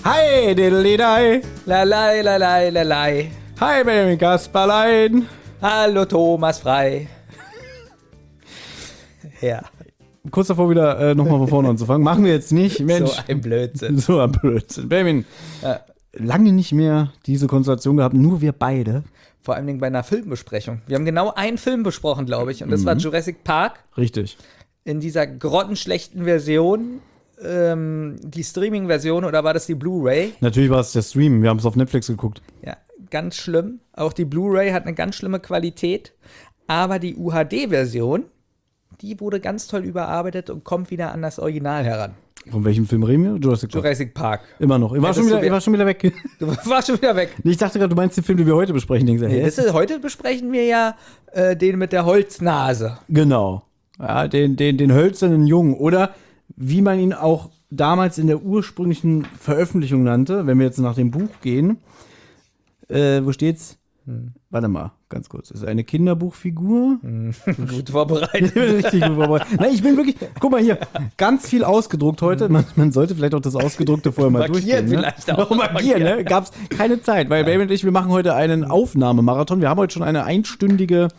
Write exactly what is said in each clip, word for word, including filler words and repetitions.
Hi, diddly-dai. Lalei, lalei, lalei. Hi, Benjamin Kasperlein. Hallo, Thomas Frei. Ja. Kurz davor wieder äh, nochmal von vorne anzufangen. Machen wir jetzt nicht. Mensch. So ein Blödsinn. So ein Blödsinn. Benjamin, Ja. lange nicht mehr diese Konstellation gehabt, nur wir beide. Vor allem bei einer Filmbesprechung. Wir haben genau einen Film besprochen, glaube ich. Und das war Jurassic Park. Richtig. In dieser grottenschlechten Version. Ähm, die Streaming-Version oder war das die Blu-ray? Natürlich war es der Stream. Wir haben es auf Netflix geguckt. Ja, ganz schlimm. Auch die Blu-ray hat eine ganz schlimme Qualität. Aber die U H D-Version, die wurde ganz toll überarbeitet und kommt wieder an das Original heran. Von welchem Film reden wir? Jurassic Park. Jurassic Park. Immer noch. Ich war, schon wieder, ich war schon wieder weg. Du warst schon wieder weg. Ich dachte gerade, du meinst den Film, den wir heute besprechen. Denkst, Nee, das ist, heute besprechen wir ja äh, den mit der Holznase. Genau. Ja, den, den, den hölzernen Jungen. Oder wie man ihn auch damals in der ursprünglichen Veröffentlichung nannte, wenn wir jetzt nach dem Buch gehen. Äh, wo steht's? Hm. Warte mal, ganz kurz. Das ist eine Kinderbuchfigur. Hm. Gut vorbereitet. Richtig gut vorbereitet. Nein, ich bin wirklich, guck mal hier, ganz viel ausgedruckt heute. Man, man sollte vielleicht auch das Ausgedruckte vorher mal Markieren durchgehen. vielleicht ne? auch. Noch markieren, ne? Gab's keine Zeit, weil Baby und ich, wir machen heute einen Aufnahmemarathon. Wir haben heute schon eine einstündige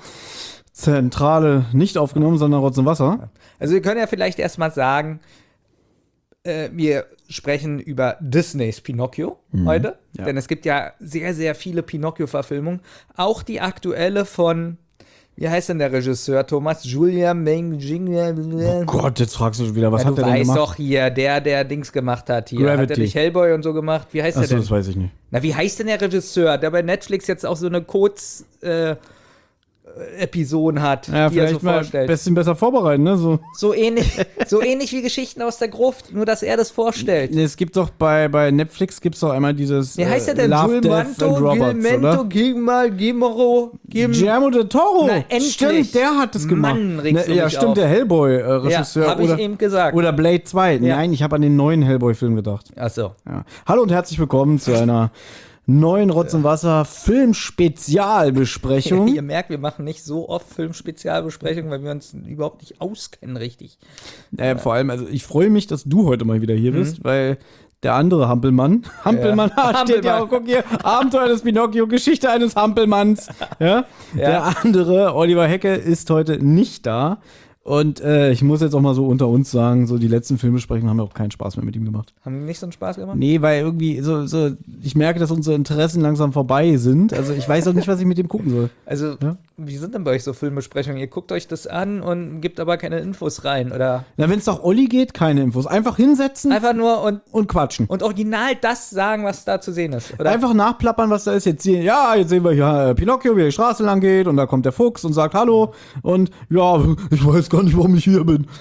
Zentrale nicht aufgenommen, sondern Rotz und Wasser. Also wir können ja vielleicht erstmal sagen, äh, wir sprechen über Disneys Pinocchio Mhm. heute. Ja. Denn es gibt ja sehr, sehr viele Pinocchio-Verfilmungen. Auch die aktuelle von, wie heißt denn der Regisseur, Thomas? Julia Meng Oh Gott, jetzt fragst du schon wieder, was ja, hat du der denn weißt gemacht? doch hier, der, der Dings gemacht hat hier. Gravity. Hat er nicht Hellboy und so gemacht? Wie heißt der Achso, denn? das weiß ich nicht. Na, wie heißt denn der Regisseur, der bei Netflix jetzt auch so eine Kurz- äh, Episoden hat, Ja, die er so vielleicht mal ein vorstellt. bisschen besser vorbereiten, ne? So. So ähnlich, so ähnlich wie Geschichten aus der Gruft, nur dass er das vorstellt. Es gibt doch bei, bei Netflix gibt's doch einmal dieses Wie heißt der äh, denn? Love, Death Gilmanto, and Robots, Gilmento, oder? Gilmal, Gimero, Gim... Guillermo del Toro. Na, endlich. Stimmt, der hat das gemacht. Mann, regst du ja, mich stimmt, auf. der Hellboy-Regisseur. Ja, hab ich oder, eben gesagt. Oder Blade zwei. Ja. Nein, ich habe an den neuen Hellboy-Film gedacht. Ach so. Ja. Hallo und herzlich willkommen zu einer neuen Rotz und Wasser Film-Spezialbesprechung. Ihr merkt, wir machen nicht so oft Filmspezialbesprechungen, weil wir uns überhaupt nicht auskennen, richtig. Äh, vor allem, also ich freue mich, dass du heute mal wieder hier bist, weil der andere Hampelmann, Hampelmann, Ja. ah, steht ja auch, guck hier, Abenteuer des Pinocchio, Geschichte eines Hampelmanns. Ja? Der andere, Oliver Hecke, ist heute nicht da. Und äh, ich muss jetzt auch mal so unter uns sagen, so die letzten Filmbesprechungen haben ja auch keinen Spaß mehr mit ihm gemacht. Haben die nicht so einen Spaß gemacht? Nee, weil irgendwie so, so ich merke, dass unsere Interessen langsam vorbei sind. Also ich weiß auch nicht, was ich mit dem gucken soll. Also, Ja? wie sind denn bei euch so Filmbesprechungen? Ihr guckt euch das an und gebt aber keine Infos rein, oder? Na, wenn es doch Olli geht, keine Infos. Einfach hinsetzen Einfach nur und, und quatschen. und original das sagen, was da zu sehen ist, oder? Einfach nachplappern, was da ist. Jetzt sehen, ja, jetzt sehen wir hier äh, Pinocchio, wie er die Straße lang geht und da kommt der Fuchs und sagt Hallo und ja, ich weiß gar nicht, warum ich hier bin.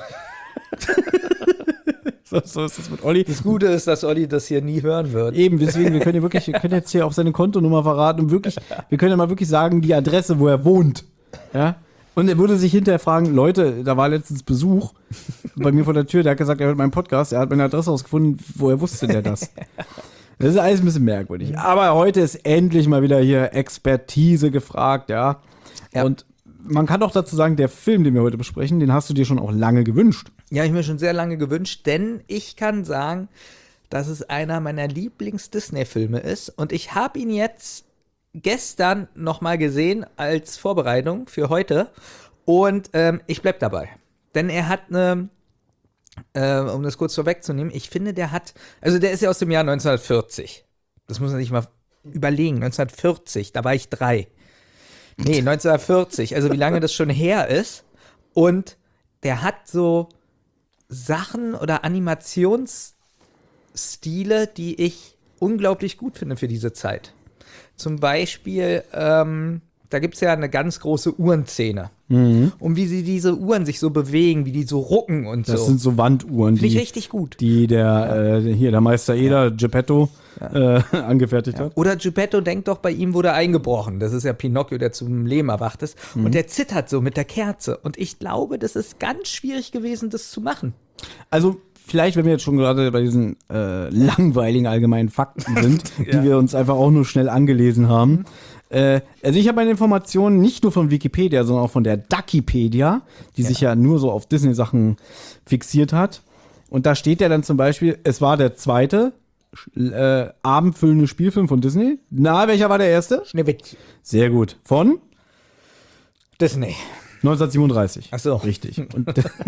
so, so ist das mit Olli. Das Gute ist, dass Olli das hier nie hören wird. Eben, deswegen, wir können ja wirklich, wir können jetzt hier auch seine Kontonummer verraten und wirklich, wir können ja mal wirklich sagen, die Adresse, wo er wohnt. Ja. Und er würde sich hinterher fragen, Leute, da war letztens Besuch bei mir vor der Tür, der hat gesagt, er hört meinen Podcast, er hat meine Adresse rausgefunden, woher wusste der das? Das ist alles ein bisschen merkwürdig. Aber heute ist endlich mal wieder hier Expertise gefragt, ja. Ja. Und man kann auch dazu sagen, der Film, den wir heute besprechen, den hast du dir schon auch lange gewünscht. Ja, ich mir schon sehr lange gewünscht, denn ich kann sagen, dass es einer meiner Lieblings-Disney-Filme ist. Und ich habe ihn jetzt gestern noch mal gesehen als Vorbereitung für heute. Und ähm, ich bleib dabei. Denn er hat eine, äh, um das kurz vorwegzunehmen, ich finde, der hat, also der ist ja aus dem Jahr neunzehnhundertvierzig. Das muss man sich mal überlegen. neunzehnhundertvierzig, da war ich drei. Nee, neunzehnhundertvierzig, also wie lange das schon her ist. Und der hat so Sachen oder Animationsstile, die ich unglaublich gut finde für diese Zeit. Zum Beispiel, ähm, da gibt es ja eine ganz große Uhrenszene. Mhm. Und wie sie diese Uhren sich so bewegen, wie die so rucken und Das so. sind so Wanduhren, Finde ich die, richtig gut. die der, äh, hier, der Meister Eder, Geppetto, äh, angefertigt hat. Oder Geppetto denkt doch, bei ihm wurde eingebrochen. Das ist ja Pinocchio, der zum Leben erwacht ist. Mhm. Und der zittert so mit der Kerze. Und ich glaube, das ist ganz schwierig gewesen, das zu machen. Also, vielleicht, wenn wir jetzt schon gerade bei diesen äh, langweiligen allgemeinen Fakten sind, Ja. die wir uns einfach auch nur schnell angelesen haben. Äh, also ich habe meine Informationen nicht nur von Wikipedia, sondern auch von der Duckipedia, die sich ja nur so auf Disney-Sachen fixiert hat. Und da steht ja dann zum Beispiel, es war der zweite äh, abendfüllende Spielfilm von Disney. Na, welcher war der erste? Schneewittchen. Sehr gut. Von Disney. neunzehnhundertsiebenunddreißig. Ach so. Richtig. Und,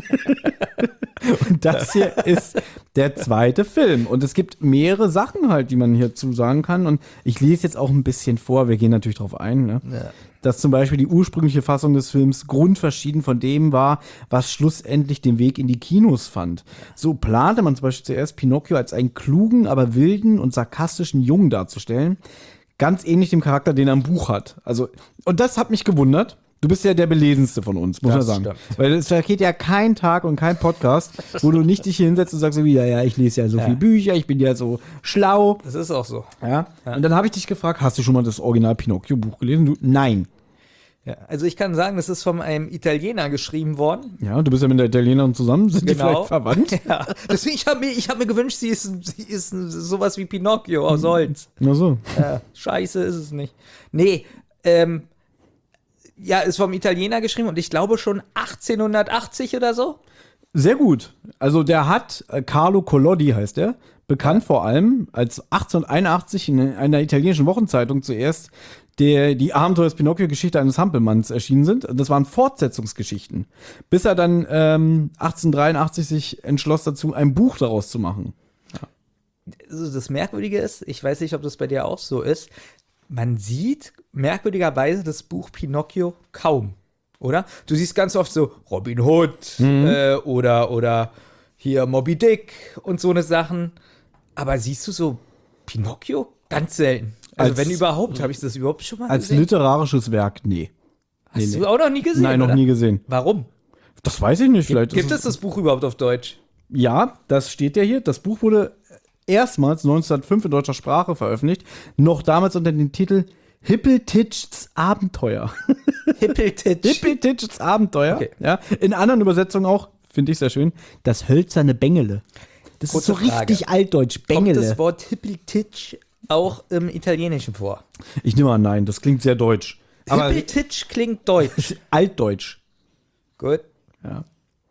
und das hier ist der zweite Film. Und es gibt mehrere Sachen halt, die man hierzu sagen kann. Und ich lese jetzt auch ein bisschen vor. Wir gehen natürlich drauf ein, ne? Ja. Dass zum Beispiel die ursprüngliche Fassung des Films grundverschieden von dem war, was schlussendlich den Weg in die Kinos fand. So plante man zum Beispiel zuerst Pinocchio als einen klugen, aber wilden und sarkastischen Jungen darzustellen. Ganz ähnlich dem Charakter, den er im Buch hat. Also, und das hat mich gewundert. Du bist ja der Belesenste von uns, muss Das man sagen. stimmt. Weil es vergeht ja kein Tag und kein Podcast, wo du nicht dich hier hinsetzt und sagst, so wie, ja, ja, ich lese ja so Ja. viele Bücher, ich bin ja so schlau. Das ist auch so. Ja. Und dann habe ich dich gefragt, hast du schon mal das Original Pinocchio-Buch gelesen? Du, nein. Ja. Also ich kann sagen, das ist von einem Italiener geschrieben worden. Ja, du bist ja mit der Italienerin zusammen, sind die Genau. vielleicht verwandt? Ja. Deswegen, ich habe mir, ich hab mir gewünscht, sie ist, sie ist sowas wie Pinocchio aus Holz. Na so. Ja, scheiße ist es nicht. Nee, ähm, ja, ist vom Italiener geschrieben und ich glaube schon achtzehnhundertachtzig oder so. Sehr gut. Also der hat, äh, Carlo Collodi heißt er, bekannt vor allem, als achtzehnhunderteinundachtzig in einer italienischen Wochenzeitung zuerst der, die Abenteuer des Pinocchio-Geschichte eines Hampelmanns erschienen sind. Das waren Fortsetzungsgeschichten. Bis er dann ähm, achtzehnhundertdreiundachtzig sich entschloss dazu, ein Buch daraus zu machen. Also das Merkwürdige ist, ich weiß nicht, ob das bei dir auch so ist, man sieht merkwürdigerweise das Buch Pinocchio kaum, oder? Du siehst ganz oft so Robin Hood äh, oder, oder hier Moby Dick und so eine Sachen. Aber siehst du so Pinocchio? Ganz selten. Also Als- wenn überhaupt, habe ich das überhaupt schon mal Als gesehen? literarisches Werk, nee. Hast nee, du auch noch nie gesehen, Nein, noch oder? nie gesehen. Warum? Das weiß ich nicht. Vielleicht Gibt ist es das Buch überhaupt auf Deutsch? Ja, das steht ja hier. Das Buch wurde erstmals neunzehnhundertfünf in deutscher Sprache veröffentlicht. Noch damals unter dem Titel Hippeltitschs Abenteuer. Hippeltitsch. Hippeltitschs Abenteuer. Okay. Ja, in anderen Übersetzungen auch, finde ich sehr schön, das hölzerne Bengele. Das Kurze ist so Frage. richtig altdeutsch, Kommt Bengele. das Wort Hippeltitsch auch im Italienischen vor? Ich nehme an, nein, das klingt sehr deutsch. Aber Hippeltitsch klingt deutsch. altdeutsch. Gut. Ja.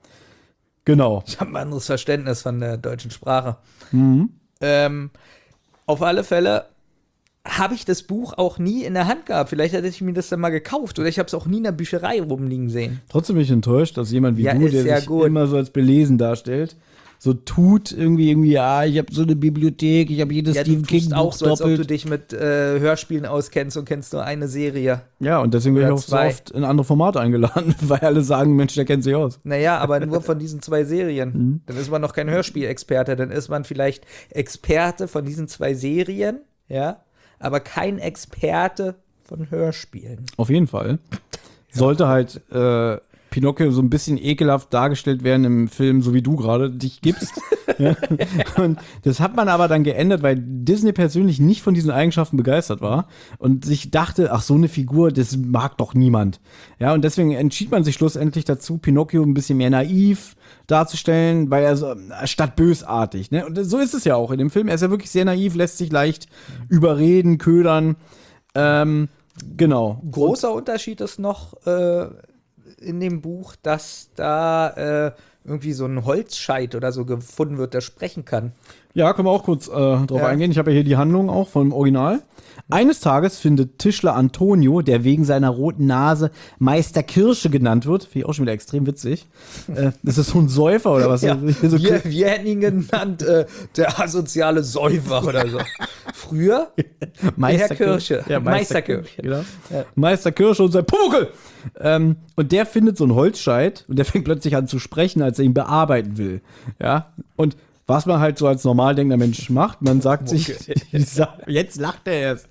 Genau. Ich habe ein anderes Verständnis von der deutschen Sprache. Mhm. Ähm, auf alle Fälle habe ich das Buch auch nie in der Hand gehabt. Vielleicht hätte ich mir das dann mal gekauft oder ich habe es auch nie in der Bücherei rumliegen sehen. Trotzdem bin ich enttäuscht, dass jemand wie Ja, du, ist der ja sich gut. immer so als belesen darstellt, so tut irgendwie, irgendwie, ja, ich habe so eine Bibliothek, ich habe jedes Ja, Stephen du tust King auch Buch so, als ob du doppelt. dich mit äh, Hörspielen auskennst und kennst nur eine Serie. Ja, und deswegen werde ich Oder auch so zwei. oft in andere Formate eingeladen, weil alle sagen, Mensch, der kennt sich aus. Naja, aber nur von diesen zwei Serien. Mhm. Dann ist man noch kein Hörspielexperte, dann ist man vielleicht Experte von diesen zwei Serien, ja, aber kein Experte von Hörspielen. Auf jeden Fall. Sollte halt äh, Pinocchio so ein bisschen ekelhaft dargestellt werden im Film, so wie du gerade dich gibst. Ja. Und das hat man aber dann geändert, weil Disney persönlich nicht von diesen Eigenschaften begeistert war und sich dachte, ach, so eine Figur, das mag doch niemand. Ja, und deswegen entschied man sich schlussendlich dazu, Pinocchio ein bisschen mehr naiv darzustellen, weil er so, statt bösartig, ne? Und so ist es ja auch in dem Film. Er ist ja wirklich sehr naiv, lässt sich leicht überreden, ködern. Ähm, genau. Großer Unterschied ist noch äh, in dem Buch, dass da äh, irgendwie so ein Holzscheit oder so gefunden wird, der sprechen kann. Ja, können wir auch kurz äh, drauf Ja. eingehen. Ich habe ja hier die Handlung auch vom Original. Eines Tages findet Tischler Antonio, der wegen seiner roten Nase Meister Kirsche genannt wird, finde ich auch schon wieder extrem witzig. äh, das ist so ein Säufer oder was? Ja, so wir, wir hätten ihn genannt, äh, der asoziale Säufer oder so. Früher Herr Kirsche. Ja, Meister, Meister Kirsche. Kirsche. Genau. Ja. Meister Kirsche und sein Pumuckl. Ähm, und der findet so einen Holzscheit und der fängt plötzlich an zu sprechen, als er ihn bearbeiten will. Ja, und was man halt so als normal denkender Mensch macht, man sagt sich, die Sa- jetzt lacht er erst.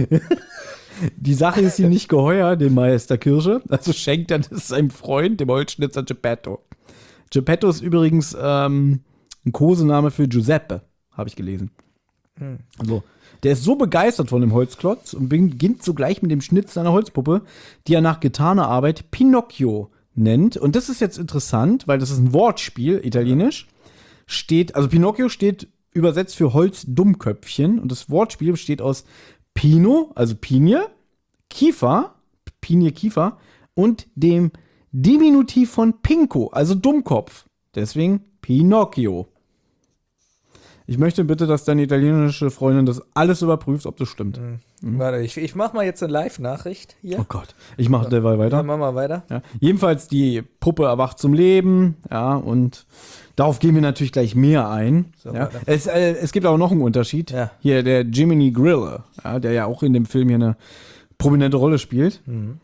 Die Sache ist ihm nicht geheuer, dem Meister Kirsche, also schenkt er das seinem Freund, dem Holzschnitzer Geppetto. Geppetto ist übrigens ähm, ein Kosename für Giuseppe, habe ich gelesen. Also, der ist so begeistert von dem Holzklotz und beginnt sogleich mit dem Schnitt seiner Holzpuppe, die er nach getaner Arbeit Pinocchio nennt. Und das ist jetzt interessant, weil das ist ein Wortspiel, italienisch. Steht, also Pinocchio steht übersetzt für Holzdummköpfchen und das Wortspiel besteht aus Pino, also Pinie, Kiefer, Pinie, Kiefer und dem Diminutiv von Pinko, also Dummkopf. Deswegen Pinocchio. Ich möchte bitte, dass deine italienische Freundin das alles überprüft, ob das stimmt. Mhm. Mhm. Warte, ich, ich mach mal jetzt eine Live-Nachricht hier. Oh Gott. Ich mache derweil weiter. Dann machen wir weiter. Ja. Jedenfalls, die Puppe erwacht zum Leben, ja, und darauf gehen wir natürlich gleich mehr ein. So, ja. es, äh, es gibt aber noch einen Unterschied. Ja. Hier der Jiminy Griller, ja, der ja auch in dem Film hier eine prominente Rolle spielt. Mhm.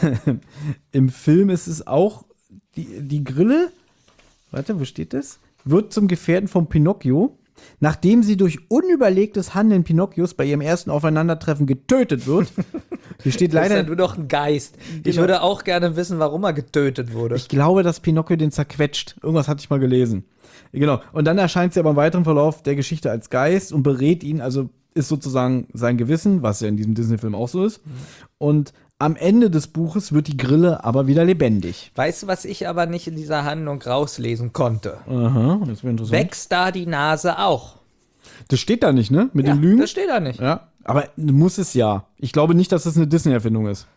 Im Film ist es auch, die, die Grille, warte, wo steht das? Wird zum Gefährten von Pinocchio, nachdem sie durch unüberlegtes Handeln Pinocchios bei ihrem ersten Aufeinandertreffen getötet wird. Hier steht leider. Das ist ja nur noch ein Geist. Ich Genau. würde auch gerne wissen, warum er getötet wurde. Ich glaube, dass Pinocchio den zerquetscht. Irgendwas hatte ich mal gelesen. Genau. Und dann erscheint sie aber im weiteren Verlauf der Geschichte als Geist und berät ihn, also ist sozusagen sein Gewissen, was ja in diesem Disney-Film auch so ist. Mhm. Und am Ende des Buches wird die Grille aber wieder lebendig. Weißt du, was ich aber nicht in dieser Handlung rauslesen konnte? Aha, das wäre interessant. Wächst da die Nase auch? Das steht da nicht, ne? Mit Ja, den Lügen? das steht da nicht. Ja, aber muss es ja. Ich glaube nicht, dass das eine Disney-Erfindung ist.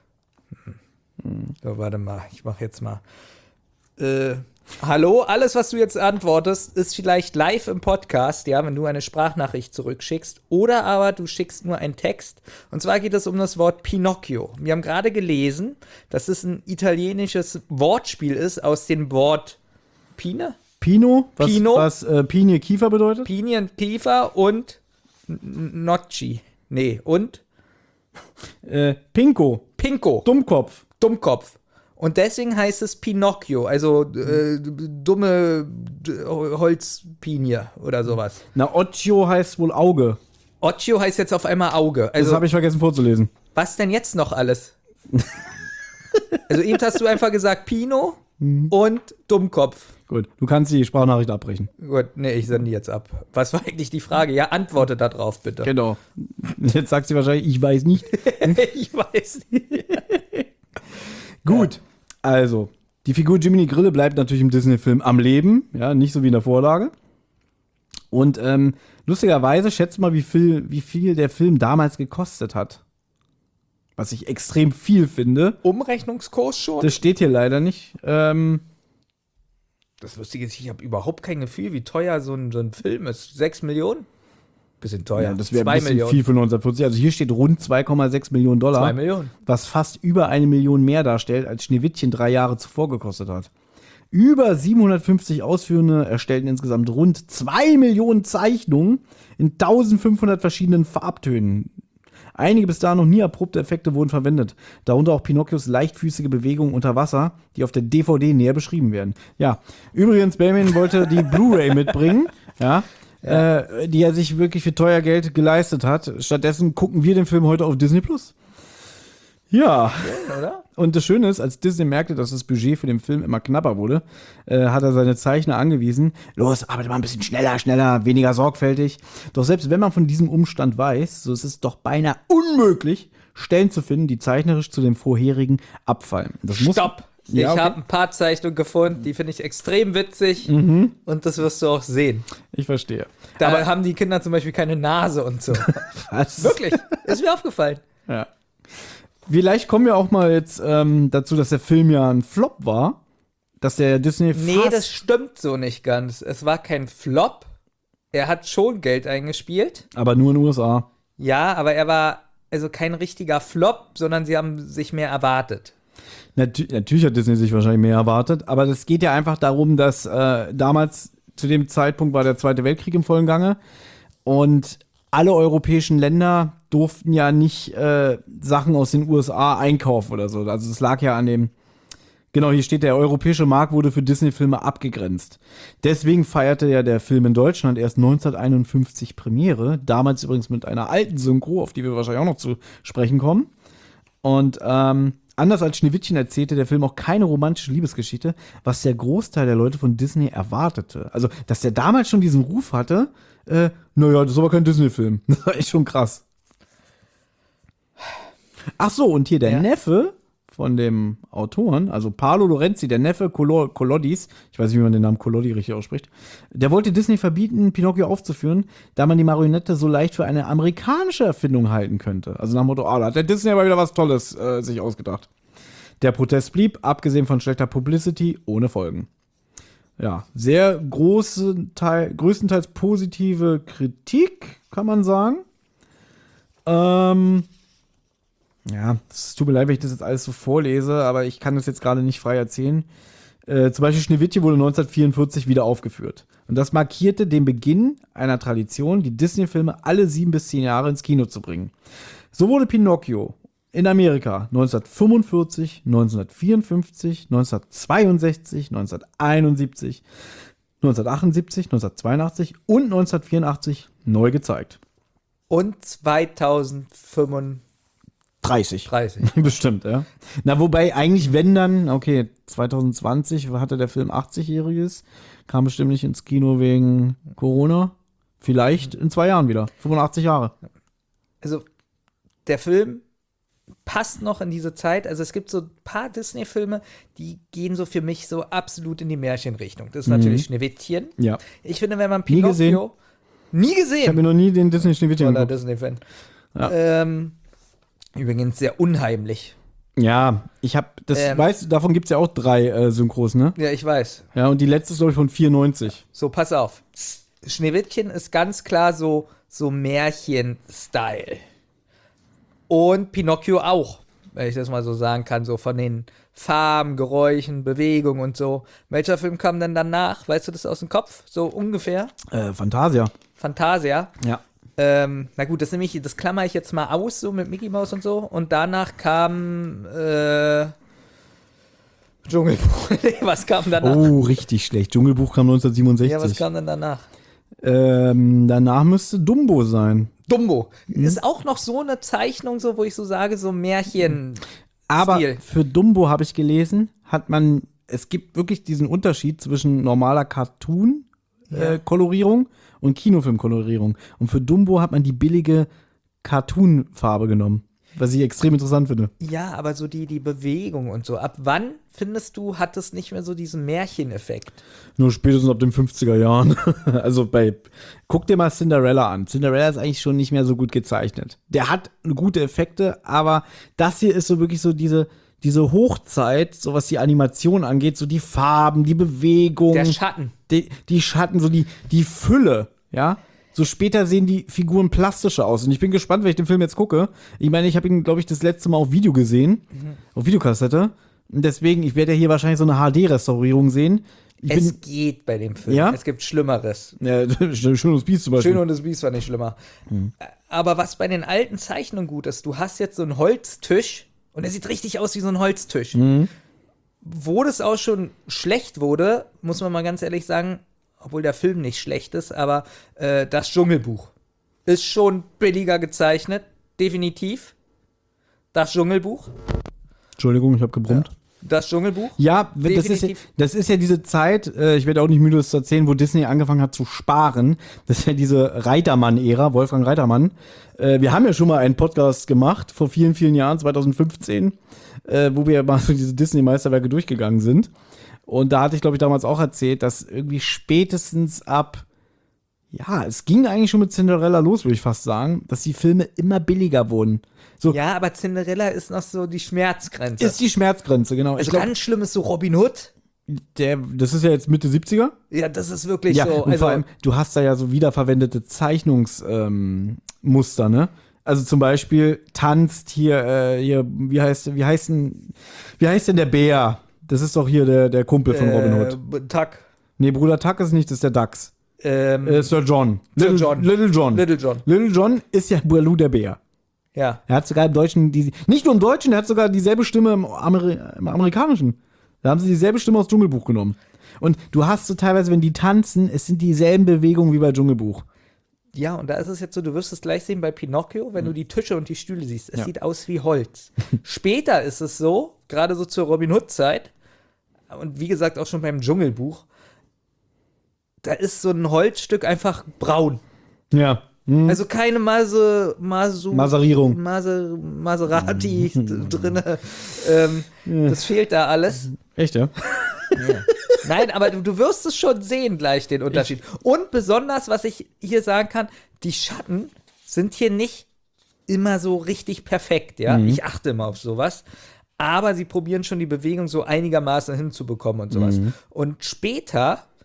So, warte mal, ich mach jetzt mal. Äh, hallo, alles, was du jetzt antwortest, ist vielleicht live im Podcast, ja, wenn du eine Sprachnachricht zurückschickst. Oder aber du schickst nur einen Text. Und zwar geht es um das Wort Pinocchio. Wir haben gerade gelesen, dass es ein italienisches Wortspiel ist aus dem Wort Pine? Pino, was, Pino? was äh, Pinie Kiefer bedeutet? Pinien, Kiefer und N- Nocci. Nee, und Äh, Pinko, Pinko. Dummkopf. Dummkopf. Und deswegen heißt es Pinocchio, also äh, dumme d- Holzpinie oder sowas. Na, Occhio heißt wohl Auge. Occhio heißt jetzt auf einmal Auge. Das Also, habe ich vergessen vorzulesen. was denn jetzt noch alles? Also eben hast du einfach gesagt Pino und Dummkopf. Gut, du kannst die Sprachnachricht abbrechen. Gut, nee, ich sende die jetzt ab. Was war eigentlich die Frage? Ja, antworte da drauf, bitte. Genau. Jetzt sagt sie wahrscheinlich, ich weiß nicht. Ich weiß nicht. Gut, also, die Figur Jiminy Grille bleibt natürlich im Disney-Film am Leben, ja, nicht so wie in der Vorlage. Und ähm, lustigerweise, schätzt mal, wie viel, wie viel der Film damals gekostet hat. Was ich extrem viel finde. Umrechnungskurs schon? Das steht hier leider nicht. Ähm, Das Lustige ist, ich habe überhaupt kein Gefühl, wie teuer so ein, so ein Film ist. Sechs Millionen? Bisschen teuer. ja, das wäre Zwei ein bisschen Millionen. viel für neunzehnhundert Also hier steht rund zwei Komma sechs Millionen Dollar. Zwei Millionen. Was fast über eine Million mehr darstellt, als Schneewittchen drei Jahre zuvor gekostet hat. Über siebenhundertfünfzig Ausführende erstellten insgesamt rund zwei Millionen Zeichnungen in eintausendfünfhundert verschiedenen Farbtönen. Einige bis dahin noch nie erprobte Effekte wurden verwendet, darunter auch Pinocchios leichtfüßige Bewegungen unter Wasser, die auf der D V D näher beschrieben werden. Ja, übrigens, Benjamin wollte die Blu-ray mitbringen, ja, ja. Äh, die er sich wirklich für teuer Geld geleistet hat. Stattdessen gucken wir den Film heute auf Disney Plus. Ja, Ja, oder? und das Schöne ist, als Disney merkte, dass das Budget für den Film immer knapper wurde, äh, hat er seine Zeichner angewiesen, los, arbeite mal ein bisschen schneller, schneller, weniger sorgfältig. Doch selbst wenn man von diesem Umstand weiß, so ist es doch beinahe unmöglich, Stellen zu finden, die zeichnerisch zu dem vorherigen abfallen. Das muss, Stopp! Ja, ich okay. habe ein paar Zeichnungen gefunden, die finde ich extrem witzig. Mhm. Und das wirst du auch sehen. Ich verstehe. Da Aber haben die Kinder zum Beispiel keine Nase und so. was? Wirklich, ist mir aufgefallen. Ja. Vielleicht kommen wir auch mal jetzt ähm, dazu, dass der Film ja ein Flop war. Dass der Disney Nee, fast das stimmt so nicht ganz. Es war kein Flop. Er hat schon Geld eingespielt. aber nur in den U S A. Ja, aber er war also kein richtiger Flop, sondern sie haben sich mehr erwartet. Natü natürlich hat Disney sich wahrscheinlich mehr erwartet, aber es geht ja einfach darum, dass äh, damals, zu dem Zeitpunkt war der Zweite Weltkrieg im vollen Gange und alle europäischen Länder durften ja nicht äh, Sachen aus den U S A einkaufen oder so. Also es lag ja an dem, genau, hier steht, der europäische Markt wurde für Disney-Filme abgegrenzt. Deswegen feierte ja der Film in Deutschland erst neunzehnhunderteinundfünfzig Premiere, damals übrigens mit einer alten Synchro, auf die wir wahrscheinlich auch noch zu sprechen kommen. Und ähm, anders als Schneewittchen erzählte der Film auch keine romantische Liebesgeschichte, was der Großteil der Leute von Disney erwartete. Also, dass der damals schon diesen Ruf hatte, äh, naja, das ist aber kein Disney-Film. Das war echt schon krass. Ach so, und hier der Ja. Neffe von dem Autoren, also Paolo Lorenzi, der Neffe Colo Collodis, ich weiß nicht, wie man den Namen Collodi richtig ausspricht, der wollte Disney verbieten, Pinocchio aufzuführen, da man die Marionette so leicht für eine amerikanische Erfindung halten könnte. Also nach dem Motto, ah, da hat der Disney aber wieder was Tolles äh, sich ausgedacht. Der Protest blieb, abgesehen von schlechter Publicity, ohne Folgen. ja, sehr große Teil, größtenteils positive Kritik, kann man sagen. Ähm, ja, es tut mir leid, wenn ich das jetzt alles so vorlese, aber ich kann das jetzt gerade nicht frei erzählen. Äh, zum Beispiel Schneewittchen wurde neunzehnhundertvierundvierzig wieder aufgeführt. Und das markierte den Beginn einer Tradition, die Disney-Filme alle sieben bis zehn Jahre ins Kino zu bringen. So wurde Pinocchio in Amerika neunzehnhundertfünfundvierzig, neunzehnhundertvierundfünfzig, neunzehnhundertzweiundsechzig, neunzehnhunderteinundsiebzig, neunzehnhundertachtundsiebzig, neunzehnhundertzweiundachtzig und neunzehnhundertvierundachtzig neu gezeigt. Und zweitausendfünfunddreißig. dreißig. Bestimmt, ja. Na, wobei eigentlich, wenn dann, okay, zwanzig zwanzig hatte der Film achtzigjähriges, kam bestimmt nicht ins Kino wegen Corona. Vielleicht in zwei Jahren wieder. fünfundachtzig Jahre. Also, der Film passt noch in diese Zeit. Also, es gibt so ein paar Disney-Filme, die gehen so für mich so absolut in die Märchenrichtung. Das ist Mhm. natürlich Schneewittchen. Ja. Ich finde, wenn man Nie Pinocchio. gesehen. Nie gesehen. Ich habe mir noch nie den Disney-Schneewittchen Toller geguckt. Disney-Fan. Ja. Ähm, übrigens sehr unheimlich. Ja, ich habe, das Ähm. weißt du, davon gibt es ja auch drei äh, Synchros, ne? Ja, ich weiß. Ja, und die letzte ist, glaube ich, von vierundneunzig. So, pass auf. Schneewittchen ist ganz klar so, so Märchen-Style. Und Pinocchio auch, wenn ich das mal so sagen kann, so von den Farben, Geräuschen, Bewegungen und so. Welcher Film kam denn danach? Weißt du das aus dem Kopf? So ungefähr? Äh, Fantasia. Fantasia. Ja. Ähm, na gut, das nehme ich, das klammer ich jetzt mal aus, so mit Mickey Mouse und so. Und danach kam äh, Dschungelbuch. Nee, was kam danach? Oh, richtig schlecht. Dschungelbuch kam neunzehnhundertsiebenundsechzig. Ja, was kam denn danach? Ähm, danach müsste Dumbo sein. Dumbo. Ist auch noch so eine Zeichnung, so, wo ich so sage, so Märchen. Aber Stil. für Dumbo habe ich gelesen, hat man, es gibt wirklich diesen Unterschied zwischen normaler Cartoon-Kolorierung und Kinofilm-Kolorierung. Und für Dumbo hat man die billige Cartoon-Farbe genommen, was ich extrem interessant finde. Ja, aber so die, die Bewegung und so. Ab wann, findest du, hat es nicht mehr so diesen Märcheneffekt? Nur spätestens ab den fünfziger Jahren. Also bei, guck dir mal Cinderella an. Cinderella ist eigentlich schon nicht mehr so gut gezeichnet. Der hat gute Effekte, aber das hier ist so wirklich so diese, diese Hochzeit, so was die Animation angeht, so die Farben, die Bewegung. Der Schatten. Die, die Schatten, so die, die Fülle, ja. So später sehen die Figuren plastischer aus. Und ich bin gespannt, wenn ich den Film jetzt gucke. Ich meine, ich habe ihn, glaube ich, das letzte Mal auf Video gesehen. Mhm. Auf Videokassette. Und deswegen, ich werde ja hier wahrscheinlich so eine H D-Restaurierung sehen. Ich es bin, geht bei dem Film. Ja? Es gibt Schlimmeres. ja, Schön und das Biest zum Beispiel. Schön und das Biest war nicht schlimmer. Mhm. Aber was bei den alten Zeichnungen gut ist, du hast jetzt so einen Holztisch und der sieht richtig aus wie so ein Holztisch. Mhm. Wo das auch schon schlecht wurde, muss man mal ganz ehrlich sagen, obwohl der Film nicht schlecht ist, aber äh, das Dschungelbuch ist schon billiger gezeichnet, definitiv. Das Dschungelbuch. Entschuldigung, ich habe gebrummt. Ja. Das Dschungelbuch. Ja, das ist, ja- das ist ja diese Zeit, äh, ich werde auch nicht müde, das zu erzählen, wo Disney angefangen hat zu sparen. Das ist ja diese Reitermann-Ära, Wolfgang Reitermann. Äh, wir haben ja schon mal einen Podcast gemacht, vor vielen, vielen Jahren, zweitausendfünfzehn, äh, wo wir mal so diese Disney-Meisterwerke durchgegangen sind. Und da hatte ich, glaube ich, damals auch erzählt, dass irgendwie spätestens ab, ja, es ging eigentlich schon mit Cinderella los, würde ich fast sagen, dass die Filme immer billiger wurden. So, Ja, aber Cinderella ist noch so die Schmerzgrenze. ist die Schmerzgrenze, genau. also ich glaub, ganz schlimm ist so Robin Hood. der, das ist ja jetzt Mitte siebziger. Ja, das ist wirklich Ja, so. und Also, vor allem, du hast da ja so wiederverwendete Zeichnungsmuster, ähm, Muster, ne? Also zum Beispiel tanzt hier, äh, hier, wie heißt, wie heißt denn, wie heißt denn der Bär? Das ist doch hier der, der Kumpel von Robin Hood. Äh, Tuck. Nee, Bruder Tuck ist nicht, das ist der Dachs. Ähm, Äh, Sir John. Sir Little John. Little John. Little John. Little John ist ja Baloo der Bär. Ja. Er hat sogar im Deutschen, die, nicht nur im Deutschen, er hat sogar dieselbe Stimme im, Ameri im Amerikanischen. Da haben sie dieselbe Stimme aus Dschungelbuch genommen. Und du hast so teilweise, wenn die tanzen, es sind dieselben Bewegungen wie bei Dschungelbuch. Ja, und da ist es jetzt so, du wirst es gleich sehen bei Pinocchio, wenn du die Tische und die Stühle siehst. Es Ja. sieht aus wie Holz. Später ist es so, gerade so zur Robin Hood-Zeit, und wie gesagt auch schon beim Dschungelbuch, da ist so ein Holzstück einfach braun. Ja. Hm. Also keine Mase, Masu, Maserierung. Mase, Maserati drin. Ähm, das fehlt da alles. Echt, ja? Nein, aber du, du wirst es schon sehen gleich, den Unterschied. Und besonders, was ich hier sagen kann, die Schatten sind hier nicht immer so richtig perfekt, ja. Mhm. Ich achte immer auf sowas. Aber sie probieren schon die Bewegung so einigermaßen hinzubekommen und sowas. Mhm. Und später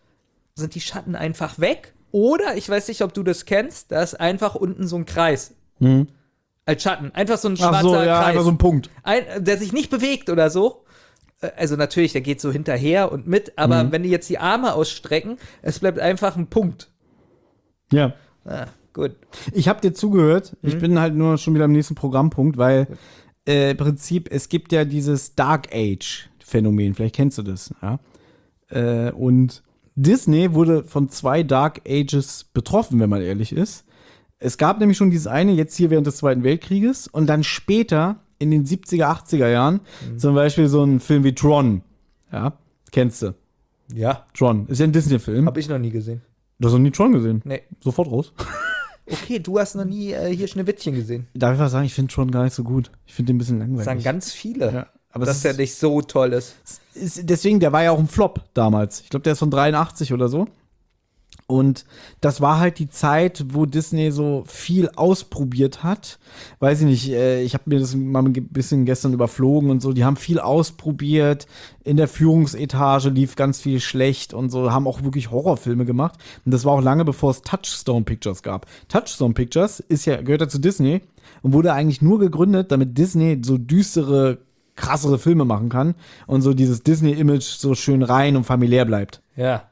sind die Schatten einfach weg. Oder, ich weiß nicht, ob du das kennst, da ist einfach unten so ein Kreis. Mhm. Als Schatten. Einfach so ein schwarzer Ach so, ja, Kreis. einfach so ein Punkt. Ein, der sich nicht bewegt oder so. Also natürlich, der geht so hinterher und mit, aber Mhm. wenn die jetzt die Arme ausstrecken, es bleibt einfach ein Punkt. Ja. Ah, gut. Ich habe dir zugehört. Ich Mhm. bin halt nur schon wieder am nächsten Programmpunkt, weil äh, im Prinzip, es gibt ja dieses Dark Age-Phänomen. Vielleicht kennst du das, ja. Äh, und Disney wurde von zwei Dark Ages betroffen, wenn man ehrlich ist. Es gab nämlich schon dieses eine, jetzt hier während des Zweiten Weltkrieges und dann später in den siebziger, achtziger Jahren, mhm. zum Beispiel so ein Film wie Tron. Ja, kennst du? Ja. Tron. Ist ja ein Disney-Film. Hab ich noch nie gesehen. Du hast noch nie Tron gesehen? Nee. Sofort raus. Okay, du hast noch nie äh, hier Schneewittchen gesehen. Darf ich was sagen? Ich finde Tron gar nicht so gut. Ich finde den ein bisschen langweilig. Das sagen ganz viele, Ja, aber dass es der ist- nicht so toll ist. Ist, deswegen, der war ja auch ein Flop damals. Ich glaube, der ist von dreiundachtzig oder so. Und das war halt die Zeit, wo Disney so viel ausprobiert hat. Weiß ich nicht, äh, ich habe mir das mal ein bisschen gestern überflogen und so. Die haben viel ausprobiert. In der Führungsetage lief ganz viel schlecht und so. Haben auch wirklich Horrorfilme gemacht. Und das war auch lange, bevor es Touchstone Pictures gab. Touchstone Pictures ist ja, gehört ja zu Disney und wurde eigentlich nur gegründet, damit Disney so düstere, krassere Filme machen kann und so dieses Disney-Image so schön rein und familiär bleibt. Ja.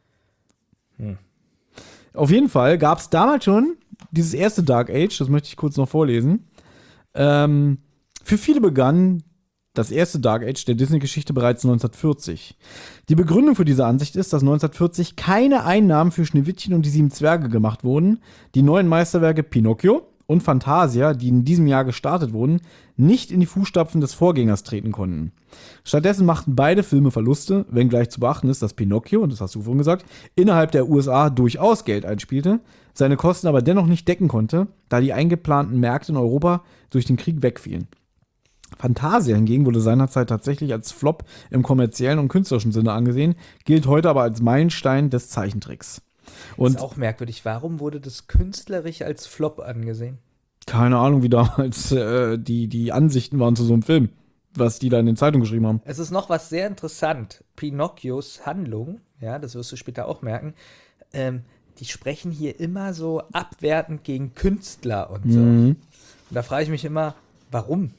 Auf jeden Fall gab es damals schon dieses erste Dark Age, das möchte ich kurz noch vorlesen. Ähm, für viele begann das erste Dark Age der Disney-Geschichte bereits neunzehnhundertvierzig. Die Begründung für diese Ansicht ist, dass neunzehnhundertvierzig keine Einnahmen für Schneewittchen und die sieben Zwerge gemacht wurden, die neuen Meisterwerke Pinocchio und Fantasia, die in diesem Jahr gestartet wurden, nicht in die Fußstapfen des Vorgängers treten konnten. Stattdessen machten beide Filme Verluste, wenngleich zu beachten ist, dass Pinocchio, und das hast du vorhin gesagt, innerhalb der U S A durchaus Geld einspielte, seine Kosten aber dennoch nicht decken konnte, da die eingeplanten Märkte in Europa durch den Krieg wegfielen. Fantasia hingegen wurde seinerzeit tatsächlich als Flop im kommerziellen und künstlerischen Sinne angesehen, gilt heute aber als Meilenstein des Zeichentricks. Und ist auch merkwürdig. Warum wurde das künstlerisch als Flop angesehen? keine Ahnung, wie damals äh, die, die Ansichten waren zu so einem Film, was die da in den Zeitungen geschrieben haben. Es ist noch was sehr interessant. Pinocchios Handlung, ja, das wirst du später auch merken, ähm, die sprechen hier immer so abwertend gegen Künstler und so. Mhm. Und da frage ich mich immer, warum?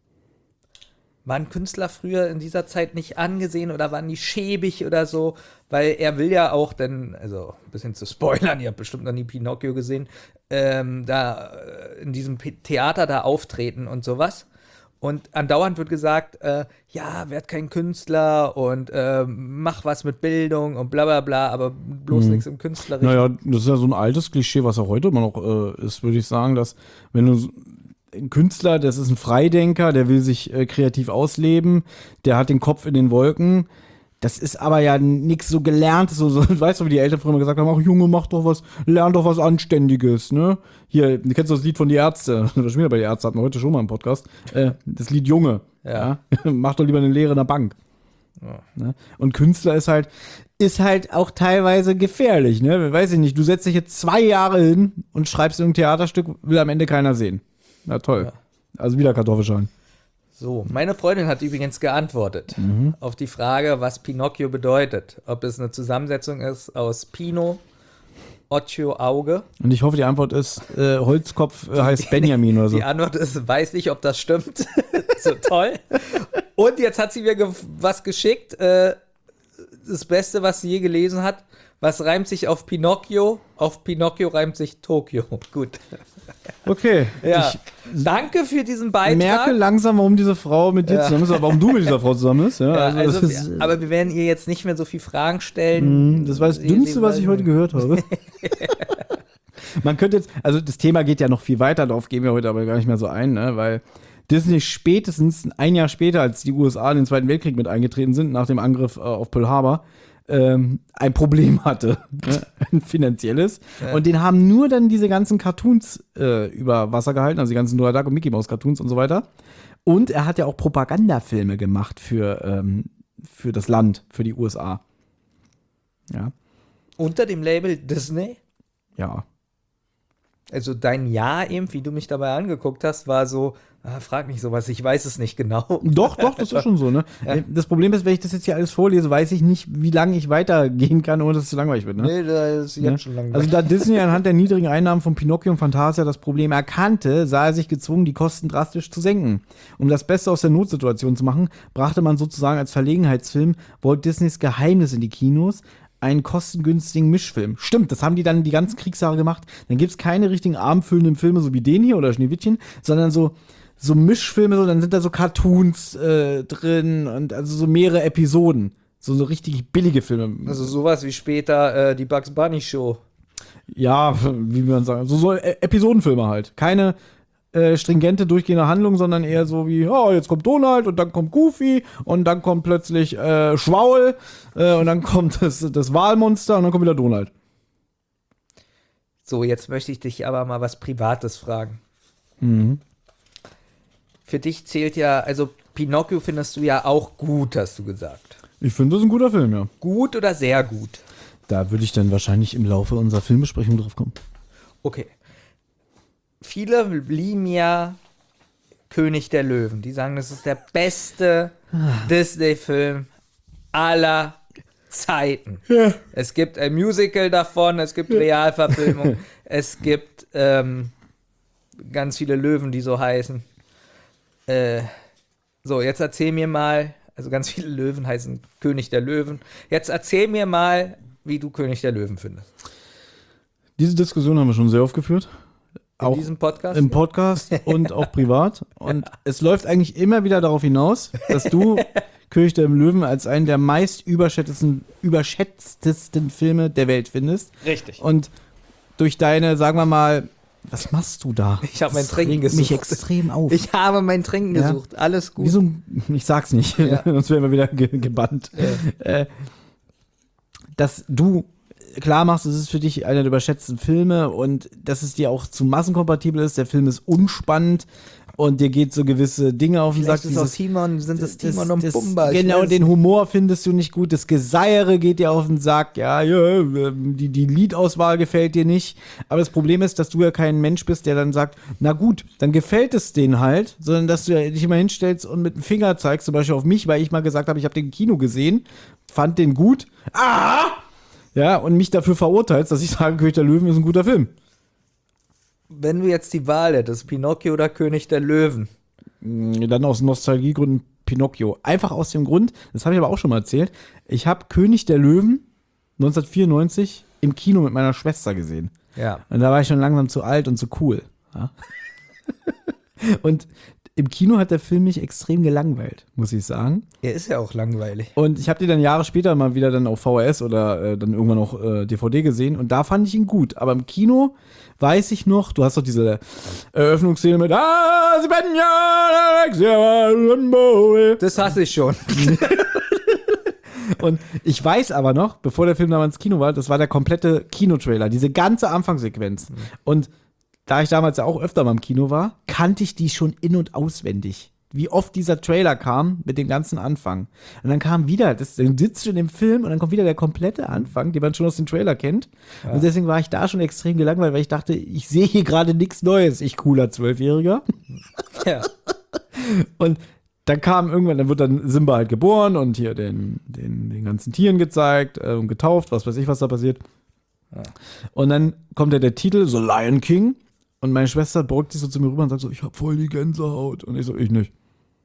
Waren Künstler früher in dieser Zeit nicht angesehen oder waren die schäbig oder so? Weil er will ja auch dann, also ein bisschen zu spoilern, ihr habt bestimmt noch nie Pinocchio gesehen, ähm, da äh, in diesem P- Theater da auftreten und sowas. Und andauernd wird gesagt, äh, ja, werd kein Künstler und äh, mach was mit Bildung und bla bla bla, aber bloß Mhm. nichts im Künstlerischen. Naja, das ist ja so ein altes Klischee, was auch heute immer noch äh, ist, würde ich sagen, dass wenn du so- ein Künstler, das ist ein Freidenker, der will sich äh, kreativ ausleben, der hat den Kopf in den Wolken. Das ist aber ja nichts so Gelerntes, so, so, weißt du, wie die Eltern früher immer gesagt haben, ach Junge, mach doch was, lern doch was Anständiges, ne? Hier, du kennst das Lied von Die Ärzte, das schon wieder bei Die Ärzte, hatten wir heute schon mal im Podcast, äh, das Lied Junge, Ja. ja? Mach doch lieber eine Lehre in der Bank. Ja. Ne? Und Künstler ist halt, ist halt auch teilweise gefährlich, ne? Weiß ich nicht, du setzt dich jetzt zwei Jahre hin und schreibst irgendein Theaterstück, will am Ende keiner sehen. Na toll. Ja. Also wieder Kartoffelschalen. So, meine Freundin hat übrigens geantwortet Mhm. auf die Frage, was Pinocchio bedeutet. Ob es eine Zusammensetzung ist aus Pino, Occhio, Auge. Und ich hoffe, die Antwort ist, äh, Holzkopf äh, heißt Benjamin oder so. Die Antwort ist, weiß nicht, ob das stimmt. So toll. Und jetzt hat sie mir ge was geschickt. Äh, das Beste, was sie je gelesen hat. Was reimt sich auf Pinocchio? Auf Pinocchio reimt sich Tokio. Gut. Okay. Ja. Ich Danke für diesen Beitrag. merke langsam, warum diese Frau mit dir Ja. zusammen ist, aber warum du mit dieser Frau zusammen bist. Ja, Ja, also, also, das, ist, aber wir werden ihr jetzt nicht mehr so viel Fragen stellen. mh, das war das Sie- Dümmste, sie was ich wollen- heute gehört habe. Man könnte jetzt, also das Thema geht ja noch viel weiter, darauf gehen wir heute aber gar nicht mehr so ein, ne? Weil Disney spätestens ein Jahr später, als die U S A in den Zweiten Weltkrieg mit eingetreten sind, nach dem Angriff äh, auf Pearl Harbor, ähm, ein Problem hatte, ne? Ein finanzielles. Ja. Und den haben nur dann diese ganzen Cartoons äh, über Wasser gehalten, also die ganzen Donald Duck und Mickey Mouse Cartoons und so weiter. Und er hat ja auch Propagandafilme gemacht für, ähm, für das Land, für die U S A. Ja, Unter dem Label Disney? ja. Also dein Ja eben, wie du mich dabei angeguckt hast, war so, ah, frag nicht sowas, ich weiß es nicht genau. Doch, doch, das ist schon so, ne? Ja. Das Problem ist, wenn ich das jetzt hier alles vorlese, weiß ich nicht, wie lange ich weitergehen kann, ohne dass es zu langweilig wird, ne? Nee, das ist jetzt Ne? schon lange. Also da Disney anhand der niedrigen Einnahmen von Pinocchio und Fantasia das Problem erkannte, sah er sich gezwungen, die Kosten drastisch zu senken. Um das Beste aus der Notsituation zu machen, brachte man sozusagen als Verlegenheitsfilm Walt Disneys Geheimnis in die Kinos, einen kostengünstigen Mischfilm. Stimmt, das haben die dann die ganzen Kriegsjahre gemacht. Dann gibt es keine richtigen abendfüllenden Filme, so wie den hier oder Schneewittchen, sondern so, so Mischfilme, so, dann sind da so Cartoons äh, drin und also so mehrere Episoden. So, so richtig billige Filme. Also sowas wie später äh, die Bugs Bunny Show. Ja, wie man sagen, so, so E- Episodenfilme halt. Keine äh, stringente, durchgehende Handlung, sondern eher so wie, oh, jetzt kommt Donald und dann kommt Goofy und dann kommt plötzlich äh, Schwaul äh, und dann kommt das, das Walmonster und dann kommt wieder Donald. So, jetzt möchte ich dich aber mal was Privates fragen. Mhm. Für dich zählt ja, also Pinocchio findest du ja auch gut, hast du gesagt. Ich finde, das ist ein guter Film, ja. Gut oder sehr gut? Da würde ich dann wahrscheinlich im Laufe unserer Filmbesprechung drauf kommen. Okay. Viele lieben ja König der Löwen. Die sagen, das ist der beste Disney-Film aller Zeiten. Ja. Es gibt ein Musical davon, es gibt Realverfilmung, es gibt ähm, ganz viele Löwen, die so heißen. Äh, so, jetzt erzähl mir mal, also ganz viele Löwen heißen König der Löwen. Jetzt erzähl mir mal, wie du König der Löwen findest. Diese Diskussion haben wir schon sehr oft geführt. In Auch diesem Podcast? im Podcast und auch privat. Und es läuft eigentlich immer wieder darauf hinaus, dass du König der Löwen als einen der meist überschätztesten, überschätztesten Filme der Welt findest. Richtig. Und durch deine, sagen wir mal, was machst du da? Ich habe mein Das Trinken regt gesucht. mich extrem auf. Ich habe mein Trinken Ja. gesucht. Alles gut. Wie so ein, ich sag's nicht, Ja. sonst werden wir wieder ge gebannt. Äh, dass du klar machst, es ist für dich einer der überschätzten Filme und dass es dir auch zu massenkompatibel ist. Der Film ist unspannend und dir geht so gewisse Dinge auf den Sack. Vielleicht ist aus Timon, sind es Timon und das, Pumba. ich Genau, weiß den nicht. Humor findest du nicht gut. Das Geseiere geht dir auf den Sack. Ja, ja, die, die Liedauswahl gefällt dir nicht. Aber das Problem ist, dass du ja kein Mensch bist, der dann sagt, na gut, dann gefällt es denen halt, sondern dass du dich immer hinstellst und mit dem Finger zeigst, zum Beispiel auf mich, weil ich mal gesagt habe, ich habe den im Kino gesehen, fand den gut. Ah! Ja, und mich dafür verurteilst, dass ich sage, König der Löwen ist ein guter Film. Wenn du jetzt die Wahl hättest, Pinocchio oder König der Löwen. Dann aus Nostalgiegründen Pinocchio. Einfach aus dem Grund, das habe ich aber auch schon mal erzählt, ich habe König der Löwen neunzehnhundertvierundneunzig im Kino mit meiner Schwester gesehen. Ja. Und da war ich schon langsam zu alt und zu cool. Ja? Und im Kino hat der Film mich extrem gelangweilt, muss ich sagen. Er ist ja auch langweilig. Und ich habe den dann Jahre später mal wieder dann auf V H S oder äh, dann irgendwann auch äh, D V D gesehen und da fand ich ihn gut. Aber im Kino weiß ich noch, du hast doch diese Eröffnungsszene mit Ah, sie werden ja Alexia. Das hasse ich schon. Und ich weiß aber noch, bevor der Film damals ins Kino war, das war der komplette Kinotrailer, diese ganze Anfangssequenz. Und da ich damals ja auch öfter mal im Kino war, kannte ich die schon in- und auswendig. Wie oft dieser Trailer kam mit dem ganzen Anfang. Und dann kam wieder, das, dann sitzt du in dem Film und dann kommt wieder der komplette Anfang, den man schon aus dem Trailer kennt. Ja. Und deswegen war ich da schon extrem gelangweilt, weil ich dachte, ich sehe hier gerade nichts Neues, ich cooler Zwölfjähriger. Ja. Und dann kam irgendwann, dann wird dann Simba halt geboren und hier den, den, den ganzen Tieren gezeigt äh, und getauft, was weiß ich, was da passiert. Ja. Und dann kommt ja der Titel, so Lion King. Und meine Schwester beugt sich so zu mir rüber und sagt so, ich hab voll die Gänsehaut. Und ich so, ich nicht.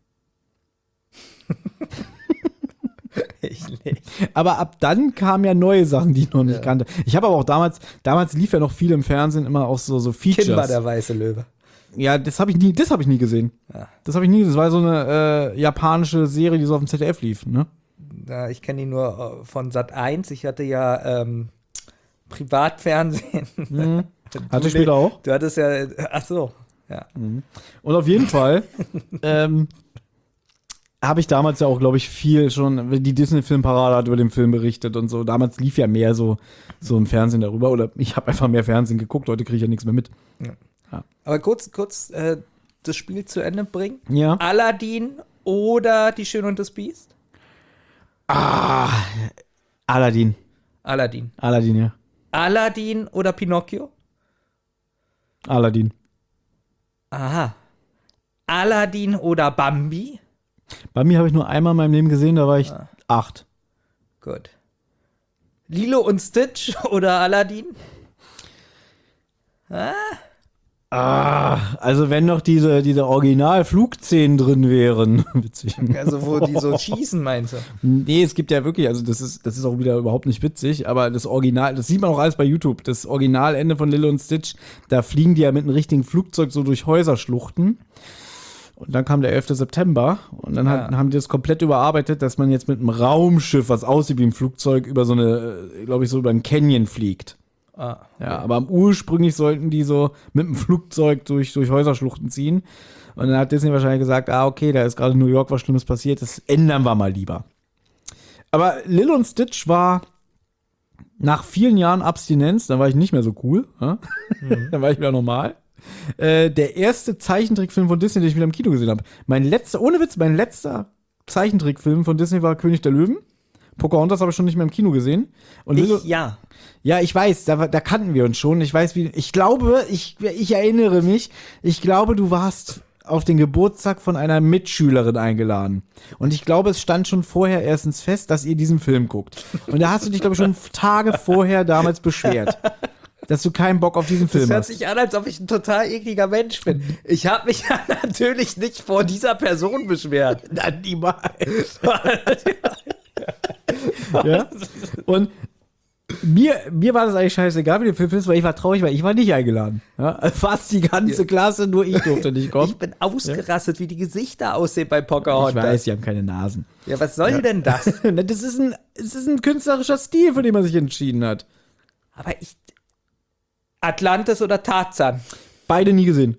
Ich nicht. Aber ab dann kamen ja neue Sachen, die ich noch nicht Ja. kannte. Ich habe aber auch damals, damals lief ja noch viel im Fernsehen immer auch so, so Features. Kimba, der weiße Löwe. Ja, das habe ich nie, das habe ich nie gesehen. Ja. Das habe ich nie gesehen. Das war so eine äh, japanische Serie, die so auf dem Z D F lief, ne? Ja, ich kenne die nur äh, von Sat eins. Ich hatte ja ähm, Privatfernsehen. Mhm. Hatte Du ich später auch. Du hattest ja, ach so, ja. Und auf jeden Fall ähm, habe ich damals ja auch, glaube ich, viel schon, die Disney-Filmparade hat über den Film berichtet und so. Damals lief ja mehr so, so im Fernsehen darüber. Oder ich habe einfach mehr Fernsehen geguckt. Heute kriege ich ja nichts mehr mit. Aber kurz, kurz äh, das Spiel zu Ende bringen. Ja. Aladdin oder Die Schöne und das Biest? Ah, Aladdin. Aladdin. Aladdin, ja. Aladdin oder Pinocchio? Aladdin. Aha. Aladdin oder Bambi? Bambi habe ich nur einmal in meinem Leben gesehen, da war ich ah. acht. Gut. Lilo und Stitch oder Aladdin? Ah? Ah, also wenn noch diese, diese Original-Flugszenen drin wären. Witzig. Also wo die so schießen, meinst du? Nee, es gibt ja wirklich, also das ist, das ist auch wieder überhaupt nicht witzig, aber das Original, das sieht man auch alles bei YouTube, das Originalende von Lilo und Stitch, da fliegen die ja mit einem richtigen Flugzeug so durch Häuserschluchten. Und dann kam der elfte September und dann hat, ja. haben die das komplett überarbeitet, dass man jetzt mit einem Raumschiff, was aussieht wie ein Flugzeug, über so eine, glaube ich, so über einen Canyon fliegt. Ah, okay. Ja, aber ursprünglich sollten die so mit dem Flugzeug durch, durch Häuserschluchten ziehen. Und dann hat Disney wahrscheinlich gesagt, ah, okay, da ist gerade in New York was Schlimmes passiert, das ändern wir mal lieber. Aber Lilo und Stitch war nach vielen Jahren Abstinenz, dann war ich nicht mehr so cool, ja? Mhm. Dann war ich wieder normal. Äh, der erste Zeichentrickfilm von Disney, den ich wieder im Kino gesehen habe. Mein letzter, ohne Witz, mein letzter Zeichentrickfilm von Disney war König der Löwen. Pocahontas habe ich schon nicht mehr im Kino gesehen. Und Lilo, ich, ja. Ja, ich weiß, da, da kannten wir uns schon. Ich weiß, wie, ich glaube, ich, ich erinnere mich, ich glaube, du warst auf den Geburtstag von einer Mitschülerin eingeladen. Und ich glaube, es stand schon vorher erstens fest, dass ihr diesen Film guckt. Und da hast du dich, glaube ich, schon Tage vorher damals beschwert, dass du keinen Bock auf diesen Film hast. Das hört sich an, als ob ich ein total ekliger Mensch bin. Ich habe mich ja natürlich nicht vor dieser Person beschwert. Na, niemals. Ja? Und mir, mir war das eigentlich scheißegal, wie der Film ist, weil ich war traurig, weil ich war nicht eingeladen. Ja? Fast die ganze ja. Klasse, nur ich durfte nicht kommen. Ich bin ausgerastet, ja? Wie die Gesichter aussehen bei Pocahontas. Ich weiß, die haben keine Nasen. Ja, was soll ja. denn das? Das ist ein, das ist ein künstlerischer Stil, für den man sich entschieden hat. Aber ich... Atlantis oder Tarzan? Beide nie gesehen.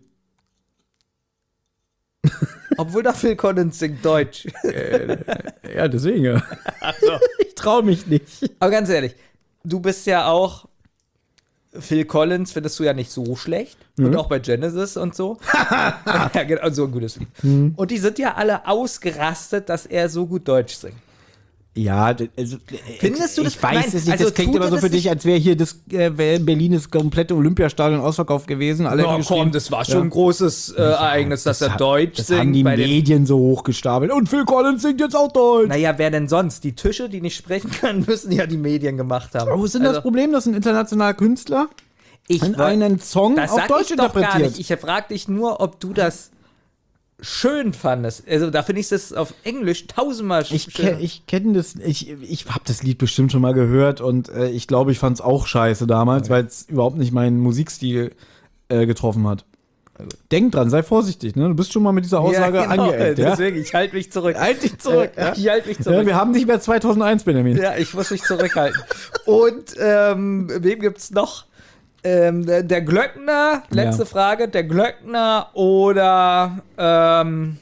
Obwohl da Phil Collins singt Deutsch. äh, ja, deswegen ja. Also. Ich traue mich nicht. Aber ganz ehrlich, du bist ja auch, Phil Collins findest du ja nicht so schlecht. Mhm. Und auch bei Genesis und so. Ja, genau, so ein gutes Lied. Mhm. Und die sind ja alle ausgerastet, dass er so gut Deutsch singt. Ja, also, findest du das? Ich weiß Nein, es nicht, also das klingt immer so für dich, als wäre hier das äh, Berlin das komplette Olympiastadion ausverkauft gewesen. Alle ja, komm, das war schon ja. ein großes äh, Ereignis, dass das er Deutsch das singt. Haben die Medien so hochgestapelt. Und Phil Collins singt jetzt auch Deutsch. Naja, wer denn sonst? Die Tische, die nicht sprechen können, müssen ja die Medien gemacht haben. Aber wo ist denn also, das Problem, dass ein internationaler Künstler ich einen Song das auf Deutsch ich doch interpretiert? Gar nicht. Ich frage dich nur, ob du das schön fandest. Also da finde ich das auf Englisch tausendmal schön. Ich, ke- ich kenne das, ich, ich habe das Lied bestimmt schon mal gehört und äh, ich glaube, ich fand es auch scheiße damals, okay. weil es überhaupt nicht meinen Musikstil äh, getroffen hat. Also. Denk dran, sei vorsichtig, ne? Du bist schon mal mit dieser Aussage ja, genau, angeeckt. Ja? Deswegen, ich halte mich zurück. Halt dich zurück. Ja? Ich halte mich zurück. Ja, wir haben nicht mehr zweitausendeins, Benjamin. Ja, ich muss mich zurückhalten. Und ähm, wem gibt's noch? Ähm, der, der Glöckner, letzte ja. Frage, der Glöckner oder ähm,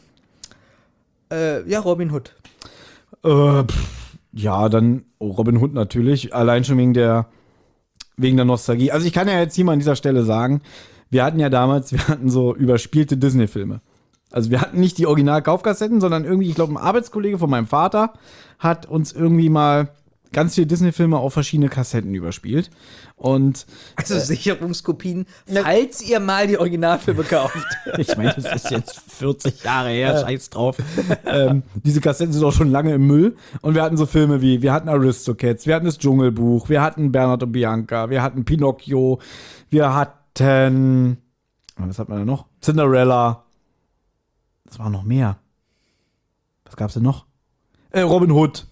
äh, ja, Robin Hood. Äh, pff, ja, dann Robin Hood natürlich, allein schon wegen der wegen der Nostalgie. Also ich kann ja jetzt hier mal an dieser Stelle sagen, wir hatten ja damals, wir hatten so überspielte Disney-Filme. Also wir hatten nicht die Original-Kaufkassetten, sondern irgendwie, ich glaube, ein Arbeitskollege von meinem Vater hat uns irgendwie mal ganz viele Disney-Filme auf verschiedene Kassetten überspielt. Und also äh, Sicherungskopien, falls ihr mal die Originalfilme kauft. Ich meine, das ist jetzt vierzig Jahre her, scheiß drauf. ähm, diese Kassetten sind auch schon lange im Müll. Und wir hatten so Filme wie, wir hatten Aristocats, wir hatten das Dschungelbuch, wir hatten Bernhard und Bianca, wir hatten Pinocchio, wir hatten, was hat man da noch? Cinderella. Das war noch mehr. Was gab's denn noch? Äh, Robin Hood.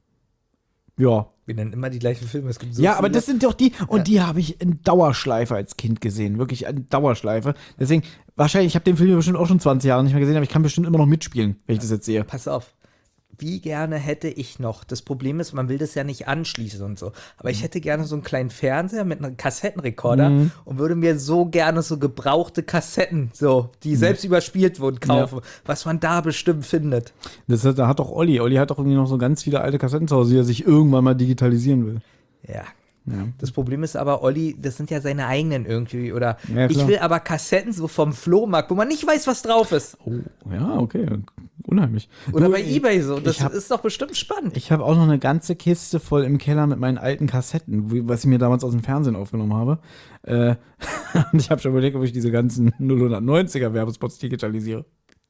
Ja. Wir nennen immer die gleichen Filme. Es gibt so ja, viele. aber das sind doch die, und ja. die habe ich in Dauerschleife als Kind gesehen. Wirklich in Dauerschleife. Deswegen, wahrscheinlich, ich habe den Film bestimmt auch schon zwanzig Jahre nicht mehr gesehen, aber ich kann bestimmt immer noch mitspielen, wenn ich das jetzt sehe. Pass auf. Wie gerne hätte ich noch, das Problem ist, man will das ja nicht anschließen und so, aber ich hätte gerne so einen kleinen Fernseher mit einem Kassettenrekorder mhm. und würde mir so gerne so gebrauchte Kassetten, so, die mhm. selbst überspielt wurden, kaufen, ja. was man da bestimmt findet. Das hat, da hat doch Olli, Olli hat doch irgendwie noch so ganz viele alte Kassetten zu Hause, die er sich irgendwann mal digitalisieren will. Ja. Ja. Das Problem ist aber, Olli, das sind ja seine eigenen irgendwie, oder ja, ich will aber Kassetten so vom Flohmarkt, wo man nicht weiß, was drauf ist. Oh, ja, okay. unheimlich. Oder Du, bei ich- Ebay so. Das ich hab- ist doch bestimmt spannend. Ich habe auch noch eine ganze Kiste voll im Keller mit meinen alten Kassetten, wie- was ich mir damals aus dem Fernsehen aufgenommen habe. Äh, und ich habe schon überlegt, ob ich diese ganzen null neunziger Werbespots digitalisiere.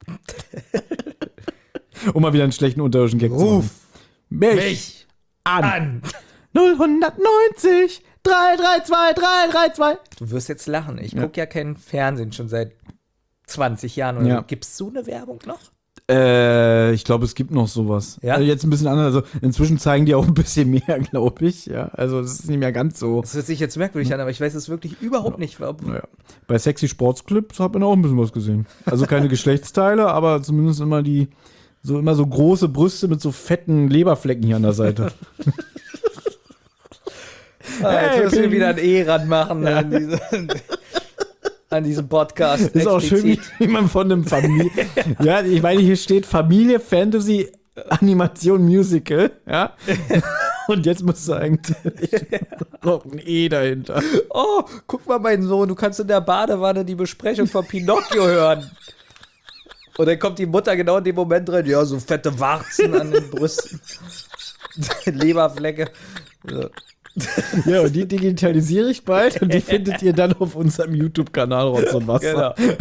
Um mal wieder einen schlechten unterirdischen Gag zu machen. Ruf Mich, mich an. an. null neunzig, drei drei zwei, drei drei zwei. Du wirst jetzt lachen. Ich Ja. gucke ja kein Fernsehen schon seit zwanzig Jahren. Oder Ja. so. Gibt es so eine Werbung noch? Äh, ich glaube, es gibt noch sowas. Ja? Also jetzt ein bisschen anders. Also inzwischen zeigen die auch ein bisschen mehr, glaube ich. Ja, also es ist nicht mehr ganz so. Das hört sich jetzt merkwürdig an, aber ich weiß es wirklich überhaupt nicht. Ob, Naja. Bei Sexy Sportsclips hat man auch ein bisschen was gesehen. Also keine Geschlechtsteile, aber zumindest immer die, so immer so große Brüste mit so fetten Leberflecken hier an der Seite. Ah, jetzt Hey, müssen wir Ping. wieder ein E ranmachen an, diese, an diesem Podcast. Ist auch schön, wie, explizit. wie man von einem Familie. Ja, ich meine, hier steht Familie, Fantasy, Animation, Musical. Ja. Und jetzt musst du eigentlich noch ein E dahinter. Oh, guck mal, mein Sohn, du kannst in der Badewanne die Besprechung von Pinocchio hören. Und dann kommt die Mutter genau in dem Moment drin. Ja, so fette Warzen an den Brüsten. Leberflecke. So. Ja, und die digitalisiere ich bald und die findet ihr dann auf unserem YouTube-Kanal Rotz und Wasser. Genau.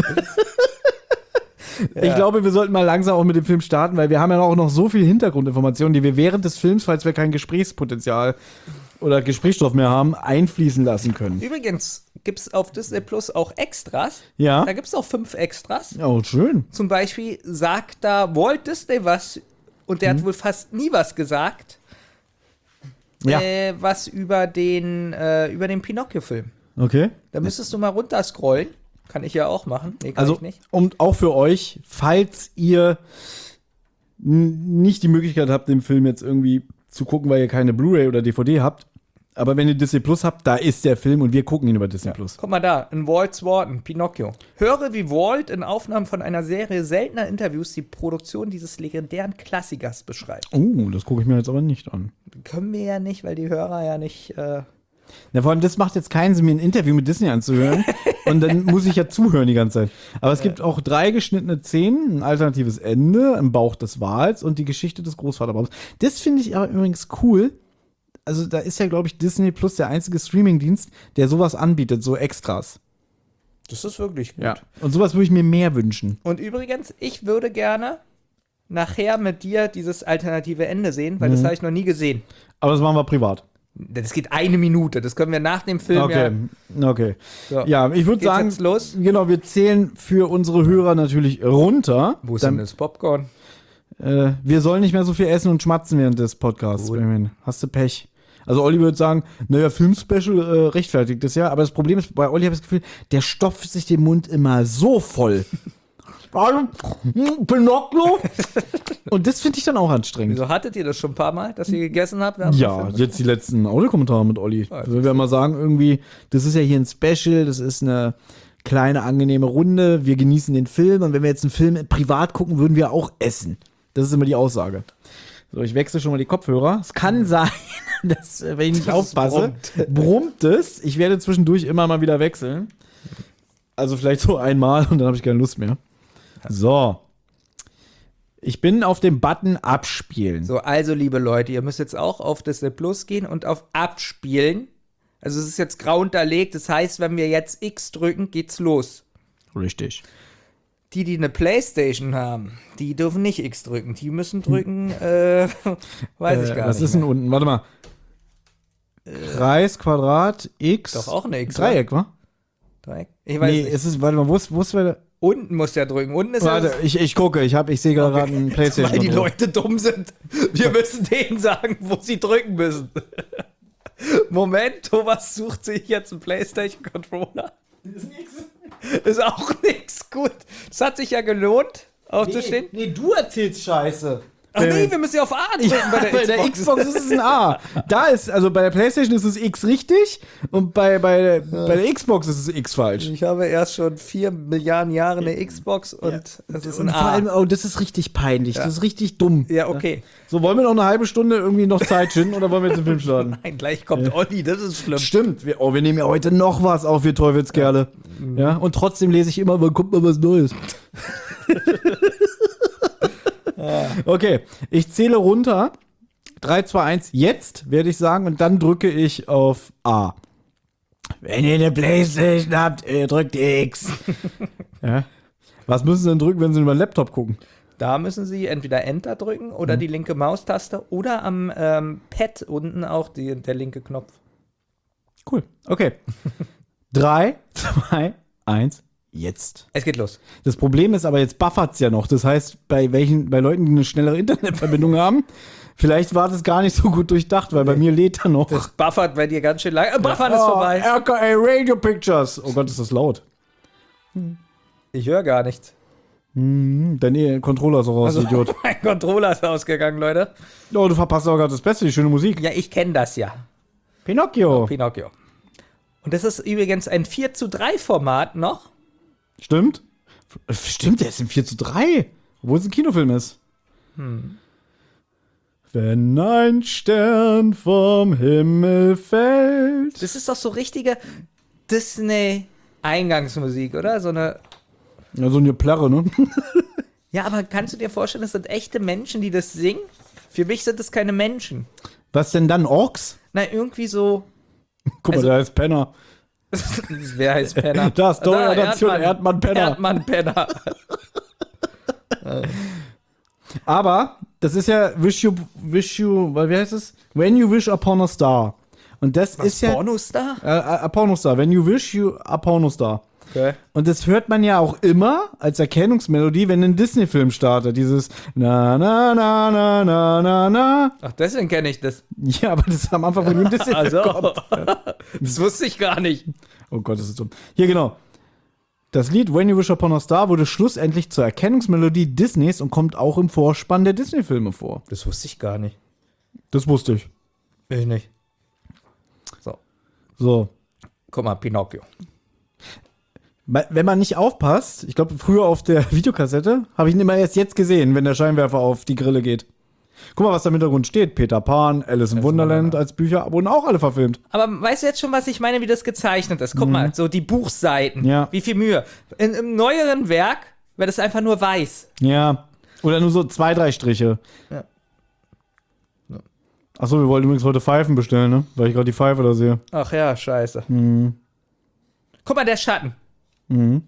Ich glaube, wir sollten mal langsam auch mit dem Film starten, weil wir haben ja auch noch so viel Hintergrundinformationen, die wir während des Films, falls wir kein Gesprächspotenzial oder Gesprächsstoff mehr haben, einfließen lassen können. Übrigens gibt es auf Disney Plus auch Extras. Ja. Da gibt es auch fünf Extras. Oh, schön. Zum Beispiel sagt da Walt Disney was und der Mhm. hat wohl fast nie was gesagt. Ja. Äh, was über den, äh, über den Pinocchio-Film. Okay. Da müsstest du mal runterscrollen. Kann ich ja auch machen. Nee, kann Also, ich nicht. und auch für euch, falls ihr n- nicht die Möglichkeit habt, den Film jetzt irgendwie zu gucken, weil ihr keine Blu-ray oder D V D habt, aber wenn ihr Disney Plus habt, da ist der Film und wir gucken ihn über Disney Plus. Guck mal da, in Walt's Worten, Pinocchio. Höre, wie Walt in Aufnahmen von einer Serie seltener Interviews die Produktion dieses legendären Klassikers beschreibt. Oh, das gucke ich mir jetzt aber nicht an. Können wir ja nicht, weil die Hörer ja nicht. Äh Na, vor allem, das macht jetzt keinen Sinn, mir ein Interview mit Disney anzuhören. Und dann muss ich ja zuhören die ganze Zeit. Aber es gibt auch drei geschnittene Szenen, ein alternatives Ende, im Bauch des Wals und die Geschichte des Großvaterbaums. Das finde ich aber übrigens cool. Also da ist ja, glaube ich, Disney Plus der einzige Streamingdienst, der sowas anbietet, so Extras. Das ist wirklich gut. Ja. Und sowas würde ich mir mehr wünschen. Und übrigens, ich würde gerne nachher mit dir dieses alternative Ende sehen, weil das habe ich noch nie gesehen. Aber das machen wir privat. Das geht eine Minute, das können wir nach dem Film Okay, ja. okay. So. Ja, ich würde Geht's sagen, jetzt los? genau, wir zählen für unsere Hörer natürlich runter. Wo ist Dann- denn das Popcorn? Äh, wir sollen nicht mehr so viel essen und schmatzen während des Podcasts. Gut. Benjamin. Hast du Pech. Also Olli würde sagen, naja, Filmspecial äh, rechtfertigt das ja, aber das Problem ist, bei Olli habe ich das Gefühl, der stopft sich den Mund immer so voll. Also, hm, Pinocchio. Und das finde ich dann auch anstrengend. Wieso hattet ihr das schon ein paar Mal, dass ihr gegessen habt? während Ja, dem Film? jetzt die letzten Audiokommentare mit Olli. Also wir mal sagen, irgendwie, das ist ja hier ein Special, das ist eine kleine, angenehme Runde, wir genießen den Film und wenn wir jetzt einen Film privat gucken, würden wir auch essen. Das ist immer die Aussage. So, ich wechsle schon mal die Kopfhörer. Es kann sein, dass, äh, wenn ich nicht Das aufpasse, brummt. brummt es. Ich werde zwischendurch immer mal wieder wechseln. Also vielleicht so einmal und dann habe ich keine Lust mehr. So. Ich bin auf dem Button Abspielen. So, also liebe Leute, ihr müsst jetzt auch auf Disney Plus gehen und auf Abspielen. Also es ist jetzt grau unterlegt, das heißt, wenn wir jetzt X drücken, geht's los. Richtig. Die, die eine Playstation haben, die dürfen nicht X drücken. Die müssen drücken, äh, weiß ich Äh, gar was nicht. ist denn mehr. unten? Warte mal. Kreis, Quadrat, X. Doch auch eine X. Dreieck, wa? Dreieck? Ich weiß Nee, nicht. es ist, warte mal, wo ist, wo ist der? Unten muss der drücken. Unten ist Warte, ja, ich, ich gucke, ich, hab, ich sehe gerade Okay. einen Playstation. weil die Controller. Leute dumm sind. Wir müssen denen sagen, wo sie drücken müssen. Moment, Thomas sucht sich jetzt einen PlayStation-Controller. Ist auch nix. Gut. Das hat sich ja gelohnt, aufzustehen. nee, du erzählst Scheiße. Ach nee, wir müssen ja auf A drücken bei der bei der Xbox. Xbox ist es ein A. Da ist, also bei der Playstation ist es X richtig und bei, bei, der, bei der Xbox ist es X falsch. Ich habe erst schon vier Milliarden Jahre eine Xbox und es ist Und ein vor A. allem, oh, das ist richtig peinlich, das ist richtig dumm. Ja, okay. So, wollen wir noch eine halbe Stunde irgendwie noch Zeit schinden oder wollen wir jetzt den Film starten? Nein, gleich kommt Olli, das ist schlimm. Stimmt, wir, oh, wir nehmen ja heute noch was auf, wir Teufelskerle. Ja, und trotzdem lese ich immer, wann kommt mal was Neues. Okay, ich zähle runter. drei, zwei, eins, jetzt werde ich sagen und dann drücke ich auf A. Wenn ihr eine Playstation habt, ihr drückt X. Ja. Was müssen sie denn drücken, wenn sie über den Laptop gucken? Da müssen Sie entweder Enter drücken oder mhm. die linke Maustaste oder am ähm, Pad unten auch die, der linke Knopf. Cool, okay. drei, zwei, eins, jetzt. Es geht los. Das Problem ist aber, jetzt buffert's ja noch. Das heißt, bei welchen, bei Leuten, die eine schnellere Internetverbindung haben, vielleicht war das gar nicht so gut durchdacht, weil bei mir lädt er noch. Das buffert bei dir ganz schön lang. Äh, Buffern ja, ist oh, vorbei. R K A Radio Pictures. Oh Gott, ist das laut. Ich höre gar nichts. Hm, dein e Controller ist auch raus, Also, Idiot. mein Controller ist ausgegangen, Leute. Oh, du verpasst auch gerade das Beste, die schöne Musik. Ja, ich kenne das ja. Pinocchio. Oh, Pinocchio. Und das ist übrigens ein vier zu drei Format noch. Stimmt. Stimmt, der ist im vier zu drei. Obwohl es ein Kinofilm ist. Hm. Wenn ein Stern vom Himmel fällt. Das ist doch so richtige Disney-Eingangsmusik, oder? So eine. Ja, so eine Plärre, ne? Ja, aber kannst du dir vorstellen, das sind echte Menschen, die das singen? Für mich sind das keine Menschen. Was denn dann, Orks? Na, irgendwie so. Guck mal, Also- der heißt Penner. Wer heißt Penner? Das, Steuernation Erdmann, Erdmann Penner. Erdmann Penner. Aber das ist ja Wish You, Wish You, weil wie heißt es? When You Wish Upon a Star. Und das Was, ist ja Pornostar? äh, a Pornostar. When You Wish You Upon a Star. Okay. Und das hört man ja auch immer als Erkennungsmelodie, wenn ein Disney-Film startet. Dieses Na na na na na na na. Ach, deswegen kenne ich das. Ja, aber das ist am Anfang von jedem Disney-Film Also, kommt. das wusste ich gar nicht. Oh Gott, das ist dumm. Hier genau. Das Lied When You Wish Upon a Star wurde schlussendlich zur Erkennungsmelodie Disneys und kommt auch im Vorspann der Disney-Filme vor. Das wusste ich gar nicht. Das wusste ich. Ich nicht. So, So. guck mal, Pinocchio. Wenn man nicht aufpasst, ich glaube, früher auf der Videokassette, habe ich ihn immer erst jetzt gesehen, wenn der Scheinwerfer auf die Grille geht. Guck mal, was da im Hintergrund steht. Peter Pan, Alice im Wunderland als Bücher wurden auch alle verfilmt. Aber weißt du jetzt schon, was ich meine, wie das gezeichnet ist? Guck mal, so die Buchseiten. Ja. Wie viel Mühe. In, Im neueren Werk wäre das einfach nur weiß. Ja. Oder nur so zwei, drei Striche. Ja. Achso, wir wollten übrigens heute Pfeifen bestellen, ne? Weil ich gerade die Pfeife da sehe. Ach ja, scheiße. Mhm. Guck mal, der Schatten. Mhm.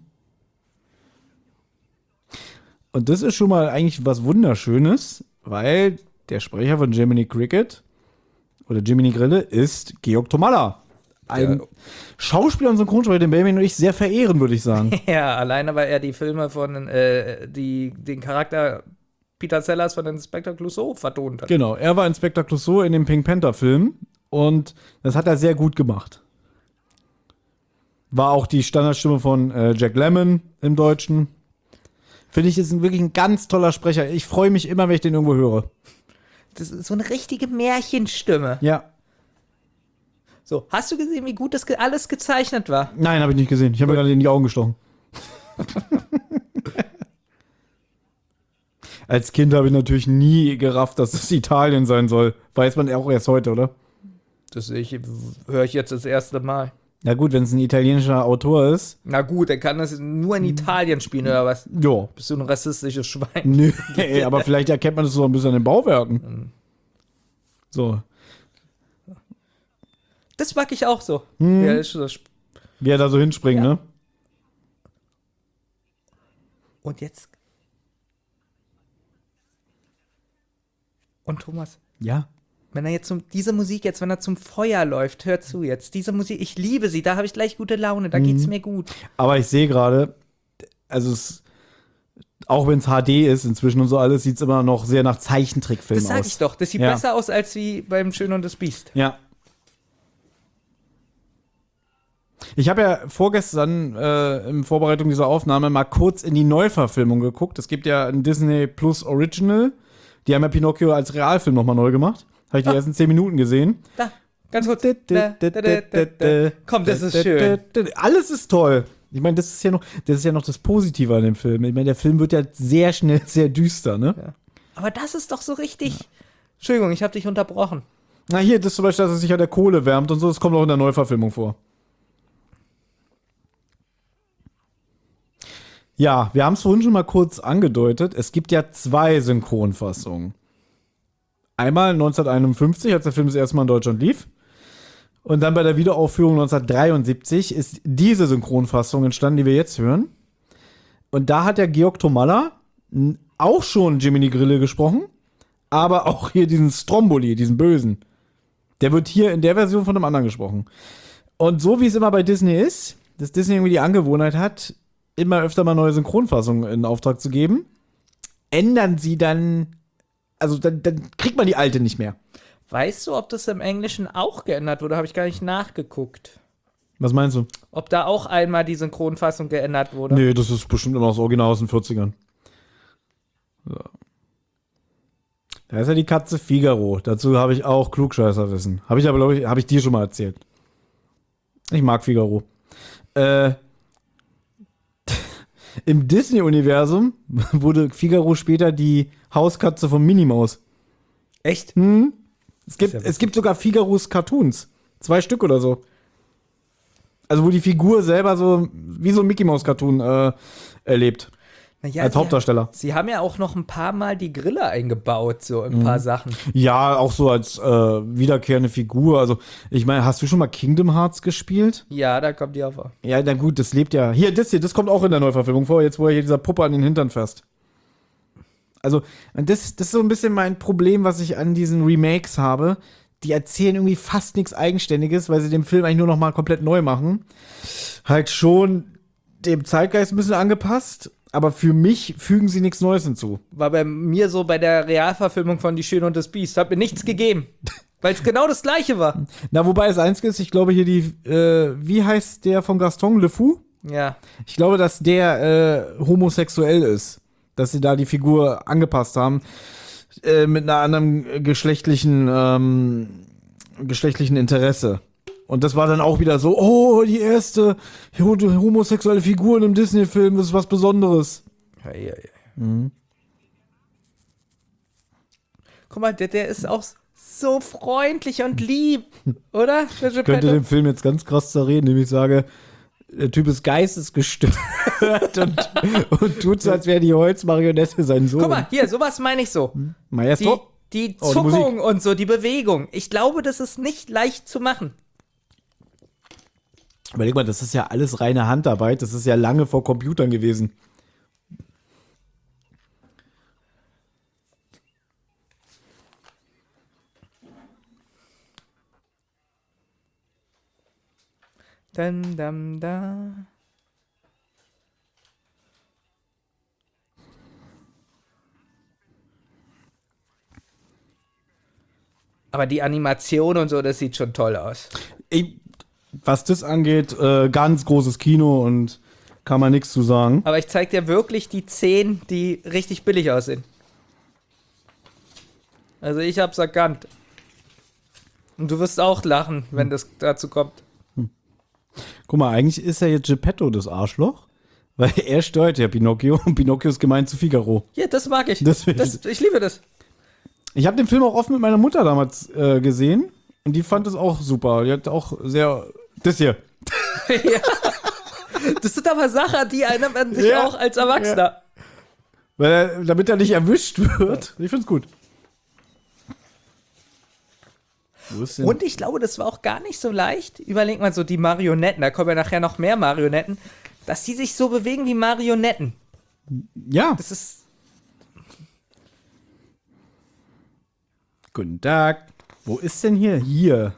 Und das ist schon mal eigentlich was Wunderschönes, weil der Sprecher von Jiminy Cricket oder Jiminy Grille ist Georg Tomalla. Ein Ja. Schauspieler und Synchronsprecher, den Benjamin und ich sehr verehren, würde ich sagen. Ja, alleine, weil er die Filme von, äh, die, den Charakter Peter Sellers von Inspector Clouseau vertont hat. Genau, er war Inspector Clouseau in dem Pink Panther-Film und das hat er sehr gut gemacht. War auch die Standardstimme von äh, Jack Lemmon im Deutschen. Finde ich, ist ein, wirklich ein ganz toller Sprecher. Ich freue mich immer, wenn ich den irgendwo höre. Das ist so eine richtige Märchenstimme. Ja. So, hast du gesehen, wie gut das ge- alles gezeichnet war? Nein, habe ich nicht gesehen. Ich habe mir gerade in die Augen gestochen. Als Kind habe ich natürlich nie gerafft, dass es Italien sein soll. Weiß man auch erst heute, oder? Das ich, höre ich jetzt das erste Mal. Na gut, wenn es ein italienischer Autor ist. Na gut, er kann das nur in Italien spielen, oder was? Ja. Bist du ein rassistisches Schwein? Nö, ey, aber vielleicht erkennt man das so ein bisschen an den Bauwerken. So. Das mag ich auch so. Hm. Ja, ist so sp- Wie er da so hinspringt, Ja. ne? Und jetzt. Und Thomas, Ja. wenn er jetzt zum, diese Musik jetzt, wenn er zum Feuer läuft, hör zu jetzt. Diese Musik, ich liebe sie, da habe ich gleich gute Laune, da geht's mir gut. Aber ich sehe gerade, also es, auch wenn es H D ist inzwischen und so alles, sieht es immer noch sehr nach Zeichentrickfilm Das aus. sag ich doch, das sieht Ja. besser aus als wie beim Schön und das Biest. Ja. Ich habe ja vorgestern äh, in Vorbereitung dieser Aufnahme mal kurz in die Neuverfilmung geguckt. Es gibt ja ein Disney Plus Original. Die haben ja Pinocchio als Realfilm nochmal neu gemacht. Habe ich die Ah. ersten zehn Minuten gesehen. Da, ganz kurz. Da, da, da, da, da. Komm, das ist schön. Alles ist toll. Ich meine, das ist ja noch, das ist ja noch das Positive an dem Film. Ich meine, der Film wird ja sehr schnell sehr düster, ne? Ja. Aber das ist doch so richtig. Entschuldigung, ich habe dich unterbrochen. Na hier, das zum Beispiel, dass es sich an der Kohle wärmt und so, das kommt auch in der Neuverfilmung vor. Ja, wir haben es vorhin schon mal kurz angedeutet. Es gibt ja zwei Synchronfassungen. Einmal neunzehnhunderteinundfünfzig, als der Film das erste Mal in Deutschland lief. Und dann bei der Wiederaufführung neunzehnhundertdreiundsiebzig ist diese Synchronfassung entstanden, die wir jetzt hören. Und da hat der Georg Tomalla auch schon Jiminy Grille gesprochen, aber auch hier diesen Stromboli, diesen Bösen. Der wird hier in der Version von einem anderen gesprochen. Und so wie es immer bei Disney ist, dass Disney irgendwie die Angewohnheit hat, immer öfter mal neue Synchronfassungen in Auftrag zu geben, ändern sie dann, also dann, dann kriegt man die alte nicht mehr. Weißt du, ob das im Englischen auch geändert wurde? Habe ich gar nicht nachgeguckt. Was meinst du? Ob da auch einmal die Synchronfassung geändert wurde? Nee, das ist bestimmt immer das Original aus den vierzigern. So. Da ist ja die Katze Figaro. Dazu habe ich auch Klugscheißerwissen. Habe ich aber, glaube ich, habe ich dir schon mal erzählt. Ich mag Figaro. Äh, Im Disney-Universum wurde Figaro später die Hauskatze von Minnie Maus. Echt? Hm? Es gibt, ja es gibt sogar Figaros Cartoons. Zwei Stück oder so. Also wo die Figur selber so wie so ein Mickey-Maus-Cartoon äh, erlebt. Naja, als sie, Hauptdarsteller. Sie haben ja auch noch ein paar Mal die Grille eingebaut, so ein mhm. paar Sachen. Ja, auch so als äh, wiederkehrende Figur. Also, ich meine, hast du schon mal Kingdom Hearts gespielt? Ja, da kommt die auch vor. Ja, na gut, das lebt ja. Hier, das hier, das kommt auch in der Neuverfilmung vor, jetzt wo er hier dieser Puppe an den Hintern fasst. Also, das, das ist so ein bisschen mein Problem, was ich an diesen Remakes habe. Die erzählen irgendwie fast nichts Eigenständiges, weil sie den Film eigentlich nur noch mal komplett neu machen. Halt schon dem Zeitgeist ein bisschen angepasst. Aber für mich fügen sie nichts Neues hinzu. War bei mir so bei der Realverfilmung von Die Schöne und das Biest. Hat mir nichts gegeben. Weil es genau das Gleiche war. Na, wobei das Einzige ist, ich glaube hier die, äh, wie heißt der von Gaston, Le Fou? Ja. Ich glaube, dass der äh, homosexuell ist. Dass sie da die Figur angepasst haben. Äh, mit einer anderen geschlechtlichen, ähm, geschlechtlichen Interesse. Und das war dann auch wieder so, oh, die erste homosexuelle Figur in einem Disney-Film, das ist was Besonderes. Ja, ja, ja. Mhm. Guck mal, der, der ist auch so freundlich und lieb, oder? Ich könnte den Film jetzt ganz krass zerreden, indem ich sage, der Typ ist geistesgestört und, und tut so, als wäre die Holzmarionette sein Sohn. Guck mal, hier, sowas meine ich so. Maestro? Die, die Oh, die Zuckung Musik. und so, die Bewegung. Ich glaube, das ist nicht leicht zu machen. Überleg mal, das ist ja alles reine Handarbeit. Das ist ja lange vor Computern gewesen. Dam, dam, da. Aber die Animation und so, das sieht schon toll aus. Ich, was das angeht, äh, ganz großes Kino und kann man nichts zu sagen. Aber ich zeig dir wirklich die zehn, die richtig billig aussehen. Also ich hab's erkannt. Und du wirst auch lachen, wenn das dazu kommt. Guck mal, eigentlich ist ja jetzt Geppetto das Arschloch, weil er steuert ja Pinocchio und Pinocchio ist gemein zu Figaro. Ja, das mag ich. Das das, ich liebe das. Ich habe den Film auch oft mit meiner Mutter damals äh, gesehen und die fand es auch super. Die hat auch sehr... Das hier. Ja. Das sind aber Sachen, die erinnert man sich Ja. auch als Erwachsener. Ja. Weil er, damit er nicht erwischt wird. Ich find's gut. Wo ist denn? Und ich glaube, das war auch gar nicht so leicht. Überleg mal so die Marionetten, da kommen ja nachher noch mehr Marionetten, dass die sich so bewegen wie Marionetten. Ja. Das ist... Guten Tag. Wo ist denn hier? Hier.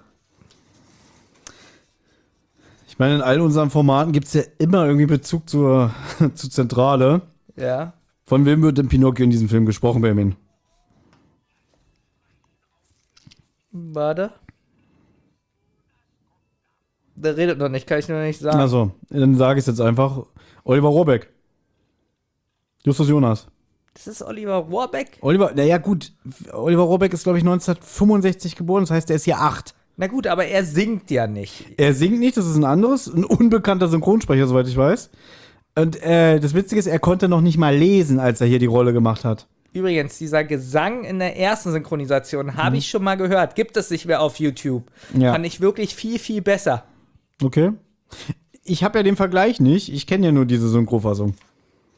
Ich meine, in all unseren Formaten gibt es ja immer irgendwie Bezug zur, zur Zentrale. Ja. Von wem wird denn Pinocchio in diesem Film gesprochen, Benjamin? Warte. Der redet noch nicht, kann ich nur nicht sagen. Also, dann sage ich es jetzt einfach. Oliver Rohrbeck. Justus Jonas. Das ist Oliver Warbeck. Oliver, naja gut, Oliver Rohrbeck ist, glaube ich, neunzehnhundertfünfundsechzig geboren, das heißt, er ist hier acht. Na gut, aber er singt ja nicht. Er singt nicht, das ist ein anderes, ein unbekannter Synchronsprecher, soweit ich weiß. Und äh, das Witzige ist, er konnte noch nicht mal lesen, als er hier die Rolle gemacht hat. Übrigens, dieser Gesang in der ersten Synchronisation habe ich schon mal gehört. Gibt es nicht mehr auf YouTube. Ja. Fand ich wirklich viel, viel besser. Okay. Ich habe ja den Vergleich nicht, ich kenne ja nur diese Synchrofassung.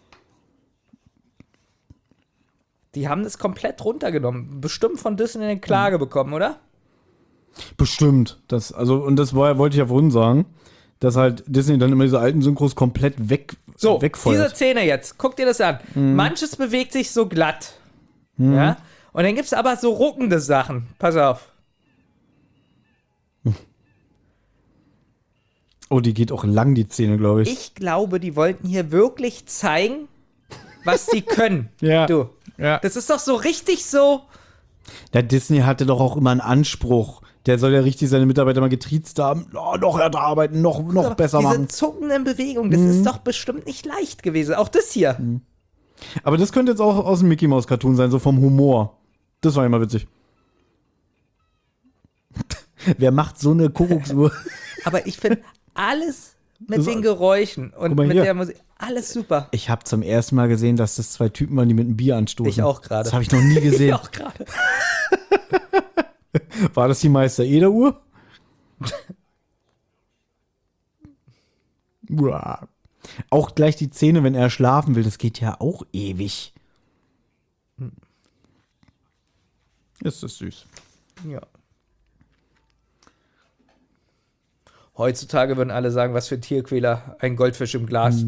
Die haben das komplett runtergenommen. Bestimmt von Disney eine Klage Mhm. bekommen, oder? Bestimmt. Das, also, und das war, wollte ich ja vorhin sagen, dass halt Disney dann immer diese alten Synchros komplett weg, So, diese wegfeuert. Szene jetzt, guck dir das an. Mhm. Manches bewegt sich so glatt. Ja? Und dann gibt es aber so ruckende Sachen. Pass auf. Oh, die geht auch lang, die Szene, glaube ich. Ich glaube, die wollten hier wirklich zeigen, was die können. Ja. Du. Ja. Das ist doch so richtig so. Der Disney hatte doch auch immer einen Anspruch. Der soll ja richtig seine Mitarbeiter mal getriezt haben. Oh, noch härter arbeiten, noch, noch besser diese machen. zuckenden Bewegungen, das ist doch bestimmt nicht leicht gewesen. Auch das hier. Aber das könnte jetzt auch aus dem Mickey Mouse Cartoon sein, so vom Humor. Das war immer witzig. Wer macht so eine Kuckucksuhr? Aber ich finde alles mit Das- den Geräuschen und Guck mal mit hier. der Musik, alles super. Ich habe zum ersten Mal gesehen, dass das zwei Typen waren, die mit einem Bier anstoßen. Ich auch gerade. Das habe ich noch nie Ich gesehen. auch gerade. War das die Meister Eder Uhr? Uah. Auch gleich die Szene, wenn er schlafen will, das geht ja auch ewig. Ist das süß. Ja. Heutzutage würden alle sagen, was für ein Tierquäler, ein Goldfisch im Glas.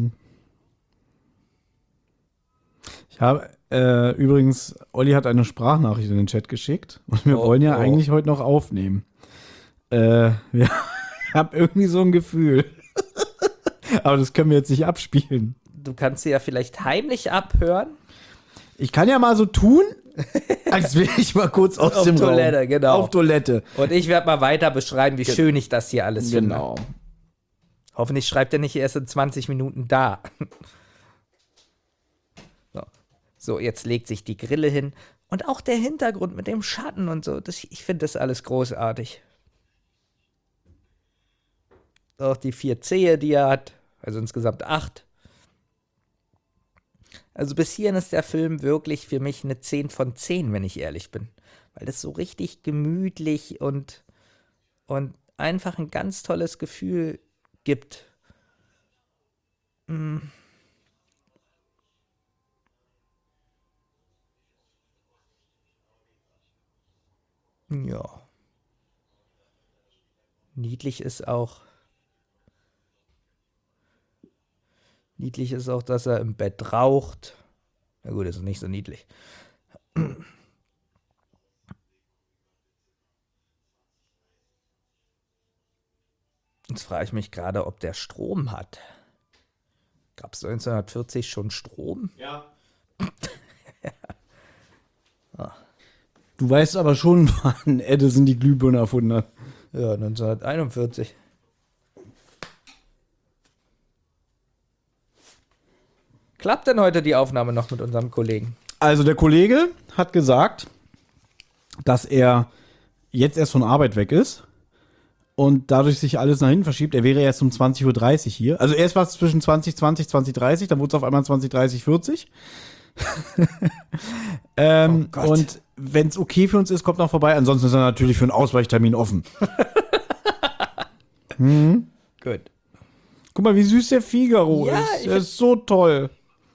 Ich habe äh, übrigens, Olli hat eine Sprachnachricht in den Chat geschickt und wir Oh, wollen ja oh. eigentlich heute noch aufnehmen. Äh, ja, ich habe irgendwie so ein Gefühl. Aber das können wir jetzt nicht abspielen. Du kannst sie ja vielleicht heimlich abhören. Ich kann ja mal so tun, als wäre ich mal kurz aus Auf dem Toilette, Raum. genau. Auf Toilette. Und ich werde mal weiter beschreiben, wie schön ich das hier alles finde. Genau. Hoffentlich schreibt er nicht erst in zwanzig Minuten da. So. So, jetzt legt sich die Grille hin. Und auch der Hintergrund mit dem Schatten und so. Das, ich finde das alles großartig. Auch die vier Zehe, die er hat. Also insgesamt acht. Also bis hierhin ist der Film wirklich für mich eine zehn von zehn, wenn ich ehrlich bin. Weil das so richtig gemütlich und, und einfach ein ganz tolles Gefühl gibt. Mm. Ja. Niedlich ist auch. Niedlich ist auch, dass er im Bett raucht. Na gut, das ist nicht so niedlich. Jetzt frage ich mich gerade, ob der Strom hat. Gab es neunzehnhundertvierzig schon Strom? Ja. Du weißt aber schon, wann Edison die Glühbirne erfunden hat. Ja, neunzehnhunderteinundvierzig. Klappt denn heute die Aufnahme noch mit unserem Kollegen? Also der Kollege hat gesagt, dass er jetzt erst von Arbeit weg ist und dadurch sich alles nach hinten verschiebt. Er wäre erst um zwanzig Uhr dreißig hier. Also erst war es zwischen zwanzig zwanzig, zwanzig dreißig, dann wurde es auf einmal zwanzig dreißig, vierzig. ähm, Oh Gott. und wenn es okay für uns ist, kommt noch vorbei. Ansonsten ist er natürlich für einen Ausweichtermin offen. hm? Gut. Guck mal, wie süß der Figaro Ja, ist. ich Er ist so toll.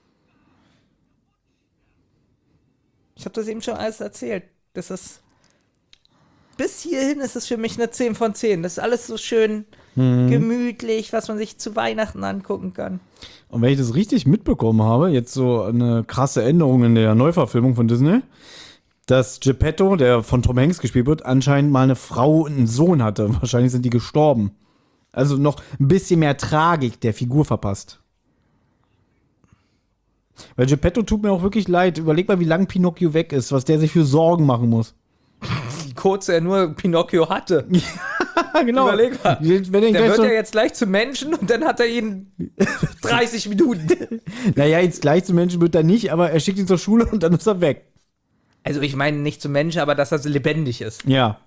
Ich habe das eben schon alles erzählt. Das ist. Bis hierhin ist es für mich eine zehn von zehn. Das ist alles so schön gemütlich, was man sich zu Weihnachten angucken kann. Und wenn ich das richtig mitbekommen habe, jetzt so eine krasse Änderung in der Neuverfilmung von Disney, dass Geppetto, der von Tom Hanks gespielt wird, anscheinend mal eine Frau und einen Sohn hatte. Wahrscheinlich sind die gestorben. Also noch ein bisschen mehr Tragik der Figur verpasst. Weil Geppetto tut mir auch wirklich leid. Überleg mal, wie lang Pinocchio weg ist, was der sich für Sorgen machen muss. Wie kurz er nur Pinocchio hatte. genau. Überleg mal. Wenn er Der gleich wird so, ja jetzt gleich zum Menschen und dann hat er ihn dreißig Minuten. naja, jetzt gleich zum Menschen wird er nicht, aber er schickt ihn zur Schule und dann ist er weg. Also ich meine nicht zum Menschen, aber dass er so lebendig ist. Ja.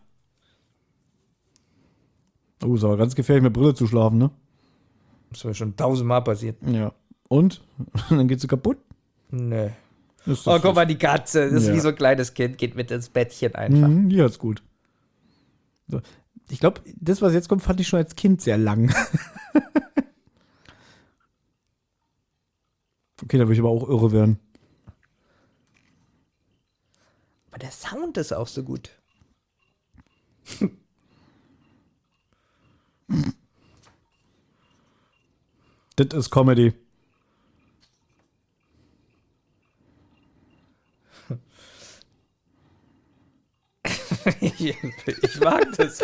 Oh, ist aber ganz gefährlich, mit Brille zu schlafen, ne? Das ist mir schon tausendmal passiert. Ja. Und? Dann geht sie kaputt? Nö. Ist Oh, das guck mal, die Katze. Das ist Ja. wie so ein kleines Kind, geht mit ins Bettchen einfach. Mhm, die hat's gut. So. Ich glaube, das, was jetzt kommt, fand ich schon als Kind sehr lang. Okay, da würde ich aber auch irre werden. Sound ist auch so gut. Das ist Comedy. ich, ich mag das.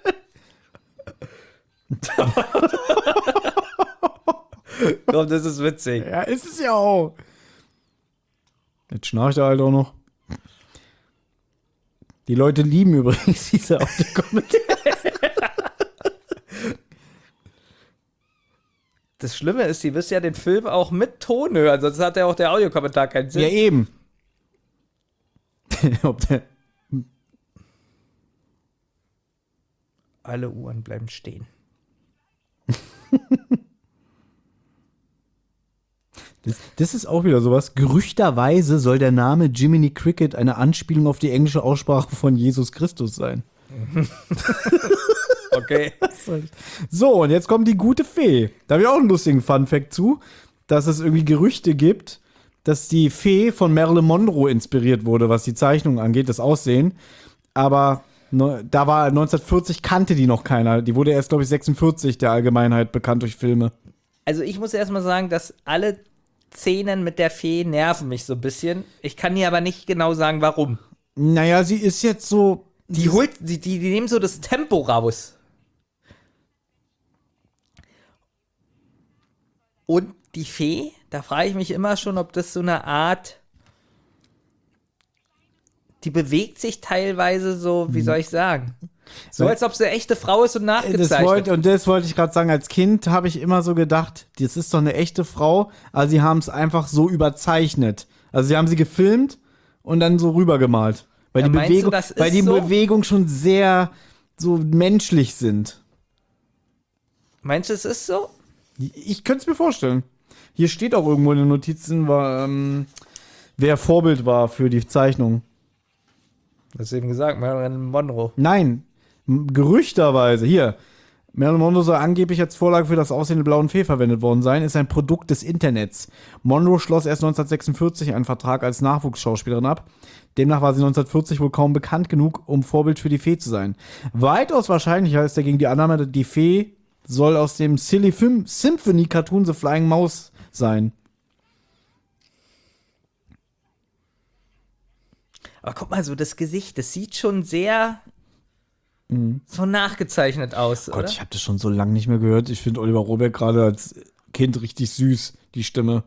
Komm, das ist witzig. Ja, ist es ja auch. Jetzt schnarcht er halt auch noch. Die Leute lieben übrigens diese Audiokommentare. Das Schlimme ist, sie wirst ja den Film auch mit Ton hören, sonst hat ja auch der Audiokommentar keinen Sinn. Ja, eben. Ob der Alle Uhren bleiben stehen. Das, das ist auch wieder sowas. Gerüchterweise soll der Name Jiminy Cricket eine Anspielung auf die englische Aussprache von Jesus Christus sein. Okay. So, und jetzt kommt die gute Fee. Da habe ich auch einen lustigen Funfact zu, dass es irgendwie Gerüchte gibt, dass die Fee von Marilyn Monroe inspiriert wurde, was die Zeichnung angeht, das Aussehen. Aber ne, da war neunzehnhundertvierzig, kannte die noch keiner. Die wurde erst, glaube ich, sechsundvierzig der Allgemeinheit bekannt durch Filme. Also ich muss erstmal sagen, dass alle Szenen mit der Fee nerven mich so ein bisschen. Ich kann dir aber nicht genau sagen, warum. Naja, sie ist jetzt so. Die holt, die, die, die nehmen so das Tempo raus. Und die Fee, da frage ich mich immer schon, ob das so eine Art, die bewegt sich teilweise so, wie soll ich sagen, so als ob sie eine echte Frau ist und nachgezeichnet. Das wollt, und das wollte ich gerade sagen, als Kind habe ich immer so gedacht, das ist doch eine echte Frau, aber sie haben es einfach so überzeichnet. Also sie haben sie gefilmt und dann so rübergemalt. Weil Ja, die, meinst du, Bewegung, das ist weil die so? Bewegungen schon sehr so menschlich sind. Meinst du, es ist so? Ich könnte es mir vorstellen. Hier steht auch irgendwo in den Notizen, war, ähm, wer Vorbild war für die Zeichnung. Du hast eben gesagt, Marilyn Monroe. Nein, m- gerüchterweise, hier, Marilyn Monroe soll angeblich als Vorlage für das Aussehen der blauen Fee verwendet worden sein, ist ein Produkt des Internets. Monroe schloss erst neunzehnhundertsechsundvierzig einen Vertrag als Nachwuchsschauspielerin ab. Demnach war sie neunzehnhundertvierzig wohl kaum bekannt genug, um Vorbild für die Fee zu sein. Weitaus wahrscheinlicher ist dagegen die Annahme, die Fee soll aus dem Silly Film Symphony Cartoon The Flying Mouse sein. Aber guck mal, so das Gesicht, das sieht schon sehr so nachgezeichnet aus, Gott, oder? ich habe das schon so lange nicht mehr gehört. Ich finde Oliver Rohrbeck gerade als Kind richtig süß, die Stimme.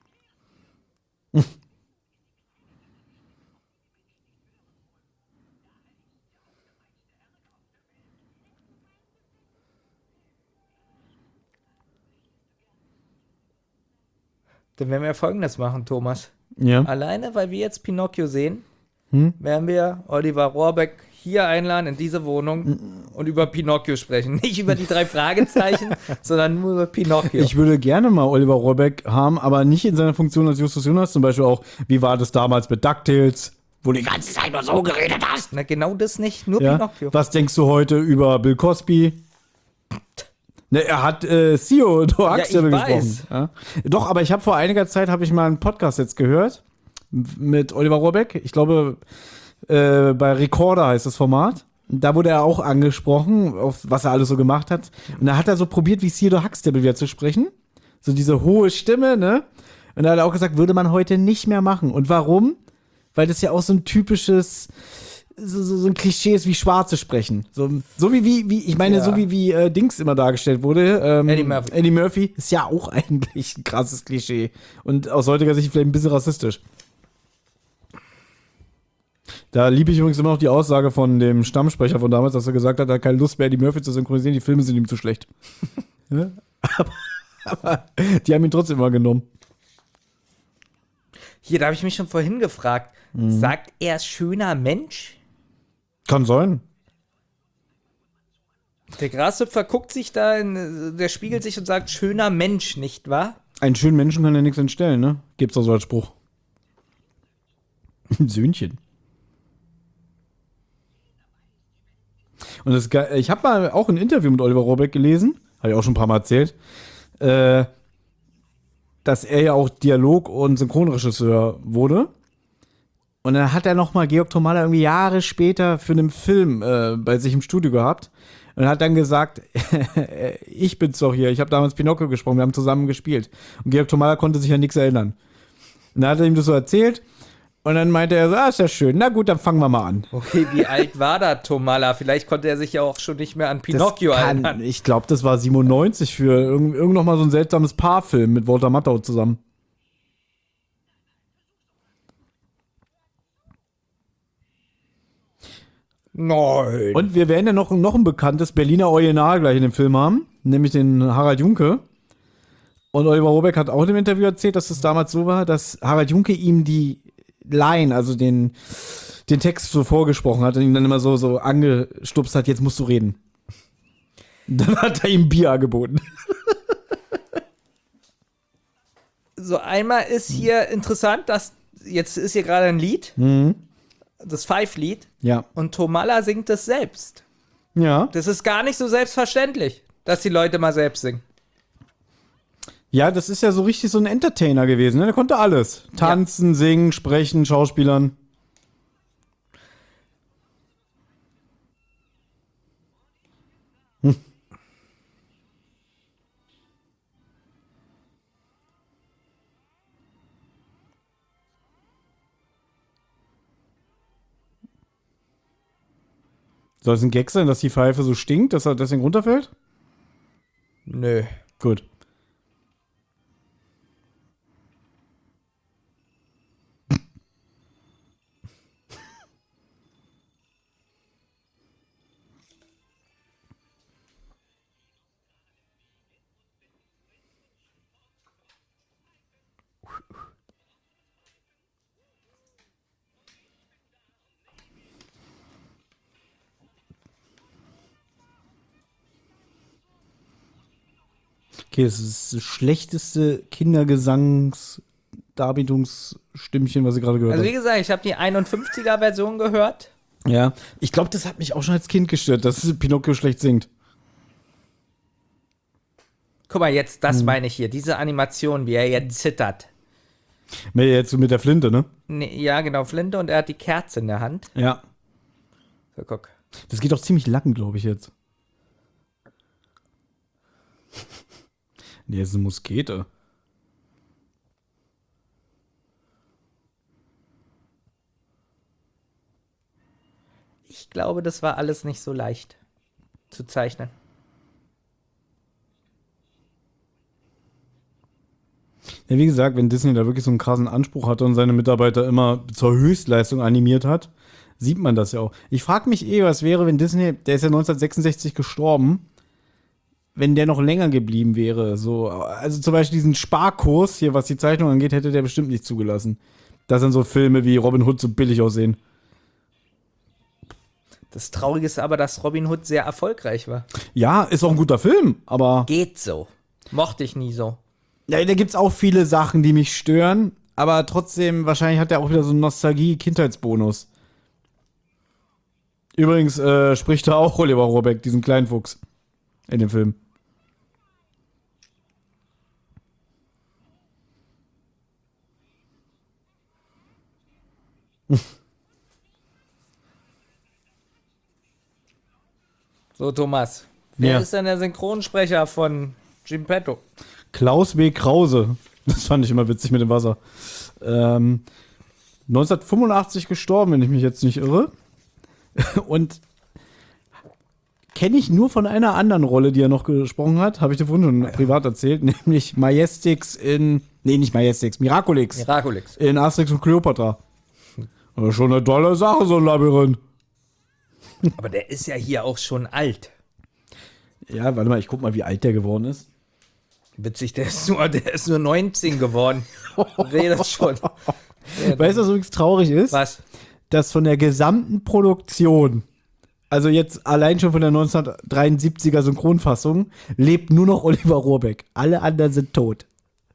Dann werden wir Folgendes machen, Thomas. Ja. Alleine, weil wir jetzt Pinocchio sehen, Hm? werden wir Oliver Rohrbeck hier einladen in diese Wohnung und über Pinocchio sprechen. Nicht über die drei Fragezeichen, sondern nur über Pinocchio. Ich würde gerne mal Oliver Rohrbeck haben, aber nicht in seiner Funktion als Justus Jonas. Zum Beispiel auch, wie war das damals mit DuckTales, wo du die ganze Zeit nur so geredet hast. Na, genau das nicht, nur Ja? Pinocchio. Was denkst du heute über Bill Cosby? Ne, er hat äh, Theodor Axtable Ja, ich gesprochen. Ja? Doch, aber ich habe vor einiger Zeit habe ich mal einen Podcast jetzt gehört mit Oliver Rohrbeck. Ich glaube, äh, bei Recorder heißt das Format. Da wurde er auch angesprochen, auf was er alles so gemacht hat. Und da hat er so probiert, wie Theodor Huxtable wieder zu sprechen. So diese hohe Stimme, ne? Und da hat er auch gesagt, würde man heute nicht mehr machen. Und warum? Weil das ja auch so ein typisches, so, so, so ein Klischee ist, wie Schwarze sprechen. So, so wie, wie, wie, ich meine, Ja. so wie, wie äh, Dings immer dargestellt wurde. Ähm, Eddie Murphy. Eddie Murphy ist ja auch eigentlich ein krasses Klischee. Und aus heutiger Sicht vielleicht ein bisschen rassistisch. Da liebe ich übrigens immer noch die Aussage von dem Stammsprecher von damals, dass er gesagt hat, er hat keine Lust mehr, Eddie Murphy zu synchronisieren, die Filme sind ihm zu schlecht. Ja? aber, aber die haben ihn trotzdem immer genommen. Hier, da habe ich mich schon vorhin gefragt, sagt er schöner Mensch? Kann sein. Der Grashüpfer guckt sich da, in, der spiegelt sich und sagt, schöner Mensch, nicht wahr? Einen schönen Menschen kann ja nichts entstellen, ne? Gibt's doch so als Spruch. Ein Söhnchen. Und das, ist ge- ich habe mal auch ein Interview mit Oliver Rohrbeck gelesen, habe ich auch schon ein paar Mal erzählt, äh, dass er ja auch Dialog- und Synchronregisseur wurde. Und dann hat er nochmal Georg Tomalla irgendwie Jahre später für einen Film äh, bei sich im Studio gehabt und hat dann gesagt, ich bin's doch hier, ich habe damals Pinocchio gesprochen, wir haben zusammen gespielt. Und Georg Tomalla konnte sich an nichts erinnern. Und dann hat er ihm das so erzählt und dann meinte er so, ah, ist ja schön, na gut, dann fangen wir mal an. Okay, wie alt war da Tomalla? Vielleicht konnte er sich ja auch schon nicht mehr an Pinocchio Das kann, erinnern. ich glaube, das war siebenundneunzig für irgend, irgend noch mal so ein seltsames Paarfilm mit Walter Matthau zusammen. Nein. Und wir werden ja noch, noch ein bekanntes Berliner Original gleich in dem Film haben, nämlich den Harald Junke. Und Oliver Rohrbeck hat auch in dem Interview erzählt, dass es damals so war, dass Harald Junke ihm die Line, also den, den Text so vorgesprochen hat und ihn dann immer so, so angestupst hat, jetzt musst du reden. Dann hat er ihm Bier angeboten. So, einmal ist hier interessant, dass jetzt ist hier gerade ein Lied, Mhm. das Five-Lied, Ja. und Tomalla singt es selbst. Ja. Das ist gar nicht so selbstverständlich, dass die Leute mal selbst singen. Ja, das ist ja so richtig so ein Entertainer gewesen, ne? Der konnte alles. Tanzen, singen, sprechen, Schauspielern. Hm. Soll es ein Gag sein, dass die Pfeife so stinkt, dass er deswegen runterfällt? Nö. Gut. Okay, das ist das schlechteste Kindergesangsdarbietungsstimmchen, was ich gerade gehört Also wie habe. gesagt, ich habe die einundfünfziger-Version gehört. Ja, ich glaube, das hat mich auch schon als Kind gestört, dass Pinocchio schlecht singt. Guck mal, jetzt, das Hm. meine ich hier, diese Animation, wie er jetzt zittert. Mit, jetzt mit der Flinte, ne? Nee, ja, genau, Flinte, und er hat die Kerze in der Hand. Ja. So, guck. Das geht auch ziemlich lang, glaube ich, jetzt. Nee, das ist eine Muskete. Ich glaube, das war alles nicht so leicht zu zeichnen. Ja, wie gesagt, wenn Disney da wirklich so einen krassen Anspruch hatte und seine Mitarbeiter immer zur Höchstleistung animiert hat, sieht man das ja auch. Ich frage mich eh, was wäre, wenn Disney, der ist ja neunzehnhundertsechsundsechzig gestorben, wenn der noch länger geblieben wäre. So, also zum Beispiel diesen Sparkurs hier, was die Zeichnung angeht, hätte der bestimmt nicht zugelassen. Dass dann so Filme wie Robin Hood so billig aussehen. Das Traurige ist aber, dass Robin Hood sehr erfolgreich war. Ja, ist auch ein guter Film, aber Geht so. Mochte ich nie so. ja, da gibt's auch viele Sachen, die mich stören, aber trotzdem, wahrscheinlich hat er auch wieder so einen Nostalgie-Kindheitsbonus. Übrigens äh, spricht da auch Oliver Rohrbeck, diesen kleinen Fuchs in dem Film. So, Thomas. Wer Ja. ist denn der Synchronsprecher von Geppetto? Klaus W. Krause. Das fand ich immer witzig mit dem Wasser. Ähm, neunzehnhundertfünfundachtzig gestorben, wenn ich mich jetzt nicht irre. Und kenne ich nur von einer anderen Rolle, die er noch gesprochen hat. Habe ich dir vorhin schon privat erzählt. Nämlich Majestix in. Nee, nicht Majestix, Miraculix. Miraculix. In Asterix und Cleopatra. Das ist schon eine tolle Sache, so ein Labyrinth. Aber der ist ja hier auch schon alt. Ja, warte mal, ich guck mal, wie alt der geworden ist. Witzig, der ist nur, der ist nur neunzehn geworden. Redet schon. Weißt du, was übrigens traurig ist? Was? Dass von der gesamten Produktion, also jetzt allein schon von der neunzehnhundertdreiundsiebziger Synchronfassung, lebt nur noch Oliver Rohrbeck. Alle anderen sind tot.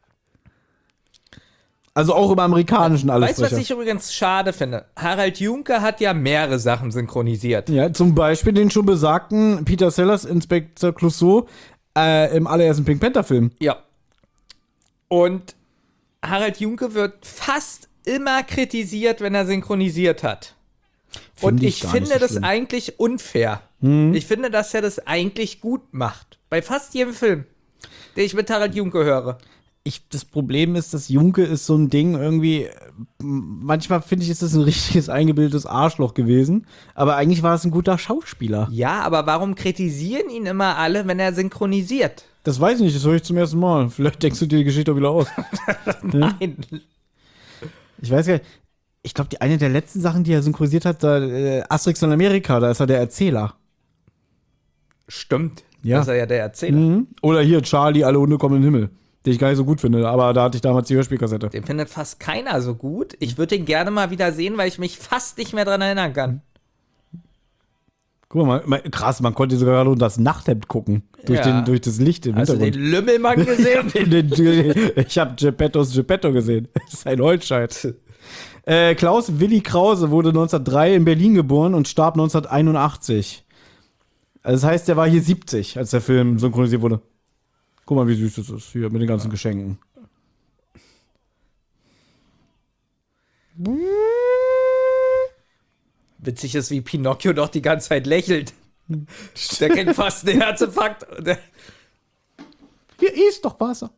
Also auch im amerikanischen alles. Weißt du, was ich übrigens schade finde? Harald Junke hat ja mehrere Sachen synchronisiert. Ja, zum Beispiel den schon besagten Peter Sellers Inspektor Clouseau äh, im allerersten Pink Panther Film. Ja. Und Harald Junke wird fast immer kritisiert, wenn er synchronisiert hat. Find Und ich ich gar nicht finde so das schlimm. eigentlich unfair. Mhm. Ich finde, dass er das eigentlich gut macht. Bei fast jedem Film, den ich mit Harald Junke höre. Ich, das Problem ist, dass Junke ist so ein Ding irgendwie, äh, manchmal finde ich, ist das ein richtiges eingebildetes Arschloch gewesen, aber eigentlich war es ein guter Schauspieler. Ja, aber warum kritisieren ihn immer alle, wenn er synchronisiert? Das weiß ich nicht, das höre ich zum ersten Mal. Vielleicht denkst du dir die Geschichte auch wieder aus. Nein. Ich weiß gar nicht, ich glaube, die eine der letzten Sachen, die er synchronisiert hat, da, äh, Asterix in Amerika, da ist er der Erzähler. Stimmt. Ja. Das ist ja der Erzähler. Mhm. Oder hier, Charlie, alle Hunde kommen in den Himmel. Den ich gar nicht so gut finde, aber da hatte ich damals die Hörspielkassette. Den findet fast keiner so gut. Ich würde den gerne mal wieder sehen, weil ich mich fast nicht mehr dran erinnern kann. Guck mal, man, krass, man konnte sogar nur das Nachthemd gucken. Durch, Ja. den, durch das Licht im Hast du Hintergrund. den Lümmelmann gesehen? Den, den, ich habe Geppettos Geppetto gesehen. Das ist ein Holzscheit. Äh, Klaus Willi Krause wurde neunzehnhundertdrei in Berlin geboren und starb neunzehnhunderteinundachtzig. Also das heißt, der war hier siebzig, als der Film synchronisiert wurde. Guck mal, wie süß das ist. Hier mit den ganzen Geschenken. Witzig ist, wie Pinocchio doch die ganze Zeit lächelt. Der kennt fast einen Herzinfarkt. Der- Hier ist doch Wasser.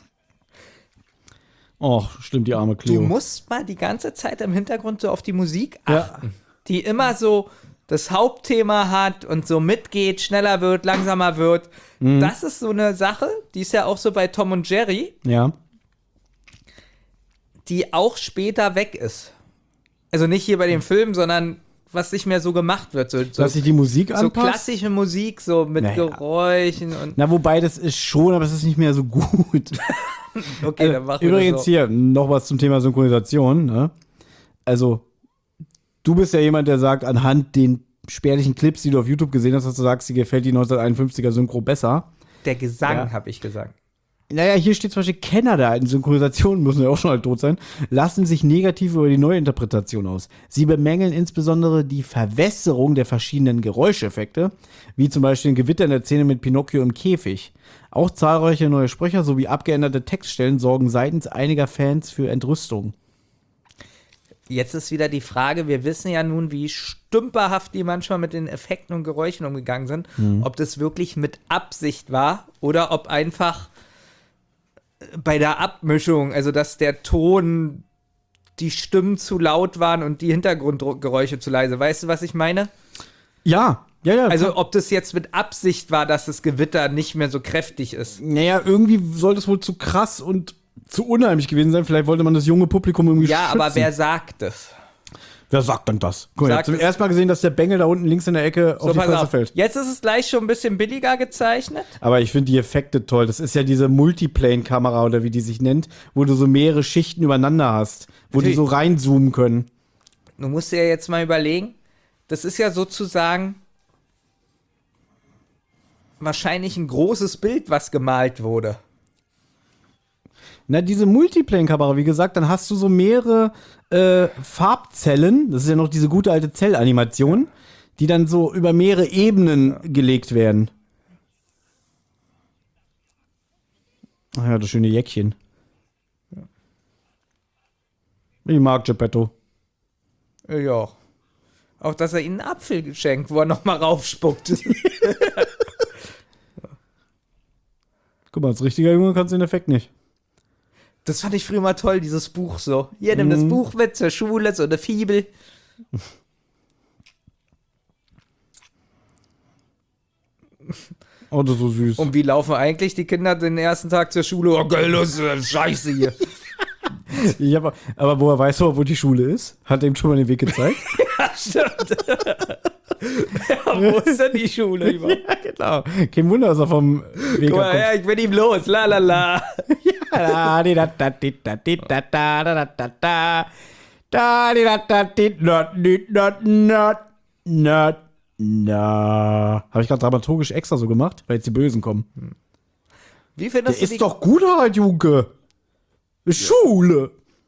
Och, stimmt, die arme Du Cleo. musst mal die ganze Zeit im Hintergrund so auf die Musik Ja. achten, die immer so das Hauptthema hat und so mitgeht, schneller wird, langsamer wird. Mhm. Das ist so eine Sache, die ist ja auch so bei Tom und Jerry, Ja. die auch später weg ist. Also nicht hier bei dem Film, sondern was nicht mehr so gemacht wird. So, so, Dass sich die Musik so anpasst? klassische Musik, so mit Naja. Geräuschen und. Na, wobei das ist schon, aber es ist nicht mehr so gut. Okay, dann machen wir Übrigens das so. hier noch was zum Thema Synchronisation. Ne? Also, du bist ja jemand, der sagt, anhand den spärlichen Clips, die du auf YouTube gesehen hast, dass du sagst, dir gefällt die neunzehnhunderteinundfünfziger Synchro besser. Der Gesang, Ja. habe ich gesagt. Naja, hier steht zum Beispiel, Kenner der alten Synchronisationen, müssen ja auch schon halt tot sein, lassen sich negativ über die Neuinterpretation aus. Sie bemängeln insbesondere die Verwässerung der verschiedenen Geräuscheffekte, wie zum Beispiel ein Gewitter in der Szene mit Pinocchio im Käfig. Auch zahlreiche neue Sprecher sowie abgeänderte Textstellen sorgen seitens einiger Fans für Entrüstung. Jetzt ist wieder die Frage, wir wissen ja nun, wie stümperhaft die manchmal mit den Effekten und Geräuschen umgegangen sind, ob das wirklich mit Absicht war oder ob einfach bei der Abmischung, also dass der Ton, die Stimmen zu laut waren und die Hintergrundgeräusche zu leise. Weißt du, was ich meine? Ja, ja, ja. Also ob das jetzt mit Absicht war, dass das Gewitter nicht mehr so kräftig ist. naja, irgendwie soll das wohl zu krass und zu unheimlich gewesen sein. Vielleicht wollte man das junge Publikum irgendwie Ja, schützen. aber wer sagt es? Wer sagt denn das? Guck mal, ich hab Sagt zum es- ersten Mal gesehen, dass der Bengel da unten links in der Ecke auf So, die pass Fresse auf. fällt. Jetzt ist es gleich schon ein bisschen billiger gezeichnet. Aber ich finde die Effekte toll. Das ist ja diese Multiplane-Kamera oder wie die sich nennt, wo du so mehrere Schichten übereinander hast, wo Natürlich. die so reinzoomen können. Du musst dir ja jetzt mal überlegen, das ist ja sozusagen wahrscheinlich ein großes Bild, was gemalt wurde. Na, diese Multiplane-Kamera, wie gesagt, dann hast du so mehrere äh, Farbzellen. Das ist ja noch diese gute alte Zellanimation, die dann so über mehrere Ebenen gelegt werden. Ach ja, das schöne Jäckchen. Ich mag Geppetto. Ja. Auch, dass er ihnen einen Apfel geschenkt, wo er nochmal raufspuckt. Guck mal, als richtiger Junge kannst du den Effekt nicht. Das fand ich früher mal toll, dieses Buch so. Hier, nimm das Buch mit zur Schule, so eine Fibel. Oh, das ist so süß. Und wie laufen eigentlich die Kinder den ersten Tag zur Schule? Oh, geil, das ist scheiße hier. Ich hab, aber woher weißt du, wo die Schule ist? Hat er ihm schon mal den Weg gezeigt? Ja, stimmt. Ja, wo ist denn die Schule überhaupt? Ja, genau. Kein Wunder, dass er vom Weg Guck mal abkommt. her, ich bin ihm los. La la la. Da, di, da, da, di, da, di, da, da, da, da, da, da. Da, di, da, da, di, not, di, not, not, not, na. Habe ich gerade dramaturgisch extra so gemacht, weil jetzt die Bösen kommen. Wie Der findest du ist die doch gut, Harald Junke. Schule.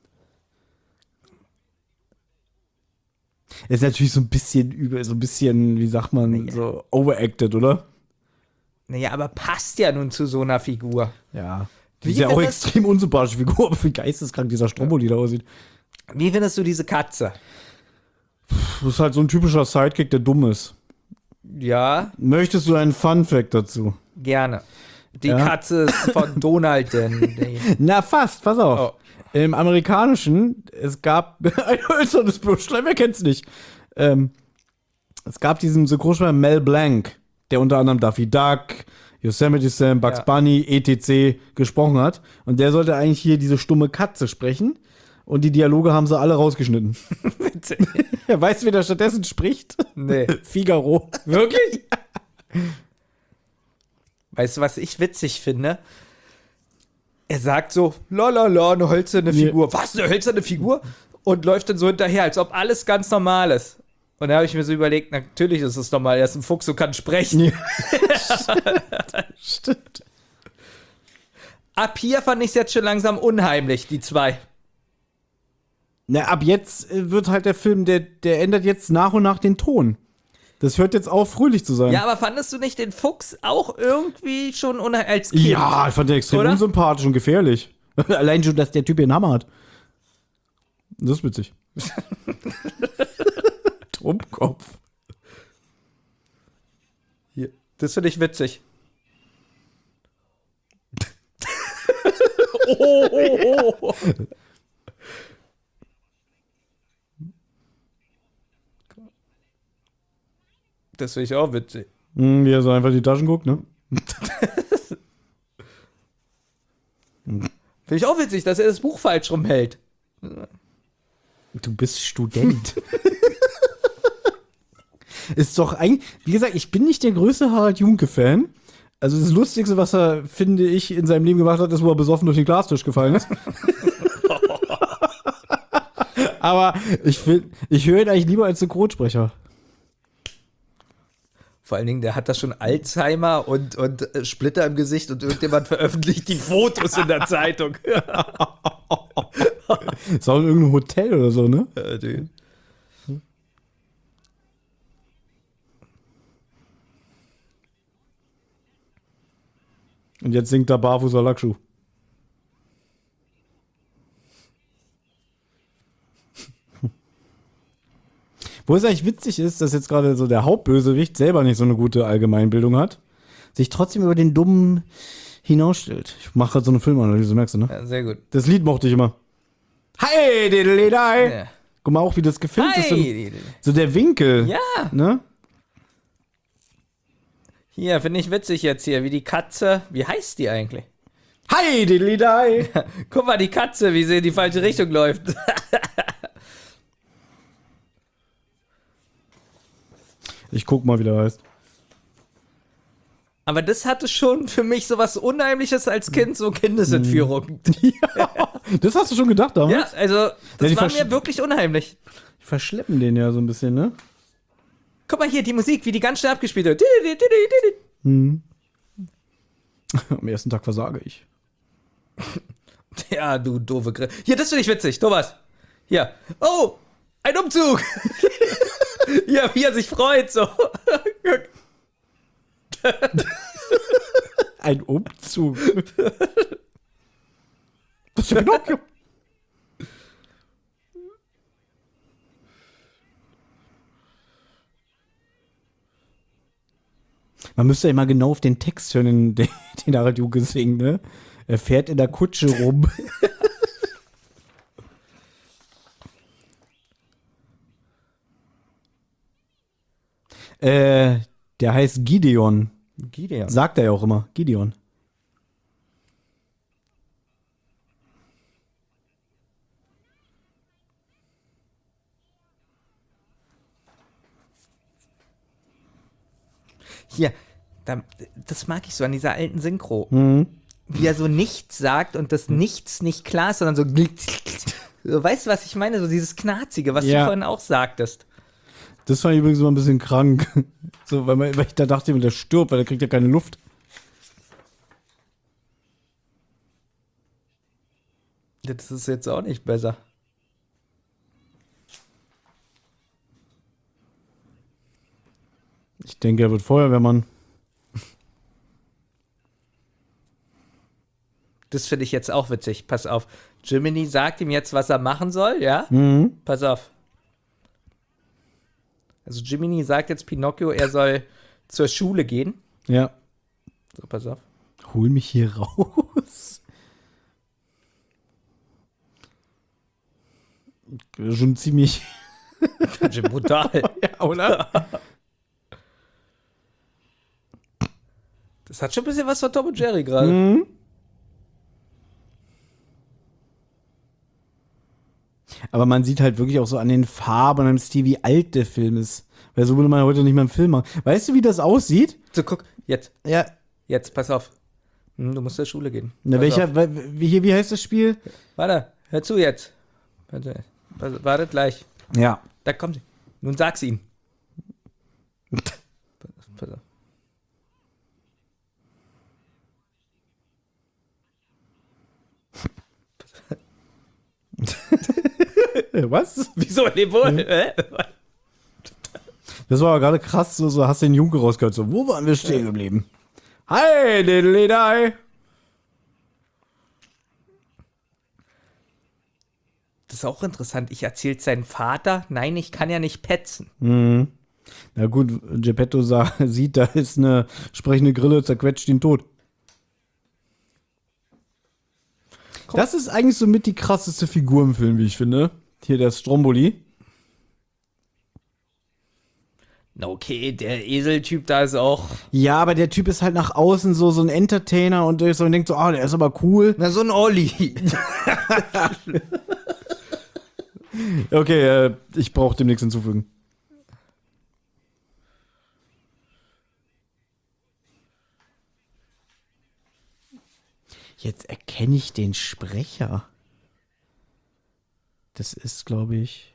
Ist natürlich so ein bisschen über, so ein bisschen, wie sagt man, so overacted, oder? Naja, aber passt ja nun zu so einer Figur. Ja. Wie Die ist ja auch findest- extrem unsympathische Figur, aber wie geisteskrank dieser Stromboli da aussieht. Wie findest du diese Katze? Das ist halt so ein typischer Sidekick, der dumm ist. Ja, Möchtest du einen Fun-Fact dazu? gerne. Die Ja. Katze ist von Donald, denn. Na, fast, pass auf. Oh. Im Amerikanischen, es gab ein hölzernes Bürschlein, wer kennt's nicht? Ähm, es gab diesen Synchronsprecher Mel Blanc, der unter anderem Daffy Duck, Yosemite Sam, Bugs Ja. Bunny, et cetera gesprochen hat. Und der sollte eigentlich hier diese stumme Katze sprechen. Und die Dialoge haben sie alle rausgeschnitten. Ja, weißt du, wer da stattdessen spricht? Nee. Figaro. Wirklich? Weißt du, was ich witzig finde? Er sagt so, lalala, eine hölzerne Nee. Figur. Was, eine hölzerne Figur? Und läuft dann so hinterher, als ob alles ganz normal ist. Und da habe ich mir so überlegt, natürlich ist es normal, er ist ein Fuchs und kann sprechen. Nee. Stimmt. Ab hier fand ich es jetzt schon langsam unheimlich, die zwei. Na, ab jetzt äh, wird halt der Film, der, der ändert jetzt nach und nach den Ton. Das hört jetzt auf, fröhlich zu sein. Ja, aber fandest du nicht den Fuchs auch irgendwie schon unheimlich als Kind? Ja, ich fand den extrem Oder? unsympathisch und gefährlich. Allein schon, dass der Typ hier einen Hammer hat. Das ist witzig. Trumpkopf. Hier. Das finde ich witzig. oh, oh, oh. Das finde ich auch witzig. Hm, wie er so einfach in die Taschen guckt, ne? Finde ich auch witzig, dass er das Buch falsch rumhält. Du bist Student. Ist doch eigentlich, wie gesagt, ich bin nicht der größte Harald Junke-Fan. Also das Lustigste, was er, finde ich, in seinem Leben gemacht hat, ist, wo er besoffen durch den Glastisch gefallen ist. Aber ich, find- ich höre ihn eigentlich lieber als Synchronsprecher. Vor allen Dingen, der hat da schon Alzheimer und, und äh, Splitter im Gesicht und irgendjemand veröffentlicht die Fotos in der Zeitung. Ist auch in irgendeinem Hotel oder so, ne? Ja, dude. Und jetzt singt er Barfußer Lackschuh. Wo es eigentlich witzig ist, dass jetzt gerade so der Hauptbösewicht selber nicht so eine gute Allgemeinbildung hat, sich trotzdem über den Dummen hinausstellt. Ich mache gerade so eine Filmanalyse, merkst du, ne? Ja, sehr gut. Das Lied mochte ich immer. Hi, diddly-di. Ja. Guck mal auch, wie das gefilmt ist. Hi. So, so der Winkel. Ja, Ne? hier, finde ich witzig jetzt hier, wie die Katze, wie heißt die eigentlich? Hi, diddly-di. Guck mal, die Katze, wie sie in die falsche Richtung läuft. Ich guck mal, wie der heißt. Aber das hatte schon für mich so was Unheimliches als Kind, so Kindesentführung. Das hast du schon gedacht damals? Ja, also, das die war versch- mir wirklich unheimlich. Die verschleppen den ja so ein bisschen, ne? Guck mal hier, die Musik, wie die ganz schnell abgespielt wird. Am ersten Tag versage ich. Ja, du doofe Grill. Hier, das finde ich witzig, Thomas. Hier. Oh, ein Umzug. Ja, wie er sich freut, so. Ein Umzug. Das ist ja Pinocchio. Man müsste ja immer genau auf den Text hören, den, den Harald Junke singt, ne? Er fährt in der Kutsche rum. äh, der heißt Gideon. Gideon. Sagt er ja auch immer. Gideon. Hier, da, das mag ich so an dieser alten Synchro. Mhm. Wie er so nichts sagt und das Nichts nicht klar ist, sondern so. So, weißt du, was ich meine? So dieses Knarzige, was Ja. du vorhin auch sagtest. Das fand ich übrigens immer ein bisschen krank. So, weil, man, weil ich da dachte, der stirbt, weil der kriegt ja keine Luft. Das ist jetzt auch nicht besser. Ich denke, er wird Feuerwehrmann. das finde ich jetzt auch witzig. Pass auf. Jiminy sagt ihm jetzt, was er machen soll, ja? Mhm. Pass auf. Also Jiminy sagt jetzt Pinocchio, er soll zur Schule gehen. Ja. So, pass auf. Hol mich hier raus. Schon ziemlich. Ganz schön brutal. Ja, oder? Das hat schon ein bisschen was von Tom und Jerry gerade. Mhm. Aber man sieht halt wirklich auch so an den Farben und am Stil, wie alt der Film ist. Weil so würde man heute nicht mehr einen Film machen. Weißt du, wie das aussieht? So, guck, jetzt, Ja. jetzt, pass auf. Hm, du musst zur Schule gehen. Na, Pass welcher, auf. wie, hier, wie heißt das Spiel? Warte, hör zu jetzt. Warte, warte, warte gleich. Ja. Da kommt sie. Nun sag's ihm. Pass, pass auf. Was? Wieso in dem wohl? Hä? Das war aber gerade krass, so, so hast du den Junke rausgehört. So, wo waren wir stehen geblieben? Hi, diddly die. Das ist auch interessant. Ich erzählt seinen Vater, nein, ich kann ja nicht petzen. Mhm. Na gut, Geppetto sah, sieht, da ist eine sprechende Grille, zerquetscht ihn tot. Das ist eigentlich so mit die krasseste Figur im Film, wie ich finde. Hier der Stromboli. Na okay, der Eseltyp da ist auch. Ja, aber der Typ ist halt nach außen so, so ein Entertainer und der ist so und denkt so, ah, der ist aber cool. Na, so ein Olli. Okay, äh, ich brauche dem nichts hinzufügen. Jetzt erkenne ich den Sprecher. Das ist, glaube ich.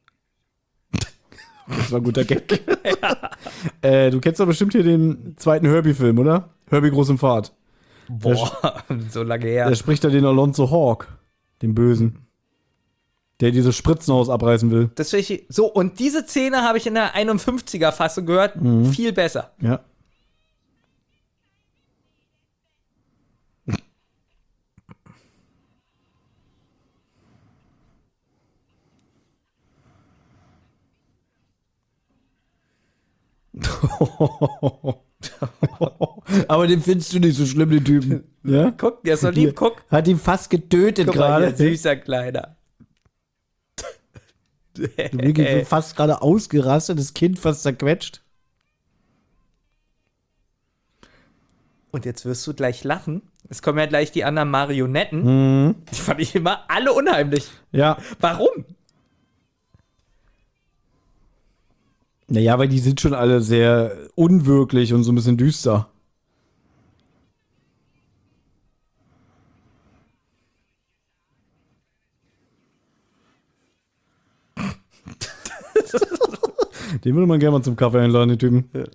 Das war ein guter Gag. Ja. Äh, du kennst doch bestimmt hier den zweiten Herbie-Film, oder? Herbie Groß in Fahrt. Boah, so lange her. Der spricht da den Alonzo Hawk, den Bösen. Der dieses Spritzenhaus abreißen will. Das will ich, so, und diese Szene habe ich in der einundfünfziger-Fassung gehört. Mhm. Viel besser. Ja. Aber den findest du nicht so schlimm, den Typen. Ja? Guck, der ist so lieb, guck. Hat ihn fast getötet Guck mal, gerade. hier, süßer Kleiner. Wirklich fast gerade ausgerastet, das Kind fast zerquetscht. Und jetzt wirst du gleich lachen. Es kommen ja gleich die anderen Marionetten. Mhm. Die fand ich immer alle unheimlich. Ja. Warum? Naja, weil die sind schon alle sehr unwirklich und so ein bisschen düster. Den würde man gerne mal zum Kaffee einladen, den Typen. Ja.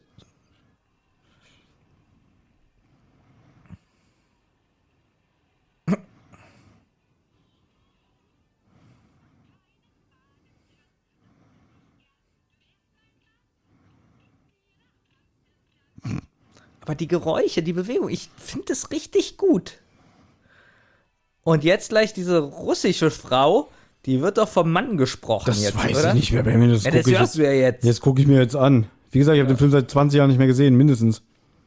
Aber die Geräusche, die Bewegung, ich finde das richtig gut. Und jetzt gleich diese russische Frau, die wird doch vom Mann gesprochen Das jetzt, weiß oder? ich nicht mehr, Benjamin. Das, Ja, guck das ich hörst jetzt, du ja jetzt. jetzt gucke ich mir jetzt an. Wie gesagt, ich habe den Film seit zwanzig Jahren nicht mehr gesehen, mindestens.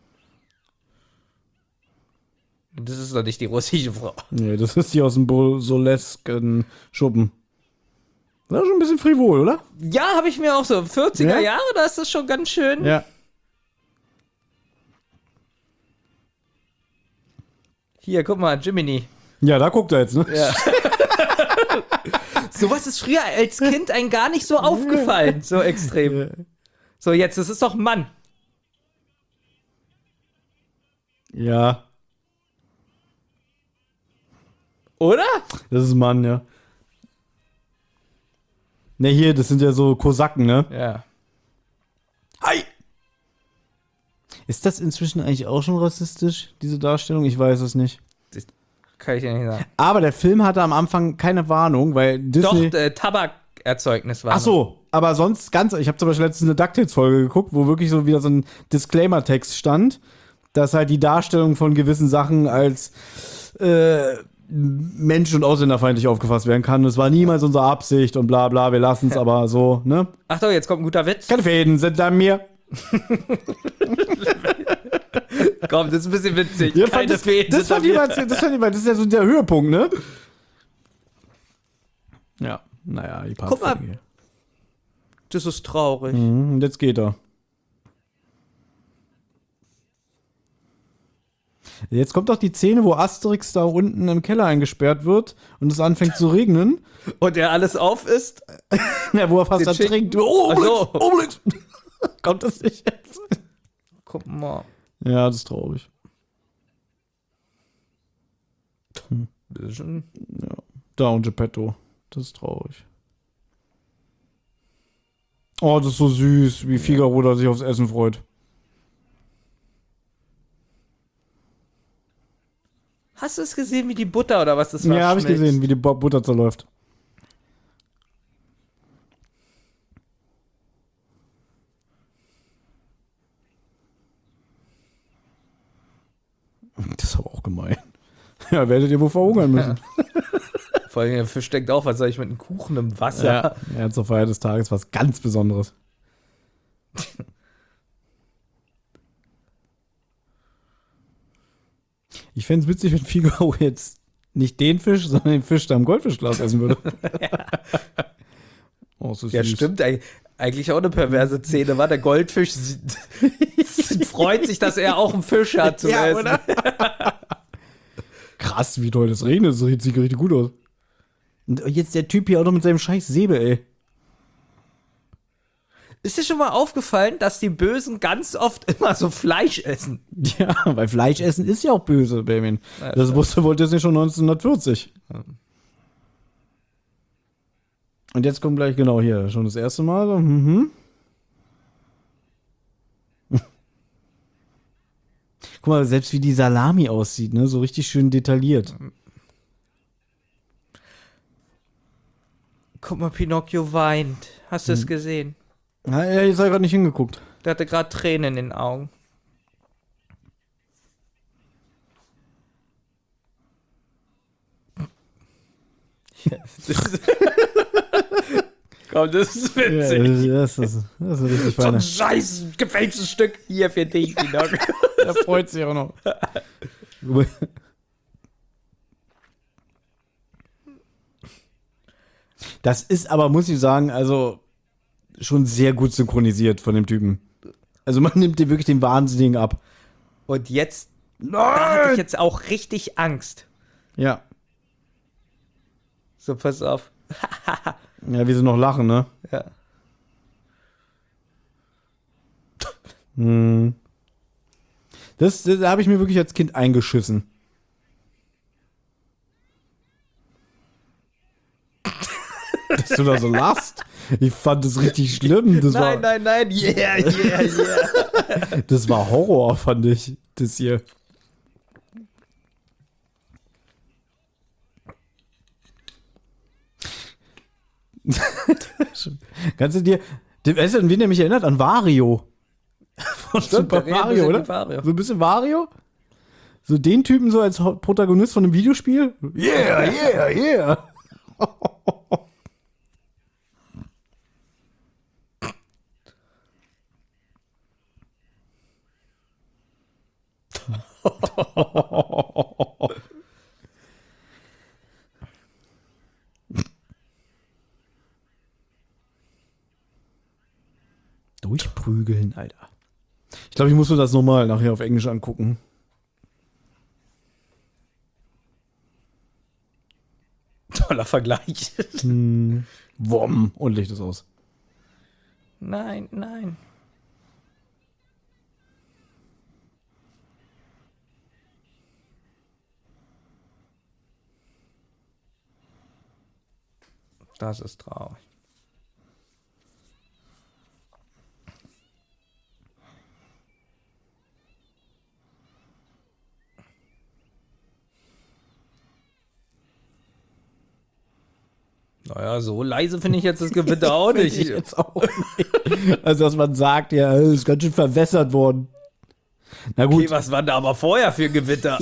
Das ist doch nicht die russische Frau. Nee, das ist die aus dem Bolesken Schuppen. Das ist schon ein bisschen frivol, oder? Ja, habe ich mir auch so. vierziger Ja? Jahre, da ist das schon ganz schön. Ja. Hier, guck mal, Jiminy. Ja, da guckt er jetzt, ne? Ja. Sowas ist früher als Kind einem gar nicht so aufgefallen, so extrem. So, jetzt, das ist doch ein Mann. Ja, Oder? das ist ein Mann, ja. Ne, hier, das sind ja so Kosaken, ne? Ja. Hi! Ist das inzwischen eigentlich auch schon rassistisch, diese Darstellung? Ich weiß es nicht. Das kann ich dir nicht sagen. Aber der Film hatte am Anfang keine Warnung, weil Disney... Doch, äh, Tabakerzeugnis war Ach so, aber sonst ganz... Ich habe zum Beispiel letztens eine DuckTales-Folge geguckt, wo wirklich so wieder so ein Disclaimer-Text stand. dass halt die Darstellung von gewissen Sachen als äh, mensch- und ausländerfeindlich aufgefasst werden kann. Das war niemals unsere Absicht und bla bla, wir lassen es aber so, ne? Achtung, jetzt kommt ein guter Witz. Keine Fäden sind an mir. Komm, das ist ein bisschen witzig. Ja, Keine das, Fäden das, sind an fand mir. jemand, das fand jemand, das ist ja so der Höhepunkt, ne? Ja, naja, die Guck mal. Parkfliege. Das ist traurig. Mhm, und jetzt geht er. Jetzt kommt doch die Szene, wo Asterix da unten im Keller eingesperrt wird und es anfängt zu regnen. Und er alles auf ist. Ja, wo er fast Den ertrinkt. Schinken. Oh, Ach so. Obelix, Obelix. Kommt das nicht jetzt? Guck mal. Ja, das ist traurig. Das ist schon Ja. Da und Geppetto. Das ist traurig. Oh, das ist so süß, wie Figaro da sich aufs Essen freut. Hast du es gesehen, wie die Butter oder was das war? Ja, habe ich schmilzt? gesehen, wie die Bu- Butter zerläuft. Das ist aber auch gemein. Ja, werdet ihr wohl verhungern müssen. Vor allem, der Fisch denkt auch, was soll ich mit einem Kuchen im Wasser? Ja, ja, zur Feier des Tages was ganz Besonderes. Ich fände es witzig, wenn Figaro jetzt nicht den Fisch, sondern den Fisch da im Goldfischglas essen würde. Oh, das ist Ja, süß. stimmt. Eig- Eigentlich auch eine perverse Szene, war der Goldfisch sie- freut sich, dass er auch einen Fisch hat zum Ja, Essen. oder? Krass, wie toll das regnet. Das sieht, sieht richtig gut aus. Und jetzt der Typ hier auch noch mit seinem scheiß Säbel, ey. Ist dir schon mal aufgefallen, dass die Bösen ganz oft immer so Fleisch essen? Ja, weil Fleisch essen ist ja auch böse, Benjamin. Ja, Das stimmt. wusste Walt Disney schon neunzehnhundertvierzig. Und jetzt kommt gleich genau hier, schon das erste Mal. So, mhm. Guck mal, selbst wie die Salami aussieht, ne? So richtig schön detailliert. Guck mal, Pinocchio weint. Hast du es gesehen? Ja, ja, jetzt habe ich gerade nicht hingeguckt. Der hatte gerade Tränen in den Augen. Ja, das Komm, das ist Ja, witzig. das, ist, das ist richtig So fein. ein scheiß gefälschtes Stück hier für dich, Pinocchio. Er freut sich auch noch. Das ist aber, muss ich sagen, also schon sehr gut synchronisiert von dem Typen. Also man nimmt dir wirklich den Wahnsinnigen ab. Und jetzt, da hatte ich jetzt auch richtig Angst. Ja. So, pass auf. Ja, wie sie noch lachen, ne? Ja. Hm. Das, das habe ich mir wirklich als Kind eingeschissen. Dass du da so lachst. Ich fand das richtig schlimm. Das Nein, war, nein, nein, yeah, yeah, yeah. Das war Horror, fand ich. Das hier. Kannst du dir. Weißt du, an wen der mich erinnert? An Wario. Von Stimmt, Super der redet ein Mario, bisschen oder? wie Wario. So ein bisschen Wario? So den Typen so als Hau- Protagonist von einem Videospiel? Yeah, yeah, yeah. Durchprügeln, Alter. Ich glaube, ich muss mir das nochmal nachher auf Englisch angucken. Toller Vergleich. Hm. Wom. Und Licht ist aus. Nein, nein. Das ist traurig. Naja, so leise finde ich jetzt das Gewitter auch Find nicht. ich jetzt auch nicht. Also, dass man sagt, ja, es ist ganz schön verwässert worden. Na gut. Okay, was war da aber vorher für Gewitter?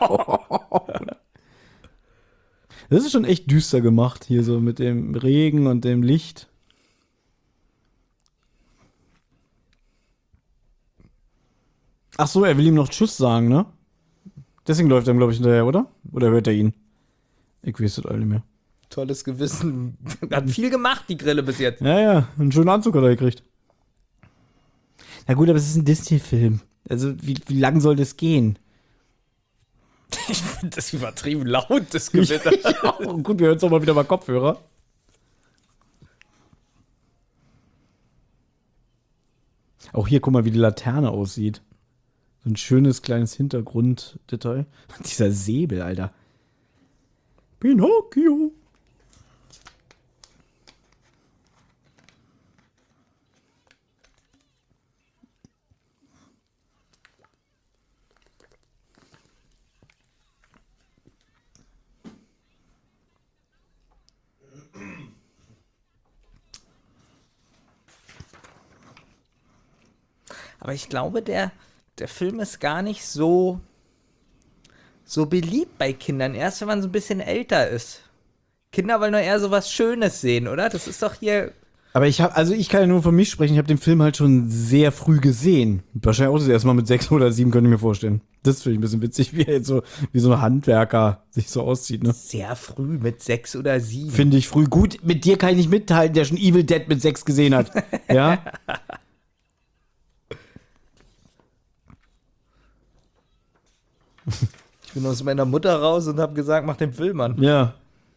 Das ist schon echt düster gemacht hier so mit dem Regen und dem Licht. Ach so, er will ihm noch Tschüss sagen, ne? Deswegen läuft er ihm, glaube ich, hinterher, oder? Oder hört er ihn? Ich weiß das alle nicht mehr. Tolles Gewissen. Hat viel gemacht, die Grille bis jetzt. Ja, ja, einen schönen Anzug hat er gekriegt. Na gut, aber es ist ein Disney-Film. Also, wie, wie lang soll das gehen? Ich finde das übertrieben laut, das Gewitter. Ja, gut, wir hören es auch mal wieder bei Kopfhörer. Auch hier, guck mal, wie die Laterne aussieht. So ein schönes kleines Hintergrunddetail. Dieser Säbel, Alter. Pinocchio. Aber ich glaube, der, der Film ist gar nicht so, so beliebt bei Kindern. Erst wenn man so ein bisschen älter ist. Kinder wollen doch eher so was Schönes sehen, oder? Das ist doch hier. Aber ich habe, also ich kann ja nur von mich sprechen, ich habe den Film halt schon sehr früh gesehen. Wahrscheinlich auch das erste Mal mit sechs oder sieben, könnte ich mir vorstellen. Das finde ich ein bisschen witzig, wie er jetzt so, wie so ein Handwerker sich so auszieht, ne? Sehr früh mit sechs oder sieben. Finde ich früh. Gut, mit dir kann ich nicht mithalten, der schon Evil Dead mit sechs gesehen hat. Ja? Ich bin aus meiner Mutter raus und habe gesagt, mach den Film an. Ja.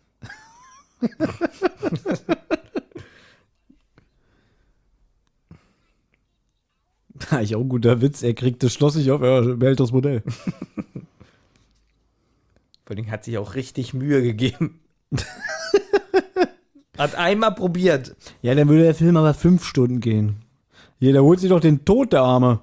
Eigentlich auch ein guter Witz. Er kriegt das Schloss nicht auf, er behält das Modell. Vor allem hat sich auch richtig Mühe gegeben. Hat einmal probiert. Ja, dann würde der Film aber fünf Stunden gehen. Hier, der holt sich doch den Tod, der Arme.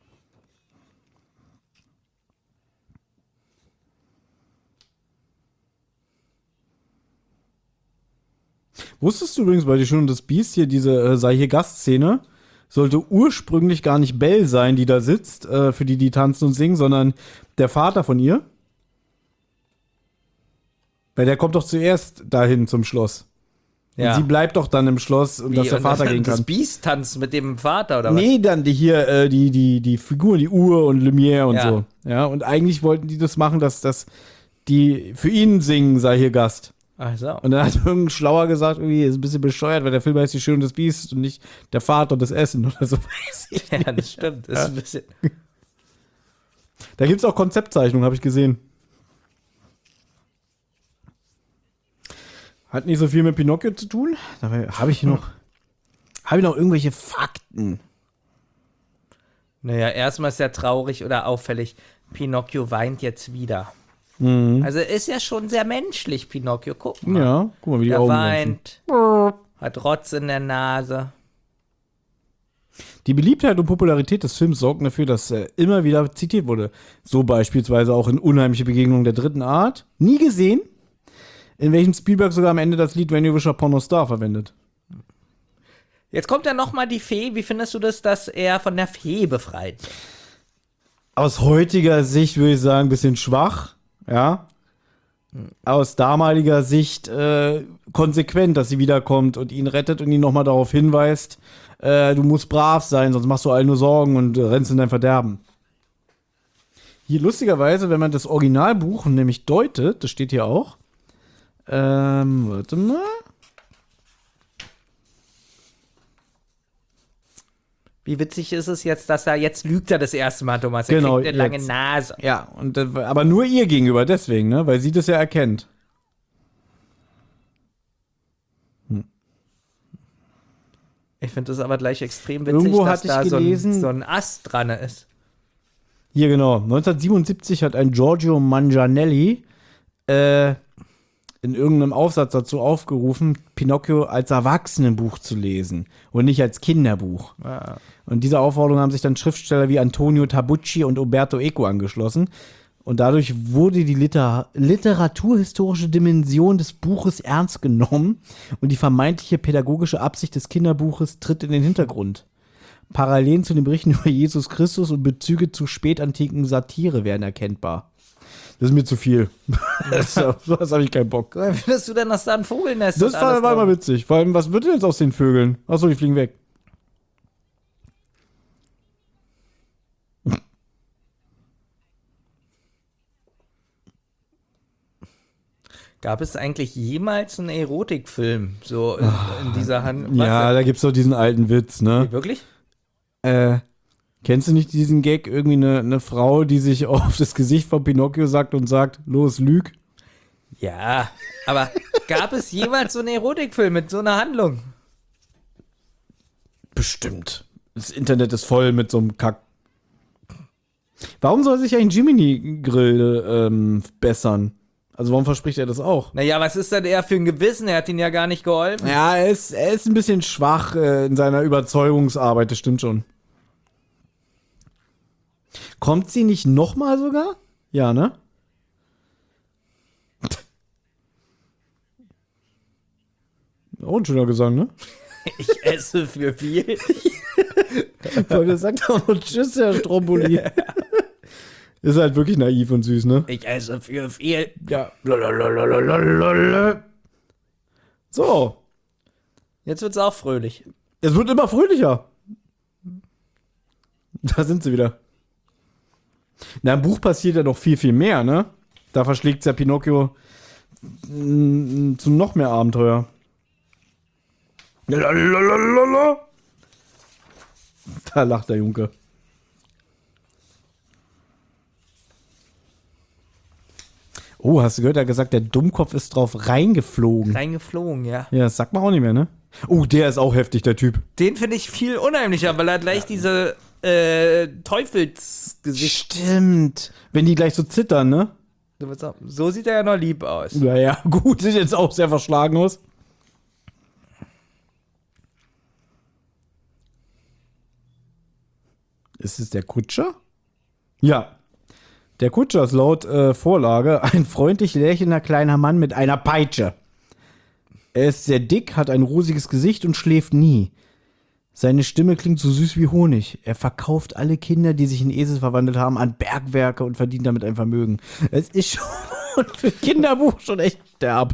Wusstest du übrigens, weil die schon das Biest hier, diese äh, sei hier Gastszene, sollte ursprünglich gar nicht Belle sein, die da sitzt, äh, für die, die tanzen und singen, sondern der Vater von ihr? Weil der kommt doch zuerst dahin zum Schloss. Ja. Und sie bleibt doch dann im Schloss, und Wie, dass der und Vater das, gehen kann. Das Biest tanzt mit dem Vater, oder was? Nee, dann die hier, äh, die, die, die Figuren, die Uhr und Lumière und Ja. so. Ja, und eigentlich wollten die das machen, dass, dass die für ihn singen, sei hier Gast. Ach so. Und dann hat irgendein Schlauer gesagt, irgendwie ist ein bisschen bescheuert, weil der Film heißt Die Schöne und das Biest und nicht der Vater und das Essen oder so. Weiß ich. Ja, das stimmt. Das ist ein bisschen. Da gibt es auch Konzeptzeichnungen, habe ich gesehen. Hat nicht so viel mit Pinocchio zu tun. Dabei habe ich hier noch, habe ich noch irgendwelche Fakten. Naja, erstmal ist er traurig oder auffällig. Pinocchio weint jetzt wieder. Mhm. Also ist ja schon sehr menschlich, Pinocchio. Guck mal. Ja, guck mal, wie die Der Augen laufen. weint, hat Rotz in der Nase. Die Beliebtheit und Popularität des Films sorgten dafür, dass er immer wieder zitiert wurde. So beispielsweise auch in Unheimliche Begegnungen der dritten Art. Nie gesehen, in welchem Spielberg sogar am Ende das Lied When You Wish Upon a Star verwendet. Jetzt kommt ja noch mal die Fee. Wie findest du das, dass er von der Fee befreit wird? Aus heutiger Sicht würde ich sagen, ein bisschen schwach. Ja. Aus damaliger Sicht äh, konsequent, dass sie wiederkommt und ihn rettet und ihn nochmal darauf hinweist, äh, du musst brav sein, sonst machst du allen nur Sorgen und äh, rennst in dein Verderben. Hier lustigerweise, wenn man das Originalbuch nämlich deutet, das steht hier auch, ähm, warte mal. Wie witzig ist es jetzt, dass er jetzt lügt er das erste Mal, Thomas. Er Genau, kriegt eine lange jetzt. Nase. Ja, und äh, aber nur ihr gegenüber, deswegen, ne? Weil sie das ja erkennt. Ich finde das aber gleich extrem witzig, Irgendwo dass hatte da ich so ein, gelesen- so ein Ast dran ist. Hier genau. neunzehnhundertsiebenundsiebzig hat ein Giorgio Manganielli äh, in irgendeinem Aufsatz dazu aufgerufen, Pinocchio als Erwachsenenbuch zu lesen und nicht als Kinderbuch. Ah. Und dieser Aufforderung haben sich dann Schriftsteller wie Antonio Tabucci und Umberto Eco angeschlossen. Und dadurch wurde die Liter- literaturhistorische Dimension des Buches ernst genommen und die vermeintliche pädagogische Absicht des Kinderbuches tritt in den Hintergrund. Parallelen zu den Berichten über Jesus Christus und Bezüge zu spätantiken Satire werden erkennbar. Das ist mir zu viel. Das, das habe ich keinen Bock. Woher findest du denn, dass da ein Vogelnest Das und war, alles war drauf? immer witzig. Vor allem, was wird denn jetzt aus den Vögeln? Achso, die fliegen weg. Gab es eigentlich jemals einen Erotikfilm so in, in dieser Hand? Ja, da gibt's doch diesen alten Witz, ne? Wirklich? Äh, kennst du nicht diesen Gag? Irgendwie eine, eine Frau, die sich auf das Gesicht von Pinocchio sagt und sagt, los, lüg. Ja, aber gab es jemals so einen Erotikfilm mit so einer Handlung? Bestimmt. Das Internet ist voll mit so einem Kack. Warum soll sich ein Jiminy-Grill ähm, bessern? Also warum verspricht er das auch? Naja, was ist denn er für ein Gewissen? Er hat ihn ja gar nicht geholfen. Ja, er ist, er ist ein bisschen schwach äh, in seiner Überzeugungsarbeit, das stimmt schon. Kommt sie nicht nochmal sogar? Ja, ne? Oh, ein schöner Gesang, ne? Ich esse für viel. Weil der sagt auch noch Tschüss, Herr Stromboli. Ist halt wirklich naiv und süß, ne? Ich esse für viel. Ja. Lalalalalalala. So. Jetzt wird's auch fröhlich. Es wird immer fröhlicher. Da sind sie wieder. Na, im Buch passiert ja noch viel, viel mehr, ne? Da verschlägt ja Pinocchio mm, zu noch mehr Abenteuer. Lalalala. Da lacht der Junge. Oh, hast du gehört, er hat gesagt, der Dummkopf ist drauf reingeflogen. Reingeflogen, ja. Ja, das sagt man auch nicht mehr, ne? Oh, der ist auch heftig, der Typ. Den finde ich viel unheimlicher, weil er gleich diese äh, Teufelsgesicht. Stimmt. Wenn die gleich so zittern, ne? So sieht er ja noch lieb aus. Naja, gut, sieht jetzt auch sehr verschlagen aus. Ist es der Kutscher? Ja. Der Kutscher ist laut äh, Vorlage ein freundlich lächelnder kleiner Mann mit einer Peitsche. Er ist sehr dick, hat ein rosiges Gesicht und schläft nie. Seine Stimme klingt so süß wie Honig. Er verkauft alle Kinder, die sich in Esel verwandelt haben, an Bergwerke und verdient damit ein Vermögen. Es ist schon für ein Kinderbuch schon echt derb.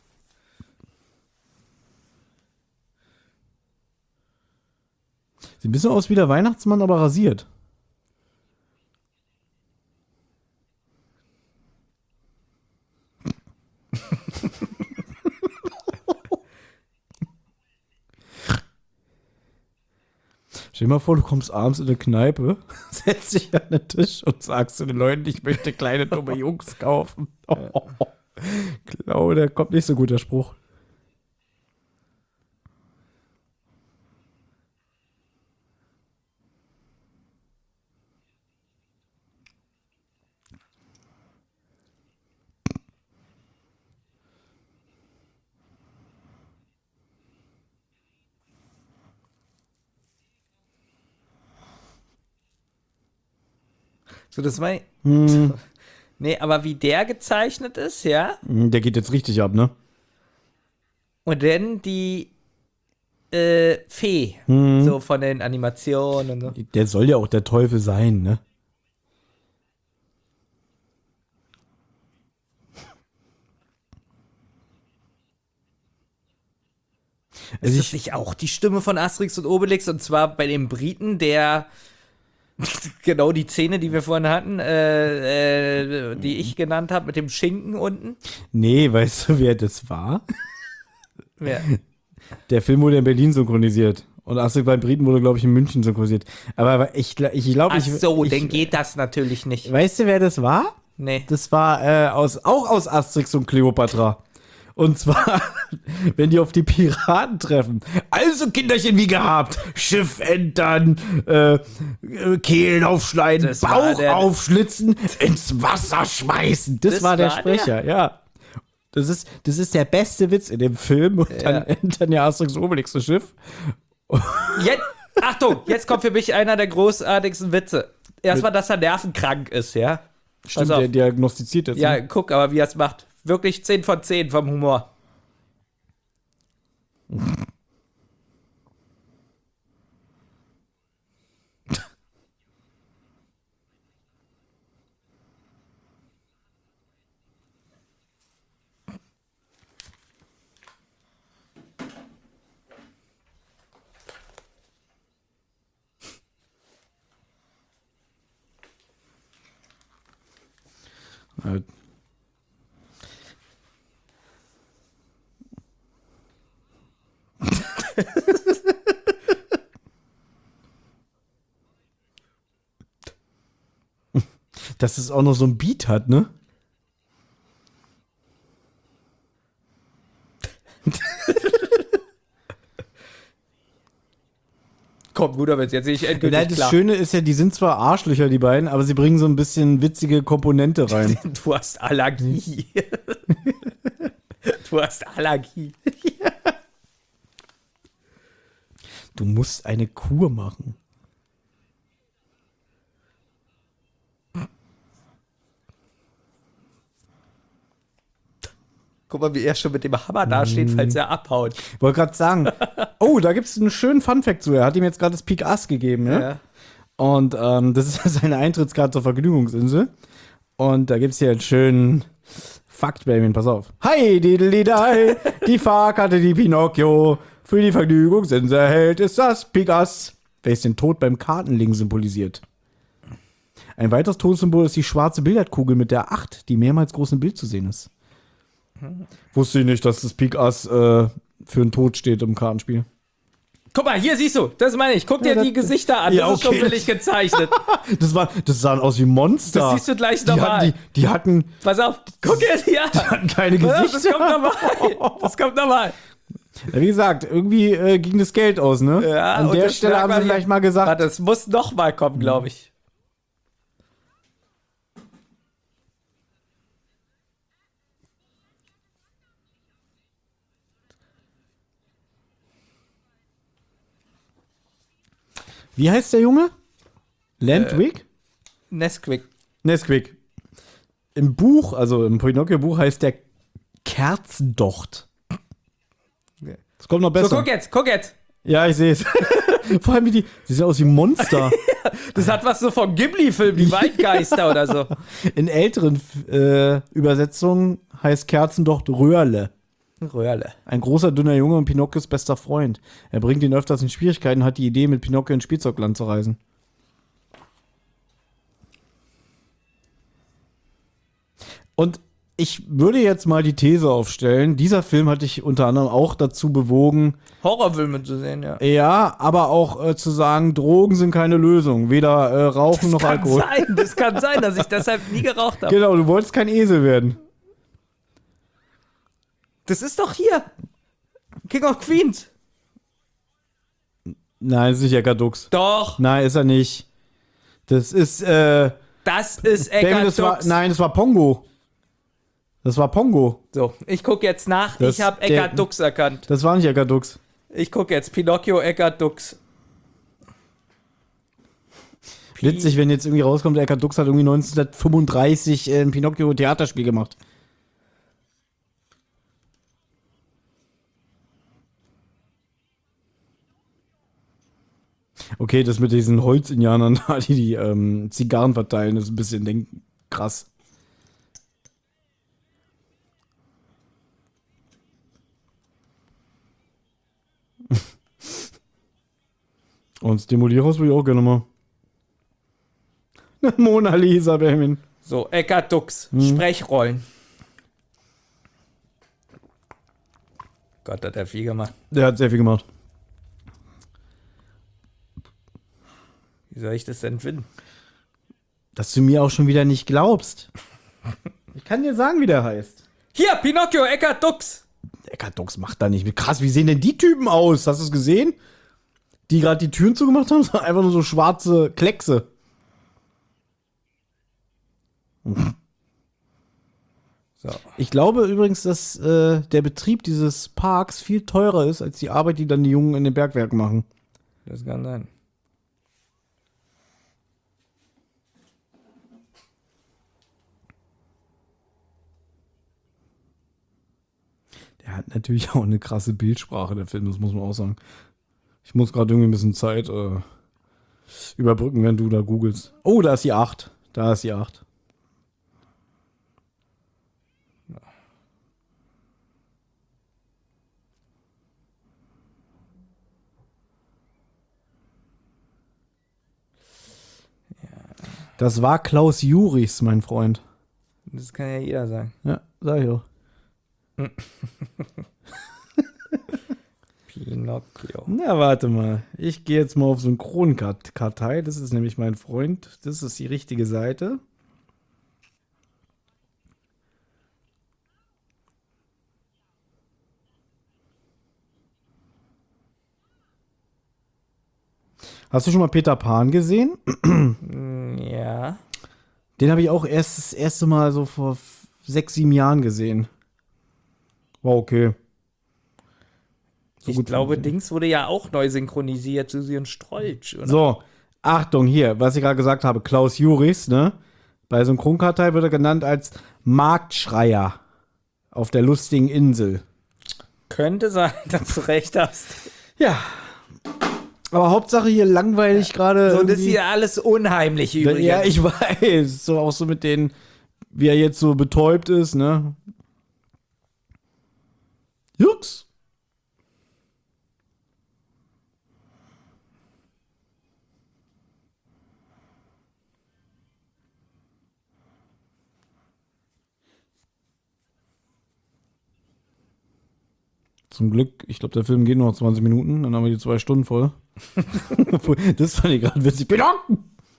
Sieht ein bisschen aus wie der Weihnachtsmann, aber rasiert. Stell dir mal vor, du kommst abends in eine Kneipe, setzt dich an den Tisch und sagst zu den Leuten, ich möchte kleine dumme Jungs kaufen. Oh, oh, oh. Ich glaube, da kommt nicht so gut der Spruch. So, das war. Hm. Nee, aber wie der gezeichnet ist, ja. Der geht jetzt richtig ab, ne? Und dann die äh, Fee. Hm. So von den Animationen und so. Der soll ja auch der Teufel sein, ne? Ist das nicht auch die Stimme von Asterix und Obelix? Und zwar bei dem Briten, der genau die Szene, die wir vorhin hatten, äh, äh, die ich genannt habe, mit dem Schinken unten. Nee, weißt du, wer das war? Ja. Der Film wurde in Berlin synchronisiert. Und Asterix beim Briten wurde, glaube ich, in München synchronisiert. Aber ich, ich glaube, Ach ich. so, ich, dann geht das natürlich nicht. Weißt du, wer das war? Nee. Das war äh, aus, auch aus Asterix und Kleopatra. Und zwar, wenn die auf die Piraten treffen. Also, Kinderchen, wie gehabt. Schiff entern, äh, äh, Kehlen aufschneiden, Das war Bauch der- aufschlitzen, ins Wasser schmeißen. Das, Das war der war Sprecher, ja. Das ist, das ist der beste Witz in dem Film. Und dann Ja. entern ja Asterix und Obelix das Schiff. Jetzt, Achtung, jetzt kommt für mich einer der großartigsten Witze. Erstmal, dass er nervenkrank ist, ja. Stimmt, Pass auf. der diagnostiziert jetzt. Ja, ne? guck aber, wie er es macht. Wirklich zehn von zehn vom Humor. Äh, Dass es auch noch so ein Beat hat, ne? Komm, guter Witz, jetzt sehe ich endgültig Nein, das klar. Schöne ist ja, die sind zwar Arschlöcher, die beiden, aber sie bringen so ein bisschen witzige Komponente rein. Du hast Allergie. Du hast Allergie. Du musst eine Kur machen. Guck mal, wie er schon mit dem Hammer dasteht, falls er abhaut. Wollte gerade sagen, oh, da gibt es einen schönen Funfact zu. Er hat ihm jetzt gerade das Pik Ass gegeben, ne? Ja. Und ähm, das ist seine Eintrittskarte zur Vergnügungsinsel. Und da gibt es hier einen schönen Fakt, Benjamin, pass auf. Hi, diddly-dai, die Fahrkarte, die Pinocchio für die Vergnügungsinsel erhält, ist das Pik Ass, welches den Tod beim Kartenlegen symbolisiert. Ein weiteres Todessymbol ist die schwarze Billardkugel mit der acht, die mehrmals groß im Bild zu sehen ist. Wusste ich nicht, dass das Pik Ass äh, für den Tod steht im Kartenspiel. Guck mal, hier siehst du, das meine ich. Guck dir Ja, das- die Gesichter an, Ja, das ist okay. schon billig gezeichnet. Das, war, das sahen aus wie Monster. Das siehst du gleich die nochmal. hatten, die, die, hatten, Pass auf, guck dir die an. die hatten keine Pass auf, Gesichter. das kommt nochmal. Das kommt nochmal. Ja, wie gesagt, irgendwie äh, ging das Geld aus, ne? Ja, An und der das Stelle merkt haben man sie hier. vielleicht mal gesagt, Warte, das muss nochmal kommen, glaube ich. wie heißt der Junge? Landwick? Nesquik. Nesquik. Im Buch, also im Pinocchio-Buch heißt der Kerzendocht. Das kommt noch besser. So, guck jetzt, guck jetzt. Ja, ich sehe es. Vor allem wie die, die sehen aus wie Monster. Das hat was so vom Ghibli-Film, die Waldgeister oder so. In älteren äh, Übersetzungen heißt Kerzendocht Röhrle. Röhrle. Ein großer, dünner Junge und Pinocchios bester Freund. Er bringt ihn öfters in Schwierigkeiten und hat die Idee, mit Pinocchio ins Spielzeugland zu reisen. Und ich würde jetzt mal die These aufstellen, dieser Film hat dich unter anderem auch dazu bewogen, Horrorfilme zu sehen, ja. ja, aber auch äh, zu sagen, Drogen sind keine Lösung. Weder äh, Rauchen noch kann Alkohol. sein, das kann sein, dass ich deshalb nie geraucht habe. Genau, du wolltest kein Esel werden. Das ist doch hier. King of Queens. Nein, das ist nicht Eckart Dux. Doch, Nein, ist er nicht. Das ist, äh, das ist David, Eckart das war, Dux. nein, das war Pongo. Das war Pongo. So, ich gucke jetzt nach. Das- ich habe der- Eckart Dux erkannt. Das war nicht Eckart Dux. Ich gucke jetzt Pinocchio, Eckart Dux. Witzig, wenn jetzt irgendwie rauskommt, Eckart Dux hat irgendwie neunzehnhundertfünfunddreißig äh, ein Pinocchio-Theaterspiel gemacht. Okay, das mit diesen Holzindianern, da, die die ähm, Zigarren verteilen, ist ein bisschen denk krass. Und das Demolierhaus will ich auch gerne mal. Mona Lisa, Benjamin. So, Eckart Dux. Mhm. Sprechrollen. Gott, hat er viel gemacht. Der hat sehr viel gemacht. Wie soll ich das denn finden? Dass du mir auch schon wieder nicht glaubst. Ich kann dir sagen, wie der heißt. Hier, Pinocchio, Eckart Dux. Eckart Dux macht da nicht mit. Krass, wie sehen denn die Typen aus? Hast du es gesehen? Die gerade die Türen zugemacht haben? Einfach nur so schwarze Kleckse. So. Ich glaube übrigens, dass äh, der Betrieb dieses Parks viel teurer ist, als die Arbeit, die dann die Jungen in den Bergwerken machen. Das kann sein. Der hat natürlich auch eine krasse Bildsprache, der Film, das muss man auch sagen. Ich muss gerade irgendwie ein bisschen Zeit äh, überbrücken, wenn du da googelst. Oh, da ist die acht. Da ist die acht. Das war Klaus Jurichs, mein Freund. Das kann ja jeder sagen. Ja, sag ich auch. Pinocchio. Na, warte mal. Ich gehe jetzt mal auf Synchronkartei. Das ist nämlich mein Freund. Das ist die richtige Seite. Hast du schon mal Peter Pan gesehen? Ja. Den habe ich auch erst das erste Mal so vor sechs, sieben Jahren gesehen. War okay. So Ich gut glaube, funktioniert. Dings wurde ja auch neu synchronisiert, Susi und Strolch, oder? So, Achtung hier, was ich gerade gesagt habe, Klaus Juris, ne? Bei Synchronkartei wird er genannt als Marktschreier auf der lustigen Insel. Könnte sein, dass du recht hast. Ja. Aber Hauptsache hier langweilig gerade. So, das ist irgendwie. hier alles unheimlich übrigens. Ja, ich weiß. So auch so mit den, wie er jetzt so betäubt ist, ne? Jux. Zum Glück, ich glaube, der Film geht noch zwanzig Minuten, dann haben wir die zwei Stunden voll. Das fand ich gerade witzig. Pinocchio!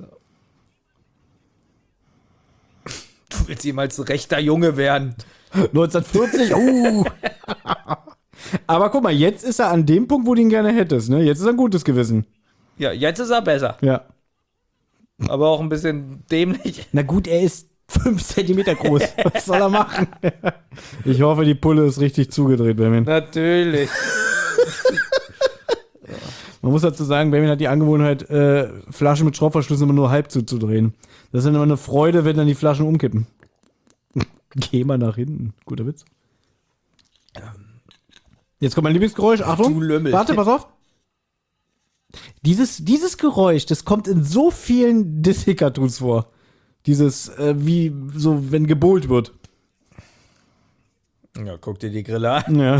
Du willst jemals rechter Junge werden. neunzehnhundertvierzig, uh. Aber guck mal, jetzt ist er an dem Punkt, wo du ihn gerne hättest, ne? Jetzt ist er ein gutes Gewissen. Ja, jetzt ist er besser. Ja. Aber auch ein bisschen dämlich. Na gut, er ist fünf Zentimeter groß. Was soll er machen? Ich hoffe, die Pulle ist richtig zugedreht, Benjamin. Natürlich. Man muss dazu sagen, Benjamin hat die Angewohnheit, äh, Flaschen mit Schraubverschlüssen immer nur halb zuzudrehen. Das ist dann immer eine Freude, wenn dann die Flaschen umkippen. Geh mal nach hinten. Guter Witz. Jetzt kommt mein Lieblingsgeräusch. Achtung. Du Lümmel. Warte, pass auf. Dieses, dieses Geräusch, das kommt in so vielen Disney-Cartoons vor. Dieses, äh, wie so, wenn gebohlt wird. Ja, guck dir die Grille an. Ja.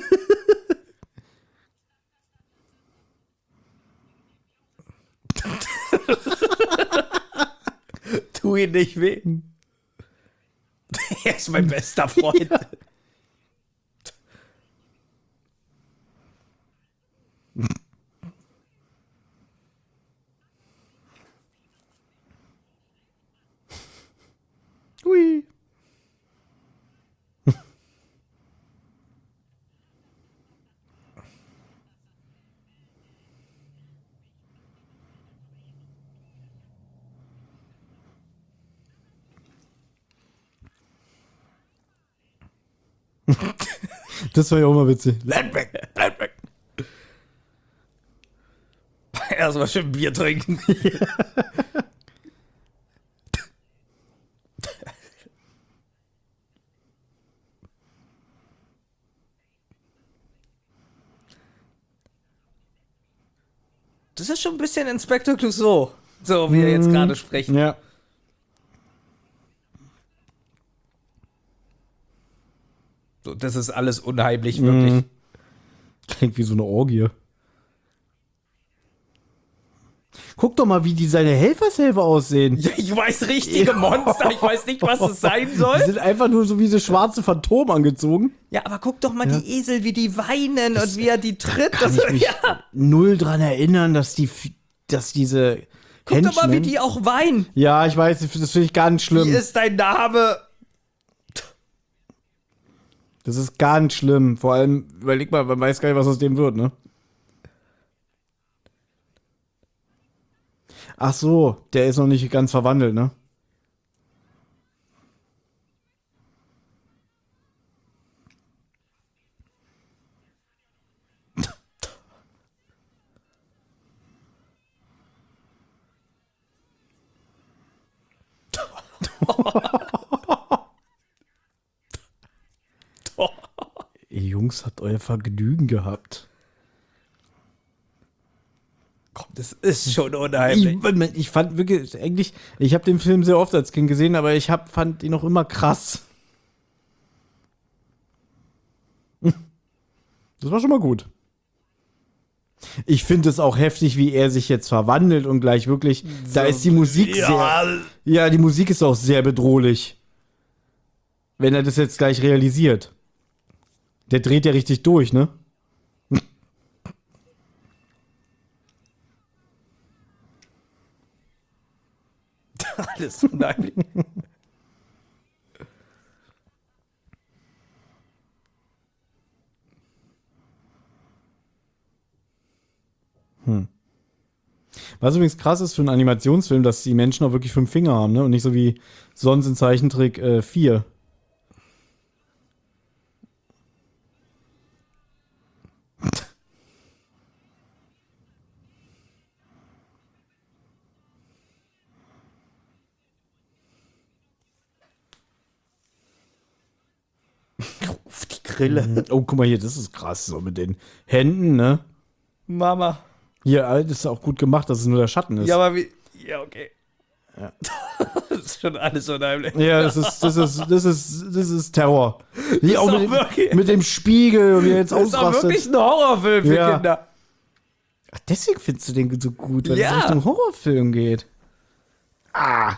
Tu ihn nicht weh. Er ist mein bester Freund. Ja. Hui. Das war ja auch mal witzig. Bleib weg, bleib weg. Erstmal schön Bier trinken. Das ist schon ein bisschen Inspektor Clouseau, so wie er jetzt gerade spricht. Ja. So, das ist alles unheimlich, wirklich. Klingt wie so eine Orgie. Guck doch mal, wie die seine Helfershelfer aussehen. Ja, ich weiß richtige Monster, ich weiß nicht, was es sein Die soll. sind einfach nur so wie diese schwarze Phantom angezogen. Ja, aber guck doch mal Ja. die Esel, wie die weinen und wie er die tritt. Kann Das, ich mich ja, null dran erinnern, dass die, dass diese guck doch mal, wie Henchmen- die auch weinen. Ja, ich weiß, das finde ich ganz Wie schlimm. ist dein Name? Das ist ganz schlimm. Vor allem, überleg mal, man weiß gar nicht, was aus dem wird, ne? Ach so, der ist noch nicht ganz verwandelt, ne? Ihr Jungs, habt euer Vergnügen gehabt. Komm, das ist schon unheimlich. Ich, ich fand wirklich, eigentlich, ich habe den Film sehr oft als Kind gesehen, aber ich hab, fand ihn noch immer krass. Das war schon mal gut. Ich finde es auch heftig, wie er sich jetzt verwandelt und gleich wirklich, da ist die Musik ja. sehr, ja, die Musik ist auch sehr bedrohlich. wenn er das jetzt gleich realisiert. Der dreht ja richtig durch, ne? Alles unheimlich. Hm. Was übrigens krass ist für einen Animationsfilm, dass die Menschen auch wirklich fünf Finger haben, ne? Und nicht so wie sonst in Zeichentrick äh, vier. Auf die Grille. Oh, guck mal hier, das ist krass, so mit den Händen, ne? Mama. Hier, das ist auch gut gemacht, dass es nur der Schatten ist. Ja, aber wie. Ja, okay. Ja. Das ist schon alles unheimlich. Ja, das ist, das ist, das ist, das ist Terror. Hier auch doch mit, wirklich- mit dem Spiegel, wie er jetzt Das ist doch ausrastet. wirklich ein Horrorfilm für Ja. Kinder. Ach, deswegen findest du den so gut, weil Ja. es Richtung Horrorfilm geht. Ah.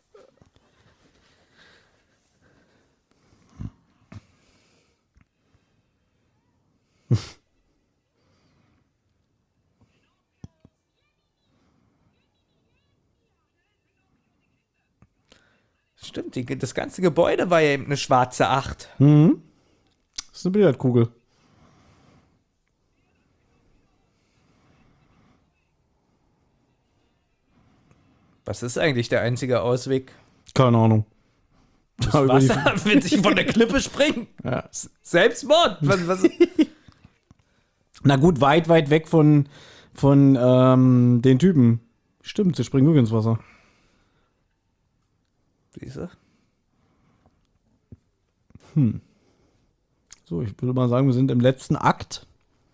Stimmt, die, das ganze Gebäude war ja eben eine schwarze Acht. Mhm. Das ist eine Billardkugel. Was ist eigentlich der einzige Ausweg? Keine Ahnung. Da über die- Wasser, wenn sich von der Klippe springen? Ja. Selbstmord? Was, was? Na gut, weit, weit weg von, von ähm, den Typen. Stimmt, sie springen wirklich ins Wasser. Siehste? So, ich würde mal sagen, wir sind im letzten Akt.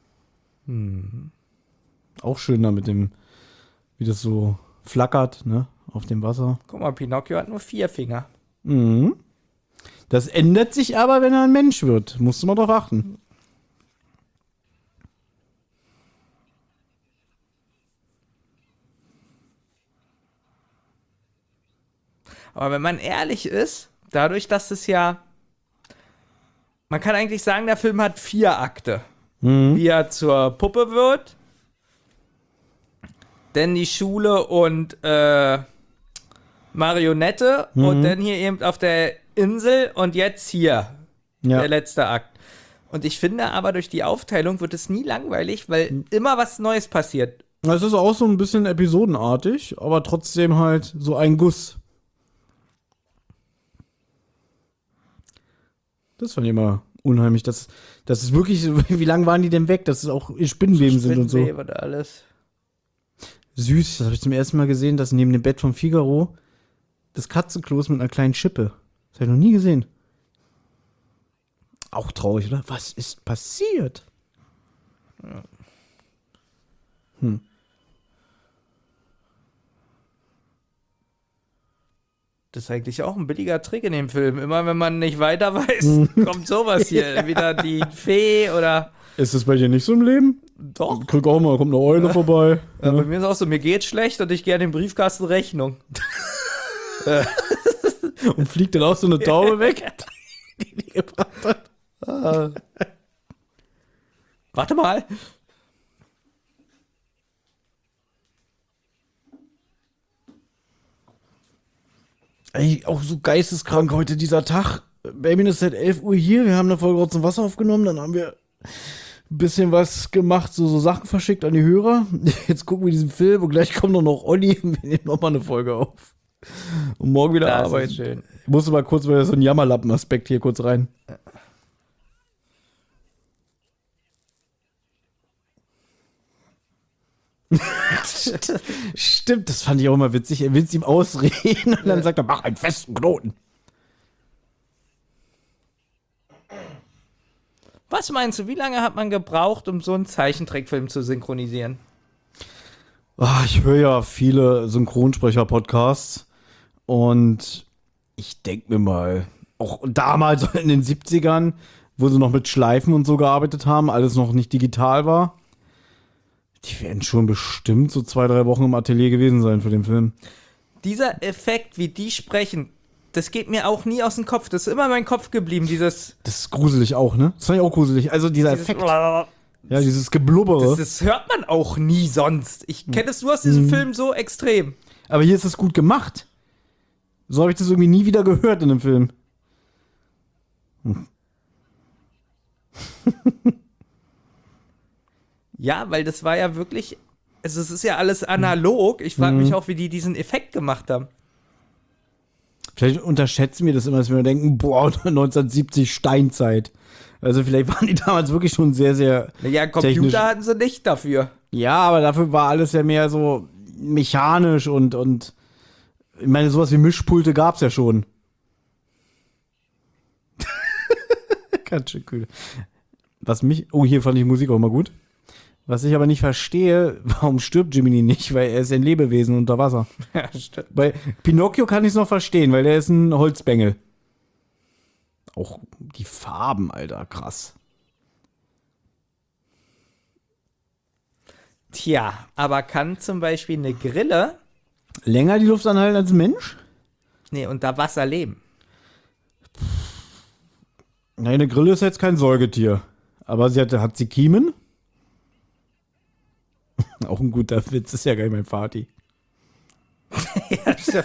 Auch schön da mit dem, wie das so flackert, ne, auf dem Wasser. Guck mal, Pinocchio hat nur vier Finger. Mhm. Das ändert sich aber, wenn er ein Mensch wird. Musst du mal drauf achten. Aber wenn man ehrlich ist, dadurch, dass es ja. Man kann eigentlich sagen, der Film hat vier Akte. Mhm. Wie er zur Puppe wird. Dann die Schule und äh, Marionette. Mhm. Und dann hier eben auf der Insel und jetzt hier. Ja. Der letzte Akt. Und ich finde aber, durch die Aufteilung wird es nie langweilig, weil immer was Neues passiert. Es ist auch so ein bisschen episodenartig, aber trotzdem halt so ein Guss. Das fand ich immer unheimlich. Das, das ist wirklich, wie lange waren die denn weg, dass es auch Spinnenweben sind und so. Spinnenweben und alles. Süß, das habe ich zum ersten Mal gesehen, dass neben dem Bett von Figaro das Katzenklo ist mit einer kleinen Schippe. Das habe ich noch nie gesehen. Auch traurig, oder? Was ist passiert? Hm. Das ist eigentlich auch ein billiger Trick in dem Film. Immer wenn man nicht weiter weiß, kommt sowas hier. Ja. Wieder die Fee oder. Ist das bei dir nicht so im Leben? Doch. Ich krieg auch mal, kommt eine Eule vorbei. Ja, bei mir ist auch so, mir geht's schlecht und ich gehe an den Briefkasten Rechnung. Und fliegt dann auch so eine Taube weg, die die gebracht hat. Warte mal. Ey, auch so geisteskrank heute dieser Tag. Baby ist seit elf Uhr hier. Wir haben eine Folge Rotz und Wasser aufgenommen. Dann haben wir ein bisschen was gemacht, so, so Sachen verschickt an die Hörer. Jetzt gucken wir diesen Film und gleich kommt noch, noch Olli und wir nehmen nochmal eine Folge auf. Und morgen wieder Das arbeiten. ist schön. Ich musste mal kurz mal so einen Jammerlappen-Aspekt hier kurz rein. Stimmt, das fand ich auch immer witzig. Er will es ihm ausreden und dann sagt er, mach einen festen Knoten. Was meinst du, wie lange hat man gebraucht, um so einen Zeichentrickfilm zu synchronisieren? Ah, ich höre ja viele Synchronsprecher-Podcasts und ich denke mir mal, auch damals in den siebzigern, wo sie noch mit Schleifen und so gearbeitet haben, alles noch nicht digital war, die werden schon bestimmt so zwei, drei Wochen im Atelier gewesen sein für den Film. Dieser Effekt, wie die sprechen, das geht mir auch nie aus dem Kopf. Das ist immer mein Kopf geblieben, dieses... Das ist gruselig auch, ne? Das fand ich auch gruselig. Also dieser dieses Effekt. Ja, dieses Geblubbere. Das, das hört man auch nie sonst. Ich kenne es nur aus diesem Mhm. Film so extrem. Aber hier ist es gut gemacht. So habe ich das irgendwie nie wieder gehört in einem Film. Hm. Ja, weil das war ja wirklich... Also es ist ja alles analog. Ich frage mich Mhm. auch, wie die diesen Effekt gemacht haben. Vielleicht unterschätzen wir das immer, dass wir denken, boah, neunzehnhundertsiebzig Steinzeit. Also vielleicht waren die damals wirklich schon sehr, sehr Ja, Computer technisch. hatten sie nicht dafür. Ja, aber dafür war alles ja mehr so mechanisch und, und ich meine, sowas wie Mischpulte gab's ja schon. Ganz schön cool. Was mich, oh, hier fand ich Musik auch mal gut. Was ich aber nicht verstehe, warum stirbt Jiminy nicht? Weil er ist ein Lebewesen unter Wasser. Ja, stimmt. Bei Pinocchio kann ich es noch verstehen, weil der ist ein Holzbengel. Auch die Farben, Alter, krass. Tja, aber kann zum Beispiel eine Grille, Länger die Luft anhalten als ein Mensch? nee, unter Wasser leben? Nein, eine Grille ist jetzt kein Säugetier. Aber sie hat, hat sie Kiemen? Auch ein guter Witz, ist ja gar nicht mein Vati. Ja, stimmt.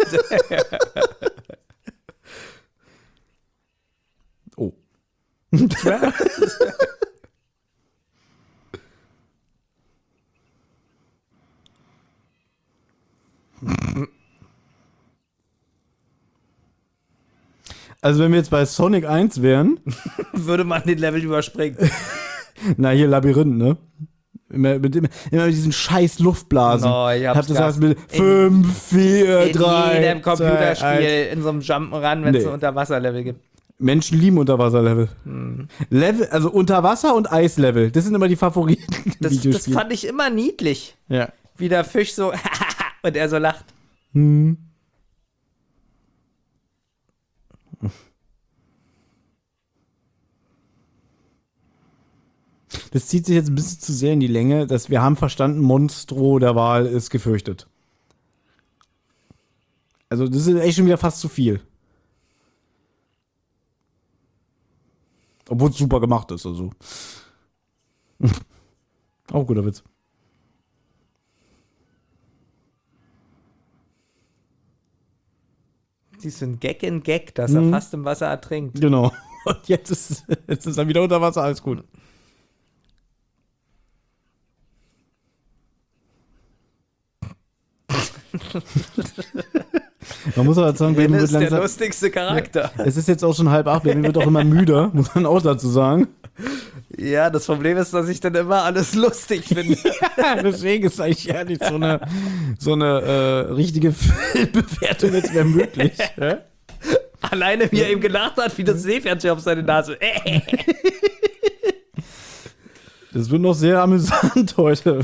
Oh. Also wenn wir jetzt bei Sonic eins wären, Würde man den Level überspringen. na hier Labyrinth, ne? Immer mit, dem, immer mit diesen scheiß Luftblasen. No, ich hab's Hab das grad alles mit in- fünf, vier, In drei, jedem Computerspiel, zwei, in so einem Jump'n'Run, wenn es Nee. ein Unterwasserlevel gibt. Menschen lieben Unterwasserlevel. Hm. Level, also Unterwasser und Eislevel. Das sind immer die Favoriten. Das, das Videospiele. fand ich immer niedlich. Ja. Wie der Fisch so und er so lacht. Hm. Das zieht sich jetzt ein bisschen zu sehr in die Länge, dass wir haben verstanden, Monstro der Wahl ist gefürchtet. Also das ist echt schon wieder fast zu viel. Obwohl es super gemacht ist, also. Auch guter Witz. Siehst du, ein Gag in Gag, dass Mhm. er fast im Wasser ertrinkt. Genau. Und jetzt ist, jetzt ist er wieder unter Wasser, alles gut. Man muss aber sagen, Baby Ren wird ist der langsam. lustigste Charakter. Es ist jetzt auch schon halb acht, Baby wird auch immer müder, muss man auch dazu sagen. Ja, das Problem ist, dass ich dann immer alles lustig finde. Deswegen ist eigentlich ehrlich so eine, so eine äh, richtige Filmbewertung jetzt wäre möglich. Ja? Alleine, wie er eben gelacht hat, wie das Seepferdchen auf seine Nase. Das wird noch sehr amüsant heute.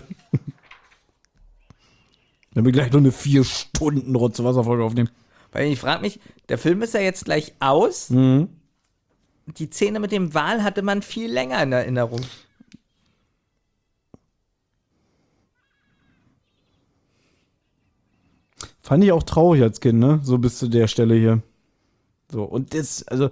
Wenn wir gleich noch eine vier Stunden Rotze Wasserfolge aufnehmen. Weil ich frage mich, der Film ist ja jetzt gleich aus. Mhm. Die Szene mit dem Wal hatte man viel länger in Erinnerung. Fand ich auch traurig als Kind, ne? So bis zu der Stelle hier. So, und das, also.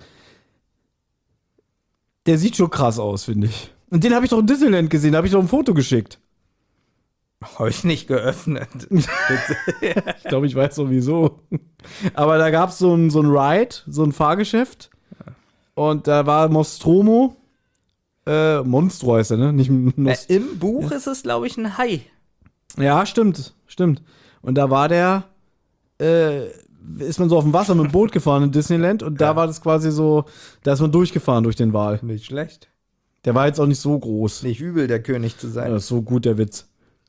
Der sieht schon krass aus, finde ich. Und den habe ich doch in Disneyland gesehen, da habe ich doch ein Foto geschickt. Habe ich nicht geöffnet. Ich glaube, ich weiß sowieso. Aber da gab es so ein, so ein Ride, so ein Fahrgeschäft. Und da war Nostromo. Äh, Monstro heißt er, ne? Nicht äh, Nost Im Buch ist es, glaube ich, ein Hai. Ja, stimmt, stimmt. Und da war der, äh, ist man so auf dem Wasser mit dem Boot gefahren in Disneyland und da Ja. war das quasi so, da ist man durchgefahren durch den Wal. Nicht schlecht. Der war jetzt auch nicht so groß. Nicht übel, der König zu Ja, sein. das ist so gut, der Witz.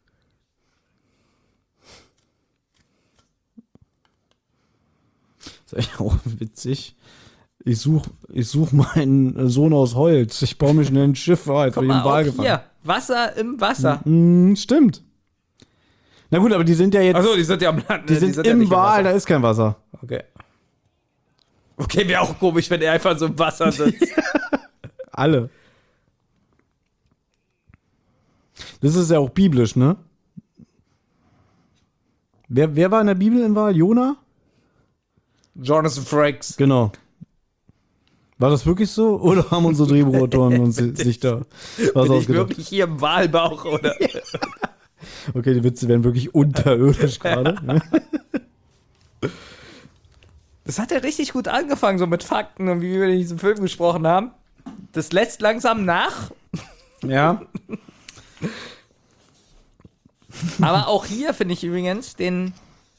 Das ist eigentlich auch witzig. Ich suche ich such meinen Sohn aus Holz. Ich baue mir schnell ein Schiff. Ah, jetzt Guck bin ich mal, im Wal auch gefangen. hier. Wasser im Wasser. Mm, stimmt. Na gut, aber die sind ja jetzt. Achso, die sind ja am Land. die ne? sind, ja im nicht Wal, da Wasser. ist kein Wasser. Okay. Okay, wäre auch komisch, wenn er einfach so im Wasser sitzt. Alle. Das ist ja auch biblisch, ne? Wer, wer war in der Bibel im Wal? Jona? Jonathan Frakes. Genau. War das wirklich so? Oder haben unsere Drehbuchautoren uns sich da was Bin ich ausgedacht? wirklich hier im Walbauch, oder? Okay, die Witze werden wirklich unterirdisch gerade. Ne? Das hat ja richtig gut angefangen, so mit Fakten und wie wir in diesem Film gesprochen haben. Das lässt langsam nach. Ja. Aber auch hier finde ich übrigens den.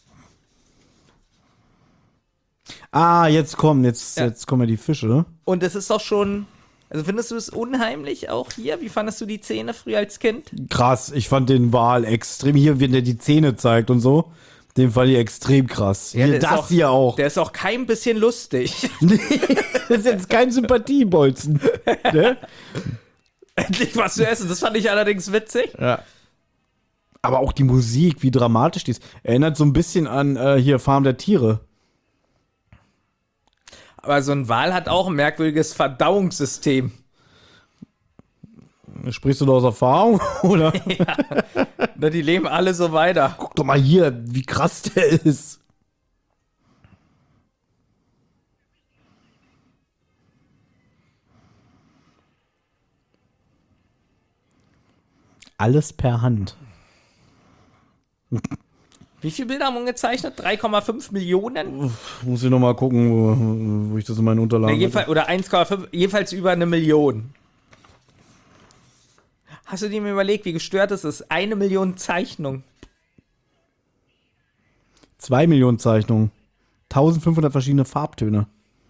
Ah, jetzt kommen, jetzt, Ja. jetzt kommen ja die Fische, ne? Und es ist doch schon. Also findest du es unheimlich auch hier? Wie fandest du die Szene früher als Kind? Krass, ich fand den Wal extrem, hier, wenn der die Zähne zeigt und so, den fand ich extrem krass. Ja, hier, der ist das auch- hier auch. Der ist auch kein bisschen lustig. Nee, das ist jetzt kein Sympathiebolzen. Ne? Endlich was zu essen. Das fand ich allerdings witzig. Ja. Aber auch die Musik, wie dramatisch die ist. Erinnert so ein bisschen an äh, hier Farm der Tiere. Aber so ein Wal hat auch ein merkwürdiges Verdauungssystem. Sprichst du da aus Erfahrung? Oder? Na, die leben alle so weiter. Guck doch mal hier, wie krass der ist. Alles per Hand. Wie viele Bilder haben wir gezeichnet? drei Komma fünf Millionen? Muss ich noch mal gucken, wo, wo ich das in meinen Ne, Unterlagen jedenfalls, oder eins Komma fünf, jedenfalls über eine Million. Hast du dir mal überlegt, wie gestört es ist? Eine Million Zeichnungen. Zwei Millionen Zeichnungen. eintausendfünfhundert verschiedene Farbtöne.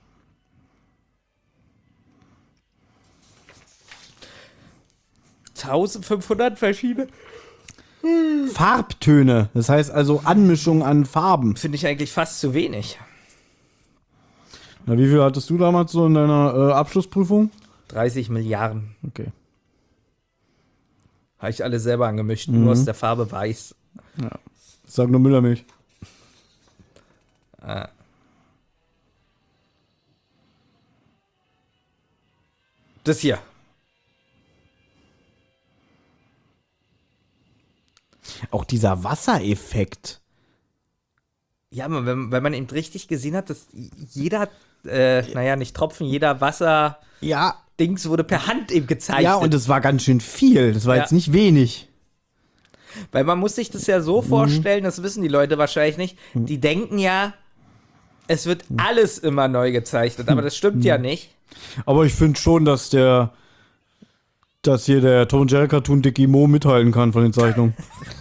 eintausendfünfhundert verschiedene. Farbtöne. Das heißt also Anmischung an Farben. Finde ich eigentlich fast zu wenig. Na, wie viel hattest du damals so in deiner äh, Abschlussprüfung? dreißig Milliarden. Okay. Habe ich alle selber angemischt, nur aus der Farbe weiß. Sag nur Müllermilch. Ah. Das hier. Auch dieser Wassereffekt. Ja, aber wenn, wenn man eben richtig gesehen hat, dass jeder, äh, naja, nicht Tropfen, jeder Wasser-Dings Ja. wurde per Hand eben gezeichnet. Ja, und es war ganz schön viel. Das war Ja. jetzt nicht wenig. Weil man muss sich das ja so vorstellen, das wissen die Leute wahrscheinlich nicht, die denken ja, es wird alles immer neu gezeichnet, aber das stimmt ja nicht. Aber ich finde schon, dass der, dass hier der Tom und Jerry Cartoon Dickie Mo mithalten kann von den Zeichnungen.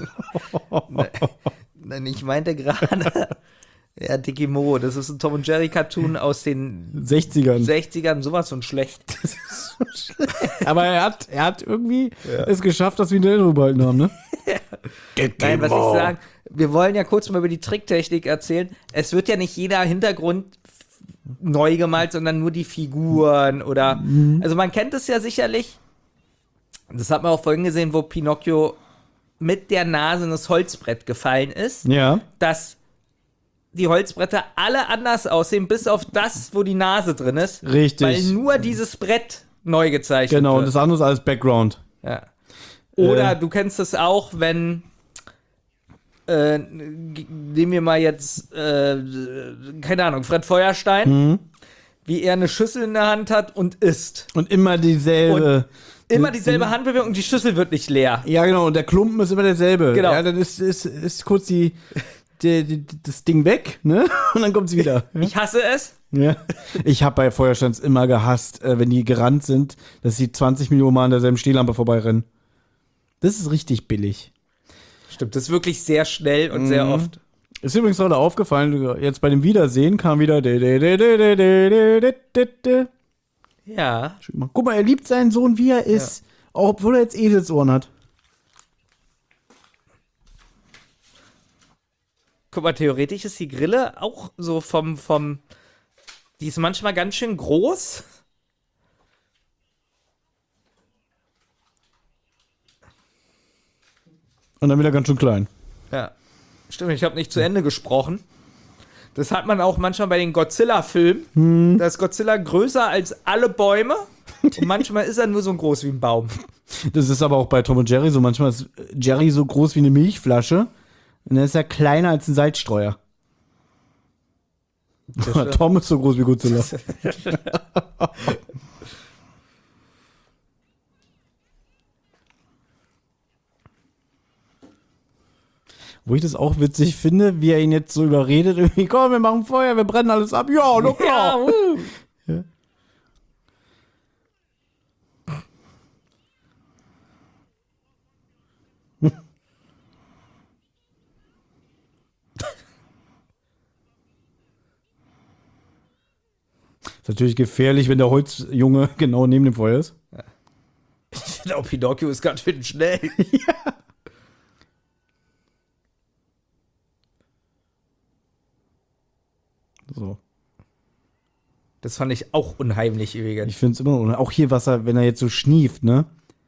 Nein, ich meinte gerade, ja, Dickie Mo, das ist ein Tom und Jerry Cartoon aus den sechzigern. sechzigern, sowas von schlecht. Aber er hat, er hat irgendwie es geschafft, dass wir ihn in Erinnerung behalten haben, ne? Nein, was ich sagen, wir wollen ja kurz mal über die Tricktechnik erzählen. Es wird ja nicht jeder Hintergrund f- neu gemalt, sondern nur die Figuren oder, also man kennt es ja sicherlich, das hat man auch vorhin gesehen, wo Pinocchio mit der Nase in das Holzbrett gefallen ist, Ja. dass die Holzbretter alle anders aussehen, bis auf das, wo die Nase drin ist. Richtig. Weil nur dieses Brett neu gezeichnet Genau, und wird. das andere ist alles Background. Ja. Oder Äh. du kennst es auch, wenn äh, g- nehmen wir mal jetzt, äh, keine Ahnung, Fred Feuerstein, Mhm. wie er eine Schüssel in der Hand hat und isst. Und immer dieselbe. Immer dieselbe Handbewegung und die Schüssel wird nicht leer. Ja, genau, und der Klumpen ist immer derselbe. Genau. Ja, dann ist, ist, ist kurz die, die, die, das Ding weg, ne? Und dann kommt sie wieder. Ich hasse es. Ja. Ich habe bei Feuersteins immer gehasst, äh, wenn die gerannt sind, dass sie zwanzig Millionen Mal an derselben Stehlampe vorbeirennen. Das ist richtig billig. Stimmt, das ist wirklich sehr schnell und sehr Mhm. oft. Ist übrigens gerade aufgefallen, jetzt bei dem Wiedersehen kam wieder. de- de- de- de- de- de- de- de- de- de. Ja. Guck mal, er liebt seinen Sohn, wie er ist. Auch obwohl er jetzt Eselsohren hat. Guck mal, theoretisch ist die Grille auch so vom, vom, die ist manchmal ganz schön groß. Und dann wieder ganz schön klein. Ja. Stimmt, ich habe nicht zu Ende gesprochen. Das hat man auch manchmal bei den Godzilla-Filmen. Da ist Godzilla größer als alle Bäume. Und manchmal ist er nur so groß wie ein Baum. Das ist aber auch bei Tom und Jerry so. Manchmal ist Jerry so groß wie eine Milchflasche. Und dann ist er kleiner als ein Salzstreuer. Tom ist so groß wie Godzilla. Wo ich das auch witzig finde, wie er ihn jetzt so überredet, irgendwie, komm, wir machen Feuer, wir brennen alles ab. Ja, na klar. Ja, uh. Ja. Ist natürlich gefährlich, wenn der Holzjunge genau neben dem Feuer ist. Ich finde auch, Pinocchio ist ganz schön schnell. Ja. So. Das fand ich auch unheimlich übrigens. Ich finde es immer noch, auch hier, was er, wenn er jetzt so schnieft, ne?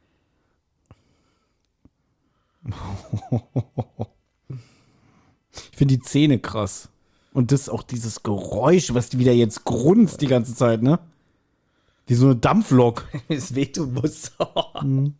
Ich finde die Zähne krass. Und das auch dieses Geräusch, was die wieder jetzt grunzt die ganze Zeit, ne? Wie so eine Dampflok. Es wehtun muss. Mhm.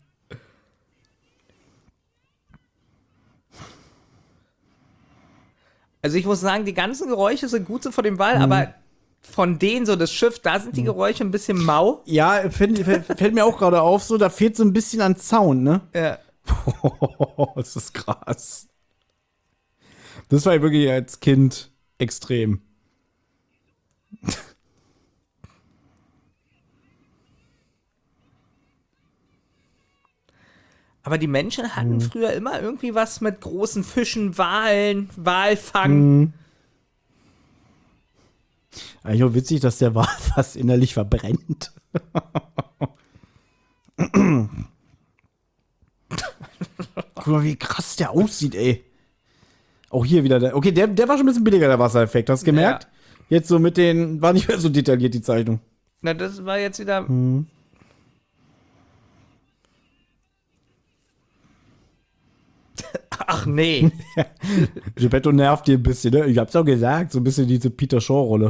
Also ich muss sagen, die ganzen Geräusche sind gut so von dem Wal, mhm. aber von denen, so das Schiff, da sind die Geräusche ein bisschen mau. Ja, fällt, fällt mir auch gerade auf, so, da fehlt so ein bisschen an Sound, ne? Ja. Das ist krass. Das war ja wirklich als Kind extrem. Aber die Menschen hatten mhm. früher immer irgendwie was mit großen Fischen, Walen, Walfang. Mhm. Eigentlich auch witzig, dass der Wal fast innerlich verbrennt. Guck mal, wie krass der aussieht, ey. Auch hier wieder der. Okay, der, der war schon ein bisschen billiger, der Wassereffekt. Hast du gemerkt? Ja. Jetzt so mit den. War nicht mehr so detailliert, die Zeichnung. Na, das war jetzt wieder. Mhm. Ach nee. Geppetto nervt dir ein bisschen, ne? Ich hab's auch gesagt, so ein bisschen diese Peter Shaw-Rolle.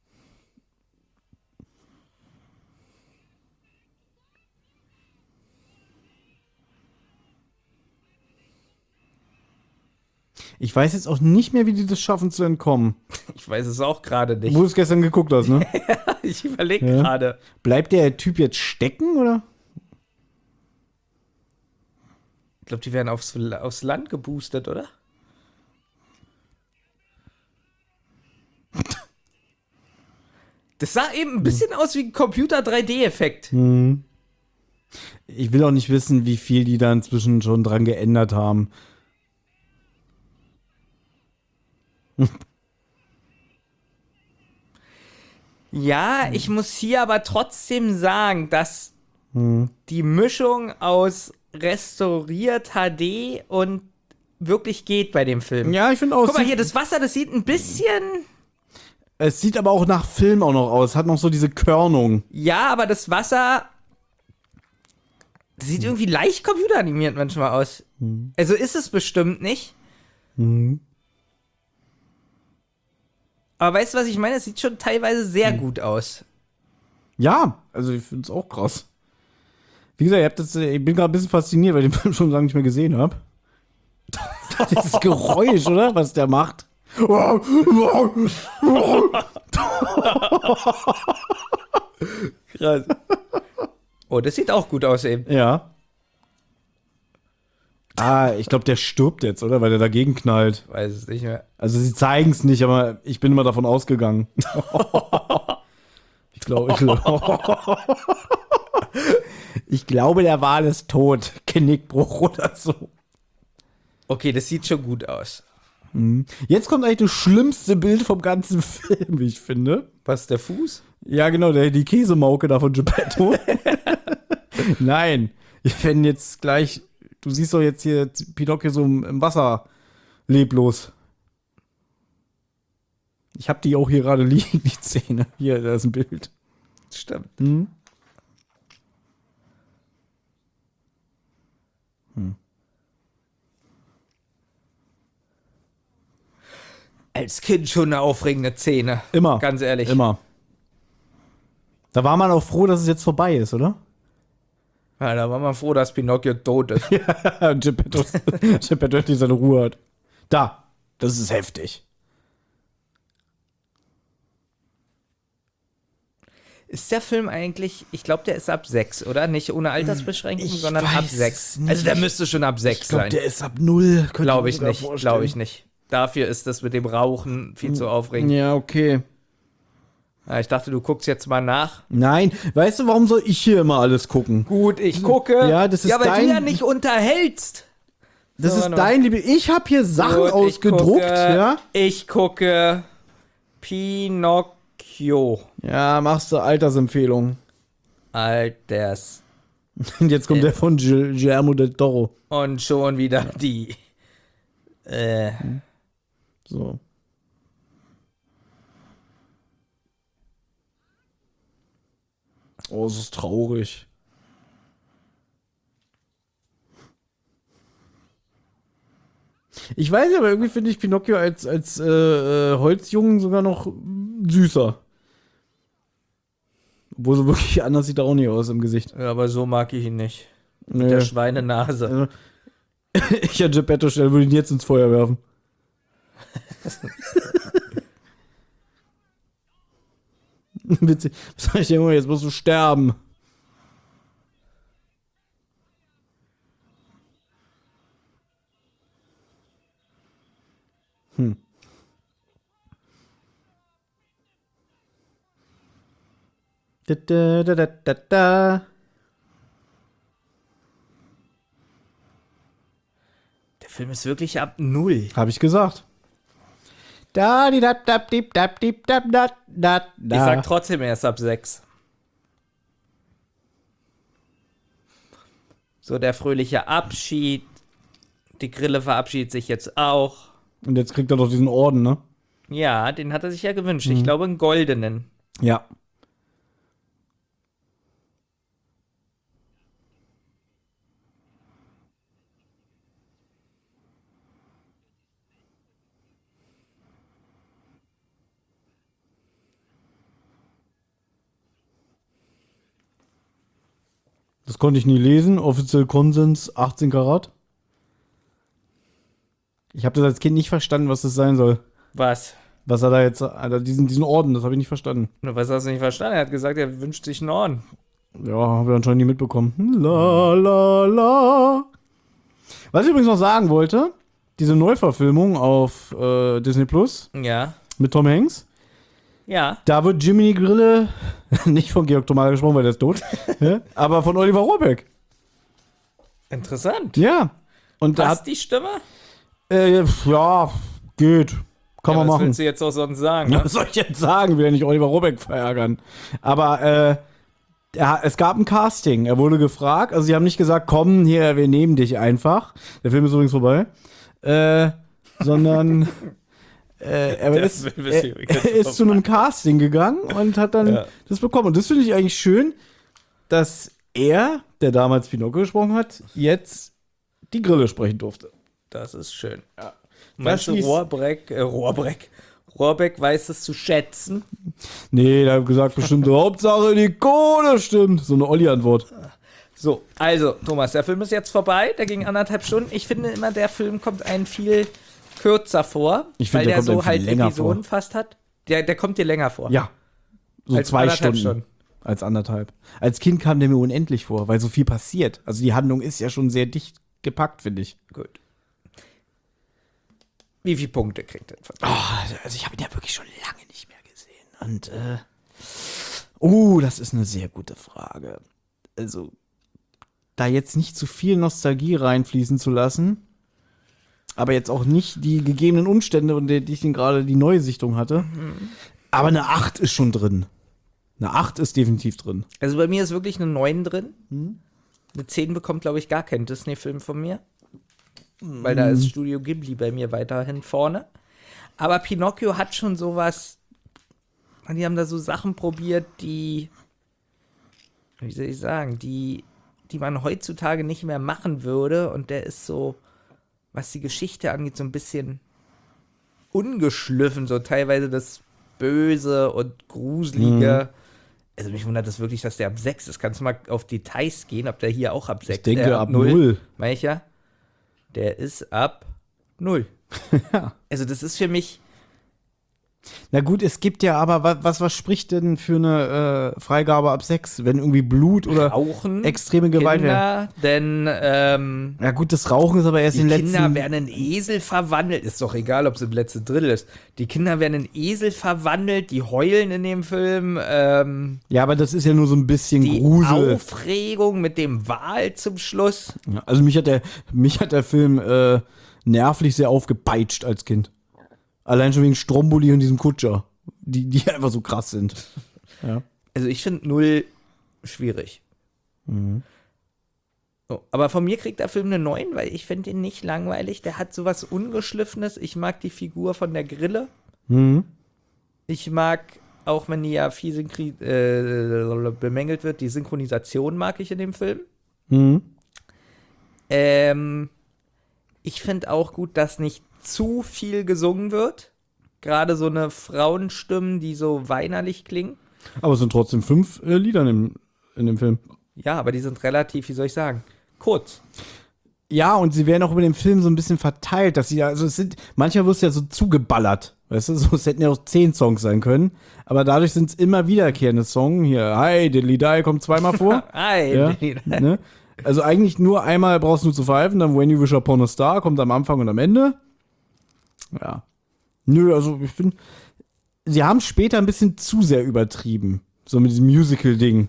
Ich weiß jetzt auch nicht mehr, wie die das schaffen zu entkommen. Ich weiß es auch gerade nicht. Wo du es gestern geguckt hast, ne? Ich überlege ja. gerade. Bleibt der Typ jetzt stecken, oder? Ich glaube, die werden aufs, aufs Land geboostet, oder? Das sah eben ein bisschen hm. aus wie ein Computer drei D Effekt. Hm. Ich will auch nicht wissen, wie viel die da inzwischen schon dran geändert haben. Ja, ich muss hier aber trotzdem sagen, dass hm. die Mischung aus restauriert H D und wirklich geht bei dem Film. Ja, ich finde auch. Guck mal hier, das Wasser, das sieht ein bisschen. Es sieht aber auch nach Film auch noch aus. Hat noch so diese Körnung. Ja, aber das Wasser. Das sieht irgendwie leicht computeranimiert manchmal aus. Hm. Also ist es bestimmt nicht. Hm. Aber weißt du, was ich meine? Es sieht schon teilweise sehr hm. gut aus. Ja, also ich finde es auch krass. Wie gesagt, ihr habt das, ich bin gerade ein bisschen fasziniert, weil ich den Film schon lange nicht mehr gesehen habe. Dieses Geräusch, oder? Was der macht. Krass. Oh, das sieht auch gut aus eben. Ja. Ah, ich glaube, der stirbt jetzt, oder? Weil der dagegen knallt. Weiß es nicht mehr. Also sie zeigen es nicht, aber ich bin immer davon ausgegangen. ich glaube, ich glaube. Ich glaube, der Wal ist tot. Genickbruch oder so. Okay, das sieht schon gut aus. Mhm. Jetzt kommt eigentlich das schlimmste Bild vom ganzen Film, wie ich finde. Was, der Fuß? Ja, genau, der, die Käsemauke da von Geppetto. Nein, wenn jetzt gleich, du siehst doch jetzt hier Pinocchio so im Wasser leblos. Ich hab die auch hier gerade liegen, die Zähne. Hier, da ist ein Bild. Stimmt. Hm? Hm. Als Kind schon eine aufregende Szene. Immer. Ganz ehrlich. Immer. Da war man auch froh, dass es jetzt vorbei ist, oder? Ja, da war man froh, dass Pinocchio tot ist. Ja, und Geppetto, Geppetto endlich seine Ruhe hat. Da, das ist heftig. Ist der Film eigentlich, ich glaube, der ist ab sechs, oder? Nicht ohne Altersbeschränkung, Ich sondern ab weiß sechs. nicht. Also der müsste schon ab sechs Ich glaube, sein. der ist ab null. Glaube ich nicht, glaube ich nicht. Dafür ist das mit dem Rauchen viel zu aufregend. Ja, okay. Ja, ich dachte, du guckst jetzt mal nach. Nein, weißt du, warum soll ich hier immer alles gucken? Gut, ich gucke. Ja, das ist ja, weil dein- du ja nicht unterhältst. Das So, ist warte dein Liebe. Ich habe hier Sachen Gut, ich ausgedruckt, gucke, ja? Ich gucke Pinocchio. Ja, machst du Altersempfehlung. Alters. Und jetzt kommt der von Gil- Guillermo del Toro. Und schon wieder die. Äh, So. Oh, es ist traurig. Ich weiß ja, aber irgendwie finde ich Pinocchio als, als äh, äh, Holzjungen sogar noch süßer. Obwohl so wirklich anders sieht er auch nicht aus im Gesicht. ja, aber so mag ich ihn nicht. Mit Nee. der Schweinenase. Ich an Geppetto stellen würde ihn jetzt ins Feuer werfen. Witzig. Sag ich dir immer, jetzt musst du sterben. Hm. Da, da, da, da, da, da. Der Film ist wirklich ab null. Hab ich gesagt. Da, di, da, da, di, da, di, da, da, da, da. Ich sag trotzdem erst ab sechs. So, der fröhliche Abschied. Die Grille verabschiedet sich jetzt auch. Und jetzt kriegt er doch diesen Orden, ne? Ja, den hat er sich ja gewünscht. Mhm. Ich glaube, einen goldenen. Ja. Das konnte ich nie lesen. Offiziell Konsens achtzehn Karat. Ich habe das als Kind nicht verstanden, was das sein soll. Was? Was er da jetzt, Alter, diesen, diesen Orden, das habe ich nicht verstanden. Was hast du nicht verstanden? Er hat gesagt, er wünscht sich einen Orden. Ja, habe ich anscheinend nie mitbekommen. La, la, la. Was ich übrigens noch sagen wollte, diese Neuverfilmung auf äh, Disney Plus Ja. mit Tom Hanks, Ja. da wird Jiminy Grille, nicht von Georg Tomala gesprochen, weil der ist tot, ja, aber von Oliver Rohrbeck. Interessant. Ja. Und da Passt hat, die Stimme? äh, ja, geht. Kann Ja, man was machen. willst du jetzt auch sonst sagen? Ja, Ne? was soll ich jetzt sagen? Will ja nicht Oliver Rohrbeck verärgern. Aber äh, er, es gab ein Casting. Er wurde gefragt. Also sie haben nicht gesagt, komm hier, wir nehmen dich einfach. Der Film ist übrigens vorbei. Äh, sondern äh, er, Der ist, Film ist er, übrigens er ist zu einem Casting gegangen und hat dann Ja. das bekommen. Und das finde ich eigentlich schön, dass er, der damals Pinocchio gesprochen hat, jetzt die Grille sprechen durfte. Das ist schön. Ja. Meinst du, schließt- Rohrbeck, äh, Rohrbeck, Rohrbeck weiß es zu schätzen? Nee, der hat gesagt, bestimmt Hauptsache die Kohle stimmt. So eine Olli-Antwort. So, also, Thomas, der Film ist jetzt vorbei. Der ging anderthalb Stunden. Ich finde immer, der Film kommt einem viel kürzer vor, Ich finde, weil der der kommt einem so viel halt länger Episoden fast hat. Der, der kommt dir länger vor. Ja. So Als zwei anderthalb Stunden. Stunden. Als anderthalb. Als Kind kam der mir unendlich vor, weil so viel passiert. Also die Handlung ist ja schon sehr dicht gepackt, finde ich. Gut. Wie viele Punkte kriegt er? Oh, also ich habe ihn ja wirklich schon lange nicht mehr gesehen. Und, äh. Oh, das ist eine sehr gute Frage. Also, da jetzt nicht zu viel Nostalgie reinfließen zu lassen, aber jetzt auch nicht die gegebenen Umstände, unter denen ich den gerade die Neusichtung hatte. Mhm. Aber eine acht ist schon drin. Eine acht ist definitiv drin. Also bei mir ist wirklich eine neun drin. Hm? Eine zehn bekommt, glaube ich, gar kein Disney-Film von mir. Weil da Hm. ist Studio Ghibli bei mir weiterhin vorne. Aber Pinocchio hat schon sowas. Die haben da so Sachen probiert, die. Wie soll ich sagen? Die, die man heutzutage nicht mehr machen würde. Und der ist so, was die Geschichte angeht, so ein bisschen ungeschliffen. So teilweise das Böse und Gruselige. Also mich wundert das wirklich, dass der ab sechs ist. Kannst du mal auf Details gehen, ob der hier auch ab sechs Ich denke äh, ab null. Meine ich ja. Der ist ab null. Ja. Also das ist für mich, Na gut, es gibt ja aber, wa- was, was spricht denn für eine äh, Freigabe ab sechs, wenn irgendwie Blut oder Rauchen, extreme Gewalt wäre? Kinder, denn ähm, Ja gut, das Rauchen ist aber erst die in den Kinder letzten... werden in Esel verwandelt. Ist doch egal, ob es im letzten Drittel ist. Die Kinder werden in Esel verwandelt, die heulen in dem Film. Ähm, Ja, aber das ist ja nur so ein bisschen die Grusel. Aufregung mit dem Wal zum Schluss. Ja, also mich hat der, mich hat der Film äh, nervlich sehr aufgepeitscht als Kind. Allein schon wegen Stromboli und diesem Kutscher, die, die einfach so krass sind. Ja. Also ich finde null schwierig. Mhm. So, aber von mir kriegt der Film eine neun, weil ich finde ihn nicht langweilig. Der hat sowas Ungeschliffenes. Ich mag die Figur von der Grille. Mhm. Ich mag, auch wenn die ja viel synchri- äh, bemängelt wird, die Synchronisation mag ich in dem Film. Mhm. Ähm, ich finde auch gut, dass nicht zu viel gesungen wird. Gerade so eine Frauenstimmen, die so weinerlich klingen. Aber es sind trotzdem fünf äh, Lieder in dem, in dem Film. Ja, aber die sind relativ, wie soll ich sagen, kurz. Ja, und sie werden auch über den Film so ein bisschen verteilt, dass sie, also es sind, manchmal wird es ja so zugeballert, weißt du, so, es hätten ja auch zehn Songs sein können, aber dadurch sind es immer wiederkehrende Songs, hier, Hi, Diddly Die kommt zweimal vor. Ei, Ja, ne? Also eigentlich nur einmal brauchst du nur zu pfeifen, dann When You Wish Upon a Star kommt am Anfang und am Ende. Ja. Nö, also ich bin, sie haben später ein bisschen zu sehr übertrieben, so mit diesem Musical-Ding.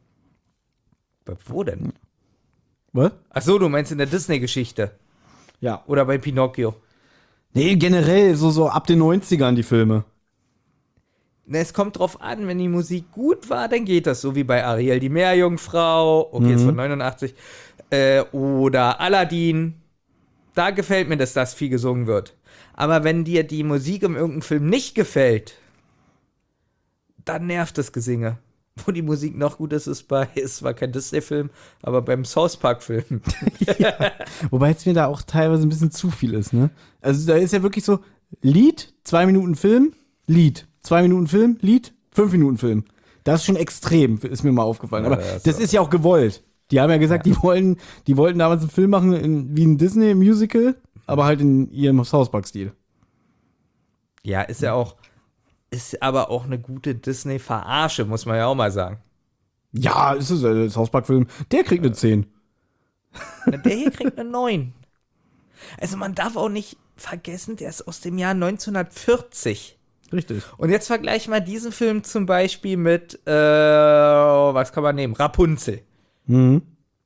Wo denn? Was? Ach so, du meinst in der Disney-Geschichte. Ja. Oder bei Pinocchio. Nee, generell, so, so ab den neunzigern die Filme. Na, es kommt drauf an, wenn die Musik gut war, dann geht das. So wie bei Ariel, die Meerjungfrau, okay, Mhm. ist von neunundachtzig. Äh, oder Aladdin. Da gefällt mir, dass das viel gesungen wird. Aber wenn dir die Musik im irgendeinem Film nicht gefällt, dann nervt das Gesinge. Wo die Musik noch gut ist, ist bei, ist zwar kein Disney-Film, aber beim South Park-Film. Wobei es mir da auch teilweise ein bisschen zu viel ist, ne? Also da ist ja wirklich so, Lied, zwei Minuten Film, Lied, zwei Minuten Film, Lied, fünf Minuten Film. Das ist schon extrem, ist mir mal aufgefallen. Aber Ja, das das ist ist ja auch gewollt. Die haben ja gesagt, die wollen, die wollten damals einen Film machen in, wie ein Disney-Musical, aber halt in ihrem South Park-Stil. Ja, ist ja auch, ist aber auch eine gute Disney-Verarsche, muss man ja auch mal sagen. Ja, es ist ein South Park-Film, der kriegt eine zehn. Na, der hier kriegt eine neun. Also man darf auch nicht vergessen, der ist aus dem Jahr neunzehnhundertvierzig. Richtig. Und jetzt vergleich mal diesen Film zum Beispiel mit, äh, was kann man nehmen? Rapunzel. Mhm.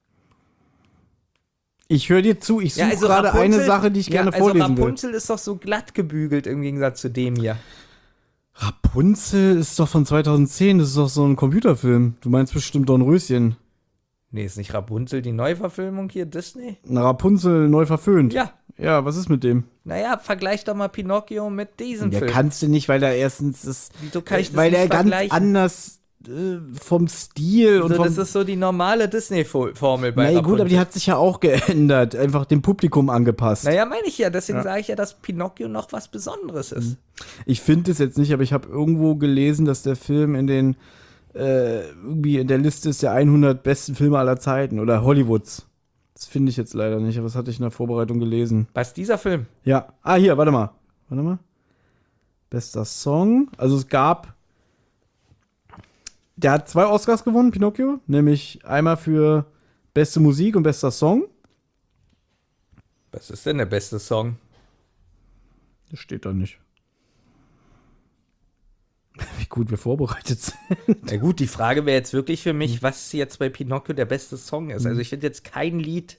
Ich höre dir zu, ich suche gerade Rapunzel- eine Sache, die ich ja, gerne also vorlesen will. Rapunzel ist doch so glatt gebügelt im Gegensatz zu dem hier. Rapunzel ist doch von zweitausendzehn, das ist doch so ein Computerfilm. Du meinst bestimmt Dornröschen. Nee, ist nicht Rapunzel die Neuverfilmung hier, Disney? Na, Rapunzel neu verföhnt. Ja. Ja, was ist mit dem? Naja, vergleich doch mal Pinocchio mit diesem Ja, Film. kannst du nicht, weil der erstens ist, Wieso kann ich das weil nicht der ganz vergleichen? anders äh, vom Stil und Also, vom, das ist so die normale Disney-Formel bei na ja, Rapunzel. gut, aber die hat sich ja auch geändert, einfach dem Publikum angepasst. Naja, meine ich ja. Deswegen Ja. sage ich ja, dass Pinocchio noch was Besonderes ist. Ich finde es jetzt nicht, aber ich habe irgendwo gelesen, dass der Film in den äh, irgendwie in der Liste ist der hundert besten Filme aller Zeiten oder Hollywoods. Das finde ich jetzt leider nicht, aber das hatte ich in der Vorbereitung gelesen. Was dieser Film? Ja. Ah, hier, warte mal. Warte mal. Bester Song. Also es gab. Der hat zwei Oscars gewonnen, Pinocchio. Nämlich einmal für beste Musik und bester Song. Was ist denn der beste Song? Das steht da nicht. Wie gut wir vorbereitet sind. Na gut, die Frage wäre jetzt wirklich für mich, was jetzt bei Pinocchio der beste Song ist. Also ich finde jetzt kein Lied.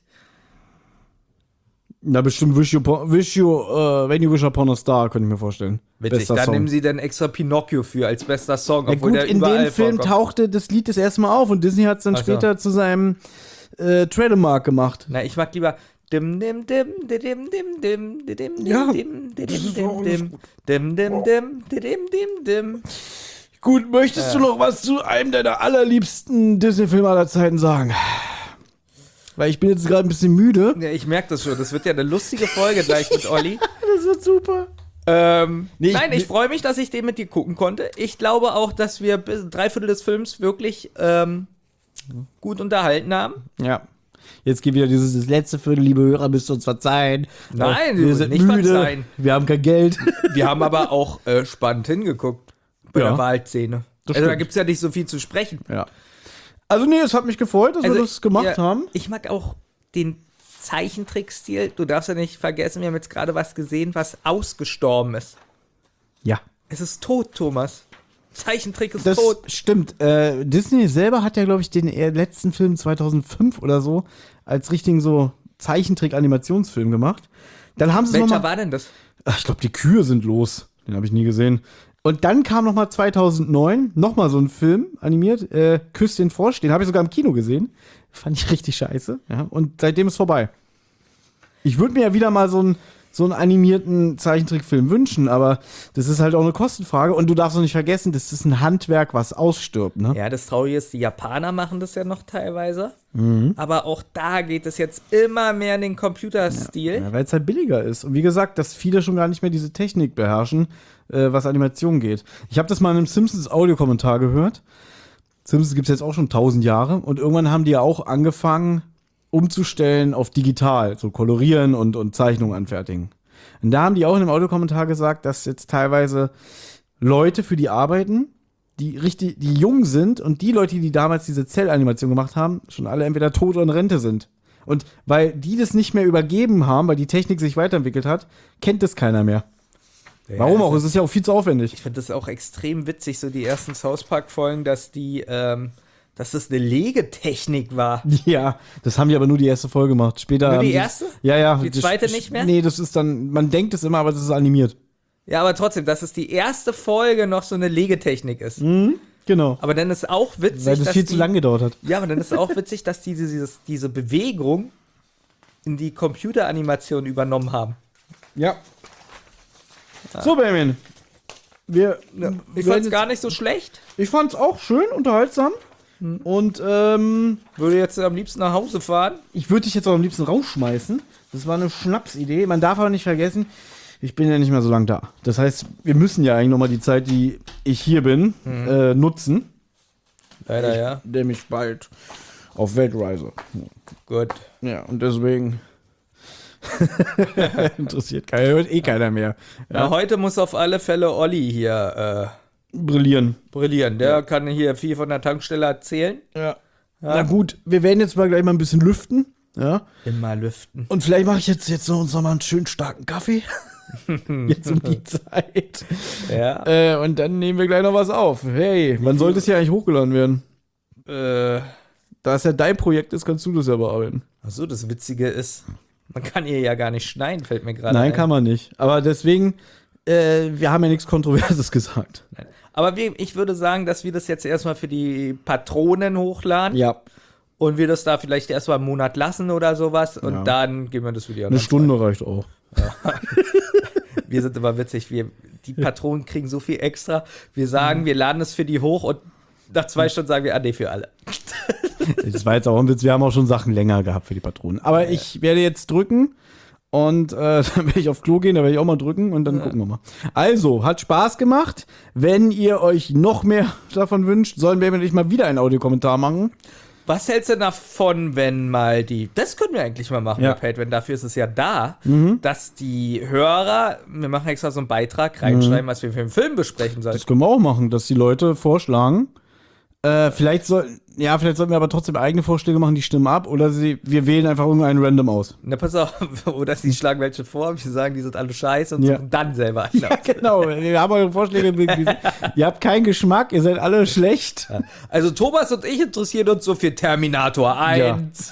Na, bestimmt Wish You, upon- wish you uh, When You Wish Upon a Star, könnte ich mir vorstellen. Witzig, Bester da Song. nehmen sie dann extra Pinocchio für als bester Song, Ja, obwohl gut, der in überall dem Film vorkommt. tauchte das Lied das erste Mal auf und Disney hat es dann Ach so. später zu seinem äh, Trademark gemacht. Na, ich mag lieber dim dim dim dim dim dim dim dim Ja, dim dim das ist dim auch dim dim dim dim dim dim dim. Gut, möchtest du noch was zu einem deiner allerliebsten Disney-Filme aller Zeiten sagen? Weil ich bin jetzt gerade ein bisschen müde. Ja, ich merke das schon. Das wird ja eine lustige Folge gleich mit Olli. Das wird super. Ähm, Nee, ich- nein, ich freue mich, dass ich den mit dir gucken konnte. Ich glaube auch, dass wir bis drei Viertel des Films wirklich ähm, gut unterhalten haben. Ja. Jetzt geht wieder dieses das letzte Viertel, liebe Hörer, müsst ihr uns verzeihen. Nein, wir sind nicht müde, verzeihen. wir haben kein Geld. Wir haben aber auch äh, spannend hingeguckt bei Ja. der Wahlszene. Das Also da stimmt. gibt es ja nicht so viel zu sprechen. Ja. Also nee, es hat mich gefreut, dass wir das gemacht ja, haben. Ich mag auch den Zeichentrickstil. Du darfst ja nicht vergessen, wir haben jetzt gerade was gesehen, was ausgestorben ist. Ja. Es ist tot, Thomas. Zeichentrick ist Das tot. stimmt. Äh, Disney selber hat ja, glaube ich, den äh, letzten Film zweitausendfünf oder so als richtigen so Zeichentrick-Animationsfilm gemacht. Dann haben sie es Welcher nochmal. war denn das? Ach, ich glaube, die Kühe sind los. Den habe ich nie gesehen. Und dann kam noch mal zweitausendneun noch mal so ein Film animiert, äh, Küss den Frosch. Den habe ich sogar im Kino gesehen. Fand ich richtig scheiße. Ja, und seitdem ist vorbei. Ich würde mir ja wieder mal so einen so einen animierten Zeichentrickfilm wünschen, aber das ist halt auch eine Kostenfrage. Und du darfst auch nicht vergessen, das ist ein Handwerk, was ausstirbt. Ne? Ja, das Traurige ist, die Japaner machen das ja noch teilweise. Mhm. Aber auch da geht es jetzt immer mehr in den Computerstil. Ja, weil es halt billiger ist. Und wie gesagt, dass viele schon gar nicht mehr diese Technik beherrschen, äh, was Animation geht. Ich habe das mal in einem Simpsons-Audiokommentar gehört. Simpsons gibt es jetzt auch schon tausend Jahre. Und irgendwann haben die ja auch angefangen, umzustellen auf digital, so kolorieren und, und Zeichnungen anfertigen. Und da haben die auch in einem Audiokommentar gesagt, dass jetzt teilweise Leute für die arbeiten, die richtig, die jung sind und die Leute, die damals diese Zellanimation gemacht haben, schon alle entweder tot oder in Rente sind. Und weil die das nicht mehr übergeben haben, weil die Technik sich weiterentwickelt hat, kennt das keiner mehr. Ja, Warum auch? also Es ist ja auch viel zu aufwendig. Ich finde das auch extrem witzig, so die ersten South Park-Folgen, dass die, ähm, dass das eine Legetechnik war. Ja, das haben die aber nur die erste Folge gemacht. Später Nur haben die die- erste? Ja, ja. Die das- zweite nicht mehr? Nee, das ist dann, man denkt es immer, aber das ist animiert. Ja, aber trotzdem, dass es die erste Folge noch so eine Legetechnik ist. Genau. Aber dann ist auch witzig, Weil das dass viel die, zu lange gedauert hat. Ja, aber dann ist auch witzig, dass die dieses, diese Bewegung in die Computeranimation übernommen haben. Ja. So, Benjamin. Wir, Ja, ich werden fand's gar nicht so schlecht. jetzt- ich fand's auch schön, unterhaltsam. Und ähm, Würde jetzt am liebsten nach Hause fahren. ich würde dich jetzt auch am liebsten rausschmeißen. Das war eine Schnapsidee. Man darf aber nicht vergessen, ich bin ja nicht mehr so lange da. Das heißt, wir müssen ja eigentlich nochmal die Zeit, die ich hier bin, äh, nutzen. Leider, ja. Nämlich bald auf Weltreise. Gut. Ja, und deswegen interessiert keiner, hört eh keiner mehr. Ja. heute muss auf alle Fälle Olli hier Brillieren. äh, brillieren. Der kann hier viel von der Tankstelle erzählen. Ja. Na gut, wir werden jetzt mal gleich mal ein bisschen lüften. Ja. Immer lüften. Und vielleicht mache ich jetzt, jetzt noch uns noch mal einen schönen starken Kaffee. Jetzt um die Zeit. Ja. Äh, und dann nehmen wir gleich noch was auf. Hey, wann sollte es hier eigentlich hochgeladen werden? Äh, Da es ja dein Projekt ist, kannst du das ja bearbeiten. Achso, das Witzige ist, man kann hier ja gar nicht schneiden, fällt mir gerade ein. Nein, kann man nicht. Aber deswegen, äh, wir haben ja nichts Kontroverses gesagt. Nein. Aber wir, ich würde sagen, dass wir das jetzt erstmal für die Patronen hochladen Ja, und wir das da vielleicht erstmal einen Monat lassen oder sowas und Ja. dann geben wir das Video. eine Stunde reicht auch. Wir sind immer witzig, wir, die Patronen kriegen so viel extra. Wir sagen, wir laden es für die hoch und nach zwei Stunden sagen wir, ah nee, für alle. Das war jetzt auch ein Witz. Wir haben auch schon Sachen länger gehabt für die Patronen. Aber ich werde jetzt drücken und äh, dann werde ich auf Klo gehen, da werde ich auch mal drücken und dann gucken wir mal. Also, hat Spaß gemacht. Wenn ihr euch noch mehr davon wünscht, sollen wir nicht mal wieder einen Audiokommentar machen. Was hältst du davon, wenn mal die, das können wir eigentlich mal machen Ja. bei Patreon, dafür ist es ja da, dass die Hörer, wir machen extra so einen Beitrag, reinschreiben, was wir für einen Film besprechen sollen. Das können wir auch machen, dass die Leute vorschlagen. Äh, vielleicht sollten, ja, vielleicht sollten wir aber trotzdem eigene Vorschläge machen, die stimmen ab, oder sie, wir wählen einfach irgendeinen random aus. Na, pass auf, oder sie schlagen welche vor, wir sagen, die sind alle scheiße und Ja. suchen dann selber einen Ja, aus. genau. Wir haben eure Vorschläge. Ihr habt keinen Geschmack, ihr seid alle schlecht. Also Thomas und ich interessieren uns so für Terminator eins,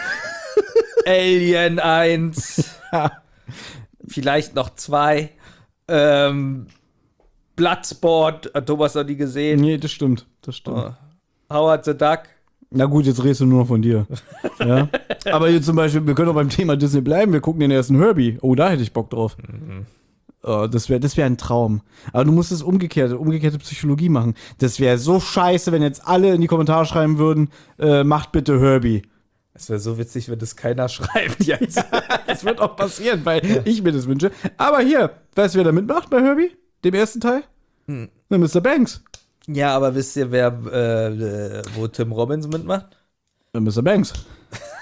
Alien eins, vielleicht noch zwei, ähm, Bloodsport, hat Thomas noch nie gesehen, Nee, das stimmt. Das stimmt. oh. Howard the Duck. Na gut, jetzt redest du nur noch von dir. Ja? Aber hier zum Beispiel, wir können auch beim Thema Disney bleiben. Wir gucken den ersten Herbie. Oh, da hätte ich Bock drauf. Oh, das wäre das wär ein Traum. Aber du musst es umgekehrte, umgekehrte Psychologie machen. Das wäre so scheiße, wenn jetzt alle in die Kommentare schreiben würden, äh, macht bitte Herbie. Es wäre so witzig, wenn das keiner schreibt jetzt. Das wird auch passieren, weil ich mir das wünsche. Aber hier, weißt du, wer da mitmacht bei Herbie? Dem ersten Teil? Hm. Na, Mister Banks. Ja, aber wisst ihr, wer, äh, äh, wo Tim Robbins mitmacht? Na, Mister Banks.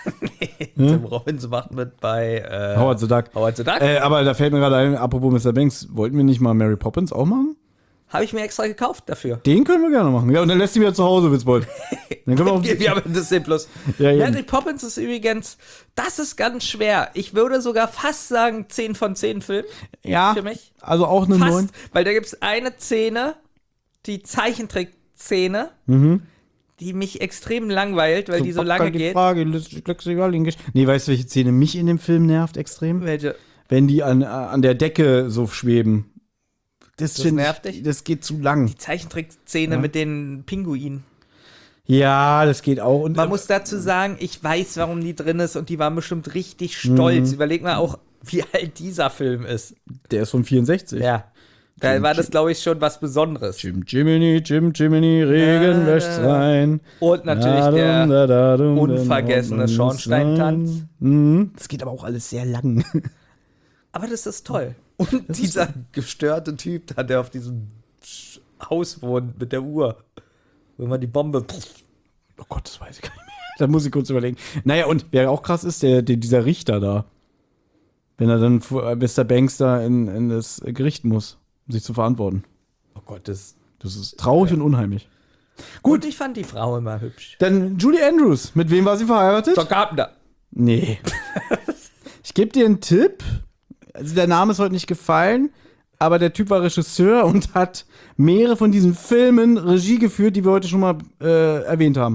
Tim Robbins macht mit bei äh, Howard the Duck. Howard the Duck. Äh, aber da fällt mir gerade ein, apropos Mister Banks, wollten wir nicht mal Mary Poppins auch machen? Habe ich mir extra gekauft dafür. Den können wir gerne machen. Ja, und dann lässt sie wieder zu Hause, Witzbold. Dann können wir auch. Wir haben Disney Plus. Ja, eben. Mary Poppins ist übrigens, das ist ganz schwer. Ich würde sogar fast sagen zehn von zehn Film Ja, für mich. also auch eine neun. Fast, weil da gibt es eine Szene, die Zeichentrick-Szene, Mhm. die mich extrem langweilt, weil die so Papa, lange die geht. Frage, nee, weißt du, welche Szene mich in dem Film nervt extrem? Welche? Wenn die an, an der Decke so schweben. Das, Das find nervt ich, dich? das geht zu lang. Die Zeichentrick-Szene Ja. mit den Pinguinen. Ja, das geht auch. Und Man muss dazu sagen, ich weiß, warum die drin ist und die waren bestimmt richtig stolz. Mhm. Überleg mal auch, wie alt dieser Film ist. der ist von vierundsechzig. Ja. Da Jim, war das, glaube ich, schon was Besonderes. Jim Jiminy, Jim Jiminy, Regen Da, wäscht's da. rein. Und natürlich Da, der da, da, da, unvergessene da, da, Schornsteintanz. Mhm. Das geht aber auch alles sehr lang. Aber das ist toll. Und dieser gestörte Typ da, der auf diesem Haus wohnt mit der Uhr. Wenn man die Bombe. Oh Gott, das weiß ich gar nicht mehr. Da muss ich kurz überlegen. Naja, und wer auch krass ist, der, der, dieser Richter da. Wenn er dann vor Mister Banks da in, in das Gericht muss, um sich zu verantworten. Oh Gott, das. Das ist traurig und unheimlich. Gut, ich fand die Frau immer hübsch. Dann Julie Andrews. Mit wem war sie verheiratet? Doc Carpenter. Nee. Ich gebe dir einen Tipp. Also der Name ist heute nicht gefallen, aber der Typ war Regisseur und hat mehrere von diesen Filmen Regie geführt, die wir heute schon mal äh, erwähnt haben.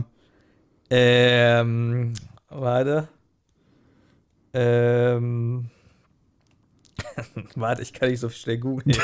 Ähm. Warte. Ähm. Warte, ich kann nicht so schnell googeln.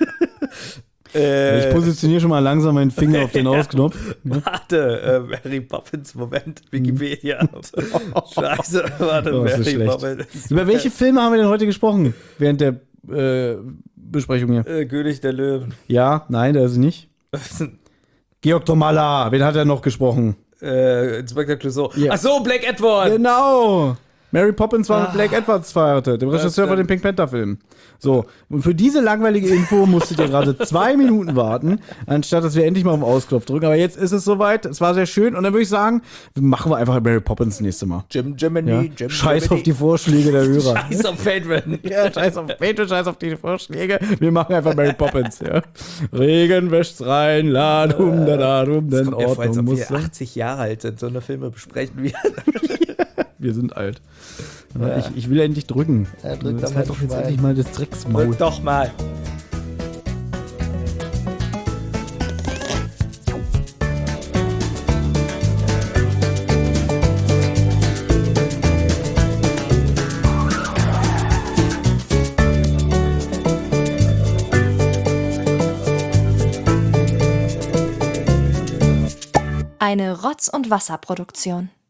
äh, Ich positioniere schon mal langsam meinen Finger auf den Ausknopf. Warte, äh, Mary Poppins, Moment, Wikipedia. Scheiße, warte, Oh, ist das Mary schlecht. Poppins. Über welche Filme haben wir denn heute gesprochen? Während der äh, Besprechung hier. Äh, König der Löwen. Ja, nein, der ist es nicht. Georg Tomalla, wen hat er noch gesprochen? äh, Inspector Clouseau. Ja. Ach so, Black Edward. Genau! Mary Poppins war mit Black Edwards verheiratet, dem Regisseur von den stimmt. Pink Panther-Filmen. So, und für diese langweilige Info musstet ihr gerade zwei Minuten warten, anstatt dass wir endlich mal auf den Ausknopf drücken. Aber jetzt ist es soweit, es war sehr schön und dann würde ich sagen, machen wir einfach Mary Poppins nächste Mal. Jim Jiminy, Ja? Jim Scheiß Jiminy. auf die Vorschläge der Hörer. Scheiß auf Patreon. Ja, scheiß auf Patreon, scheiß auf die Vorschläge. Wir machen einfach Mary Poppins, ja. Regen wäscht's rein, ladum, da, da, dum, Das denn kommt mir vor, als Ordnung ob muss wir sein. achtzig Jahre alt sind. So eine Filme besprechen wir. Wir sind alt. Ja. Ich, ich will endlich drücken. Ja, drück das doch halt mal doch jetzt Schwein. endlich mal das Drecksmaul. Drück doch mal. Eine Rotz- und Wasserproduktion.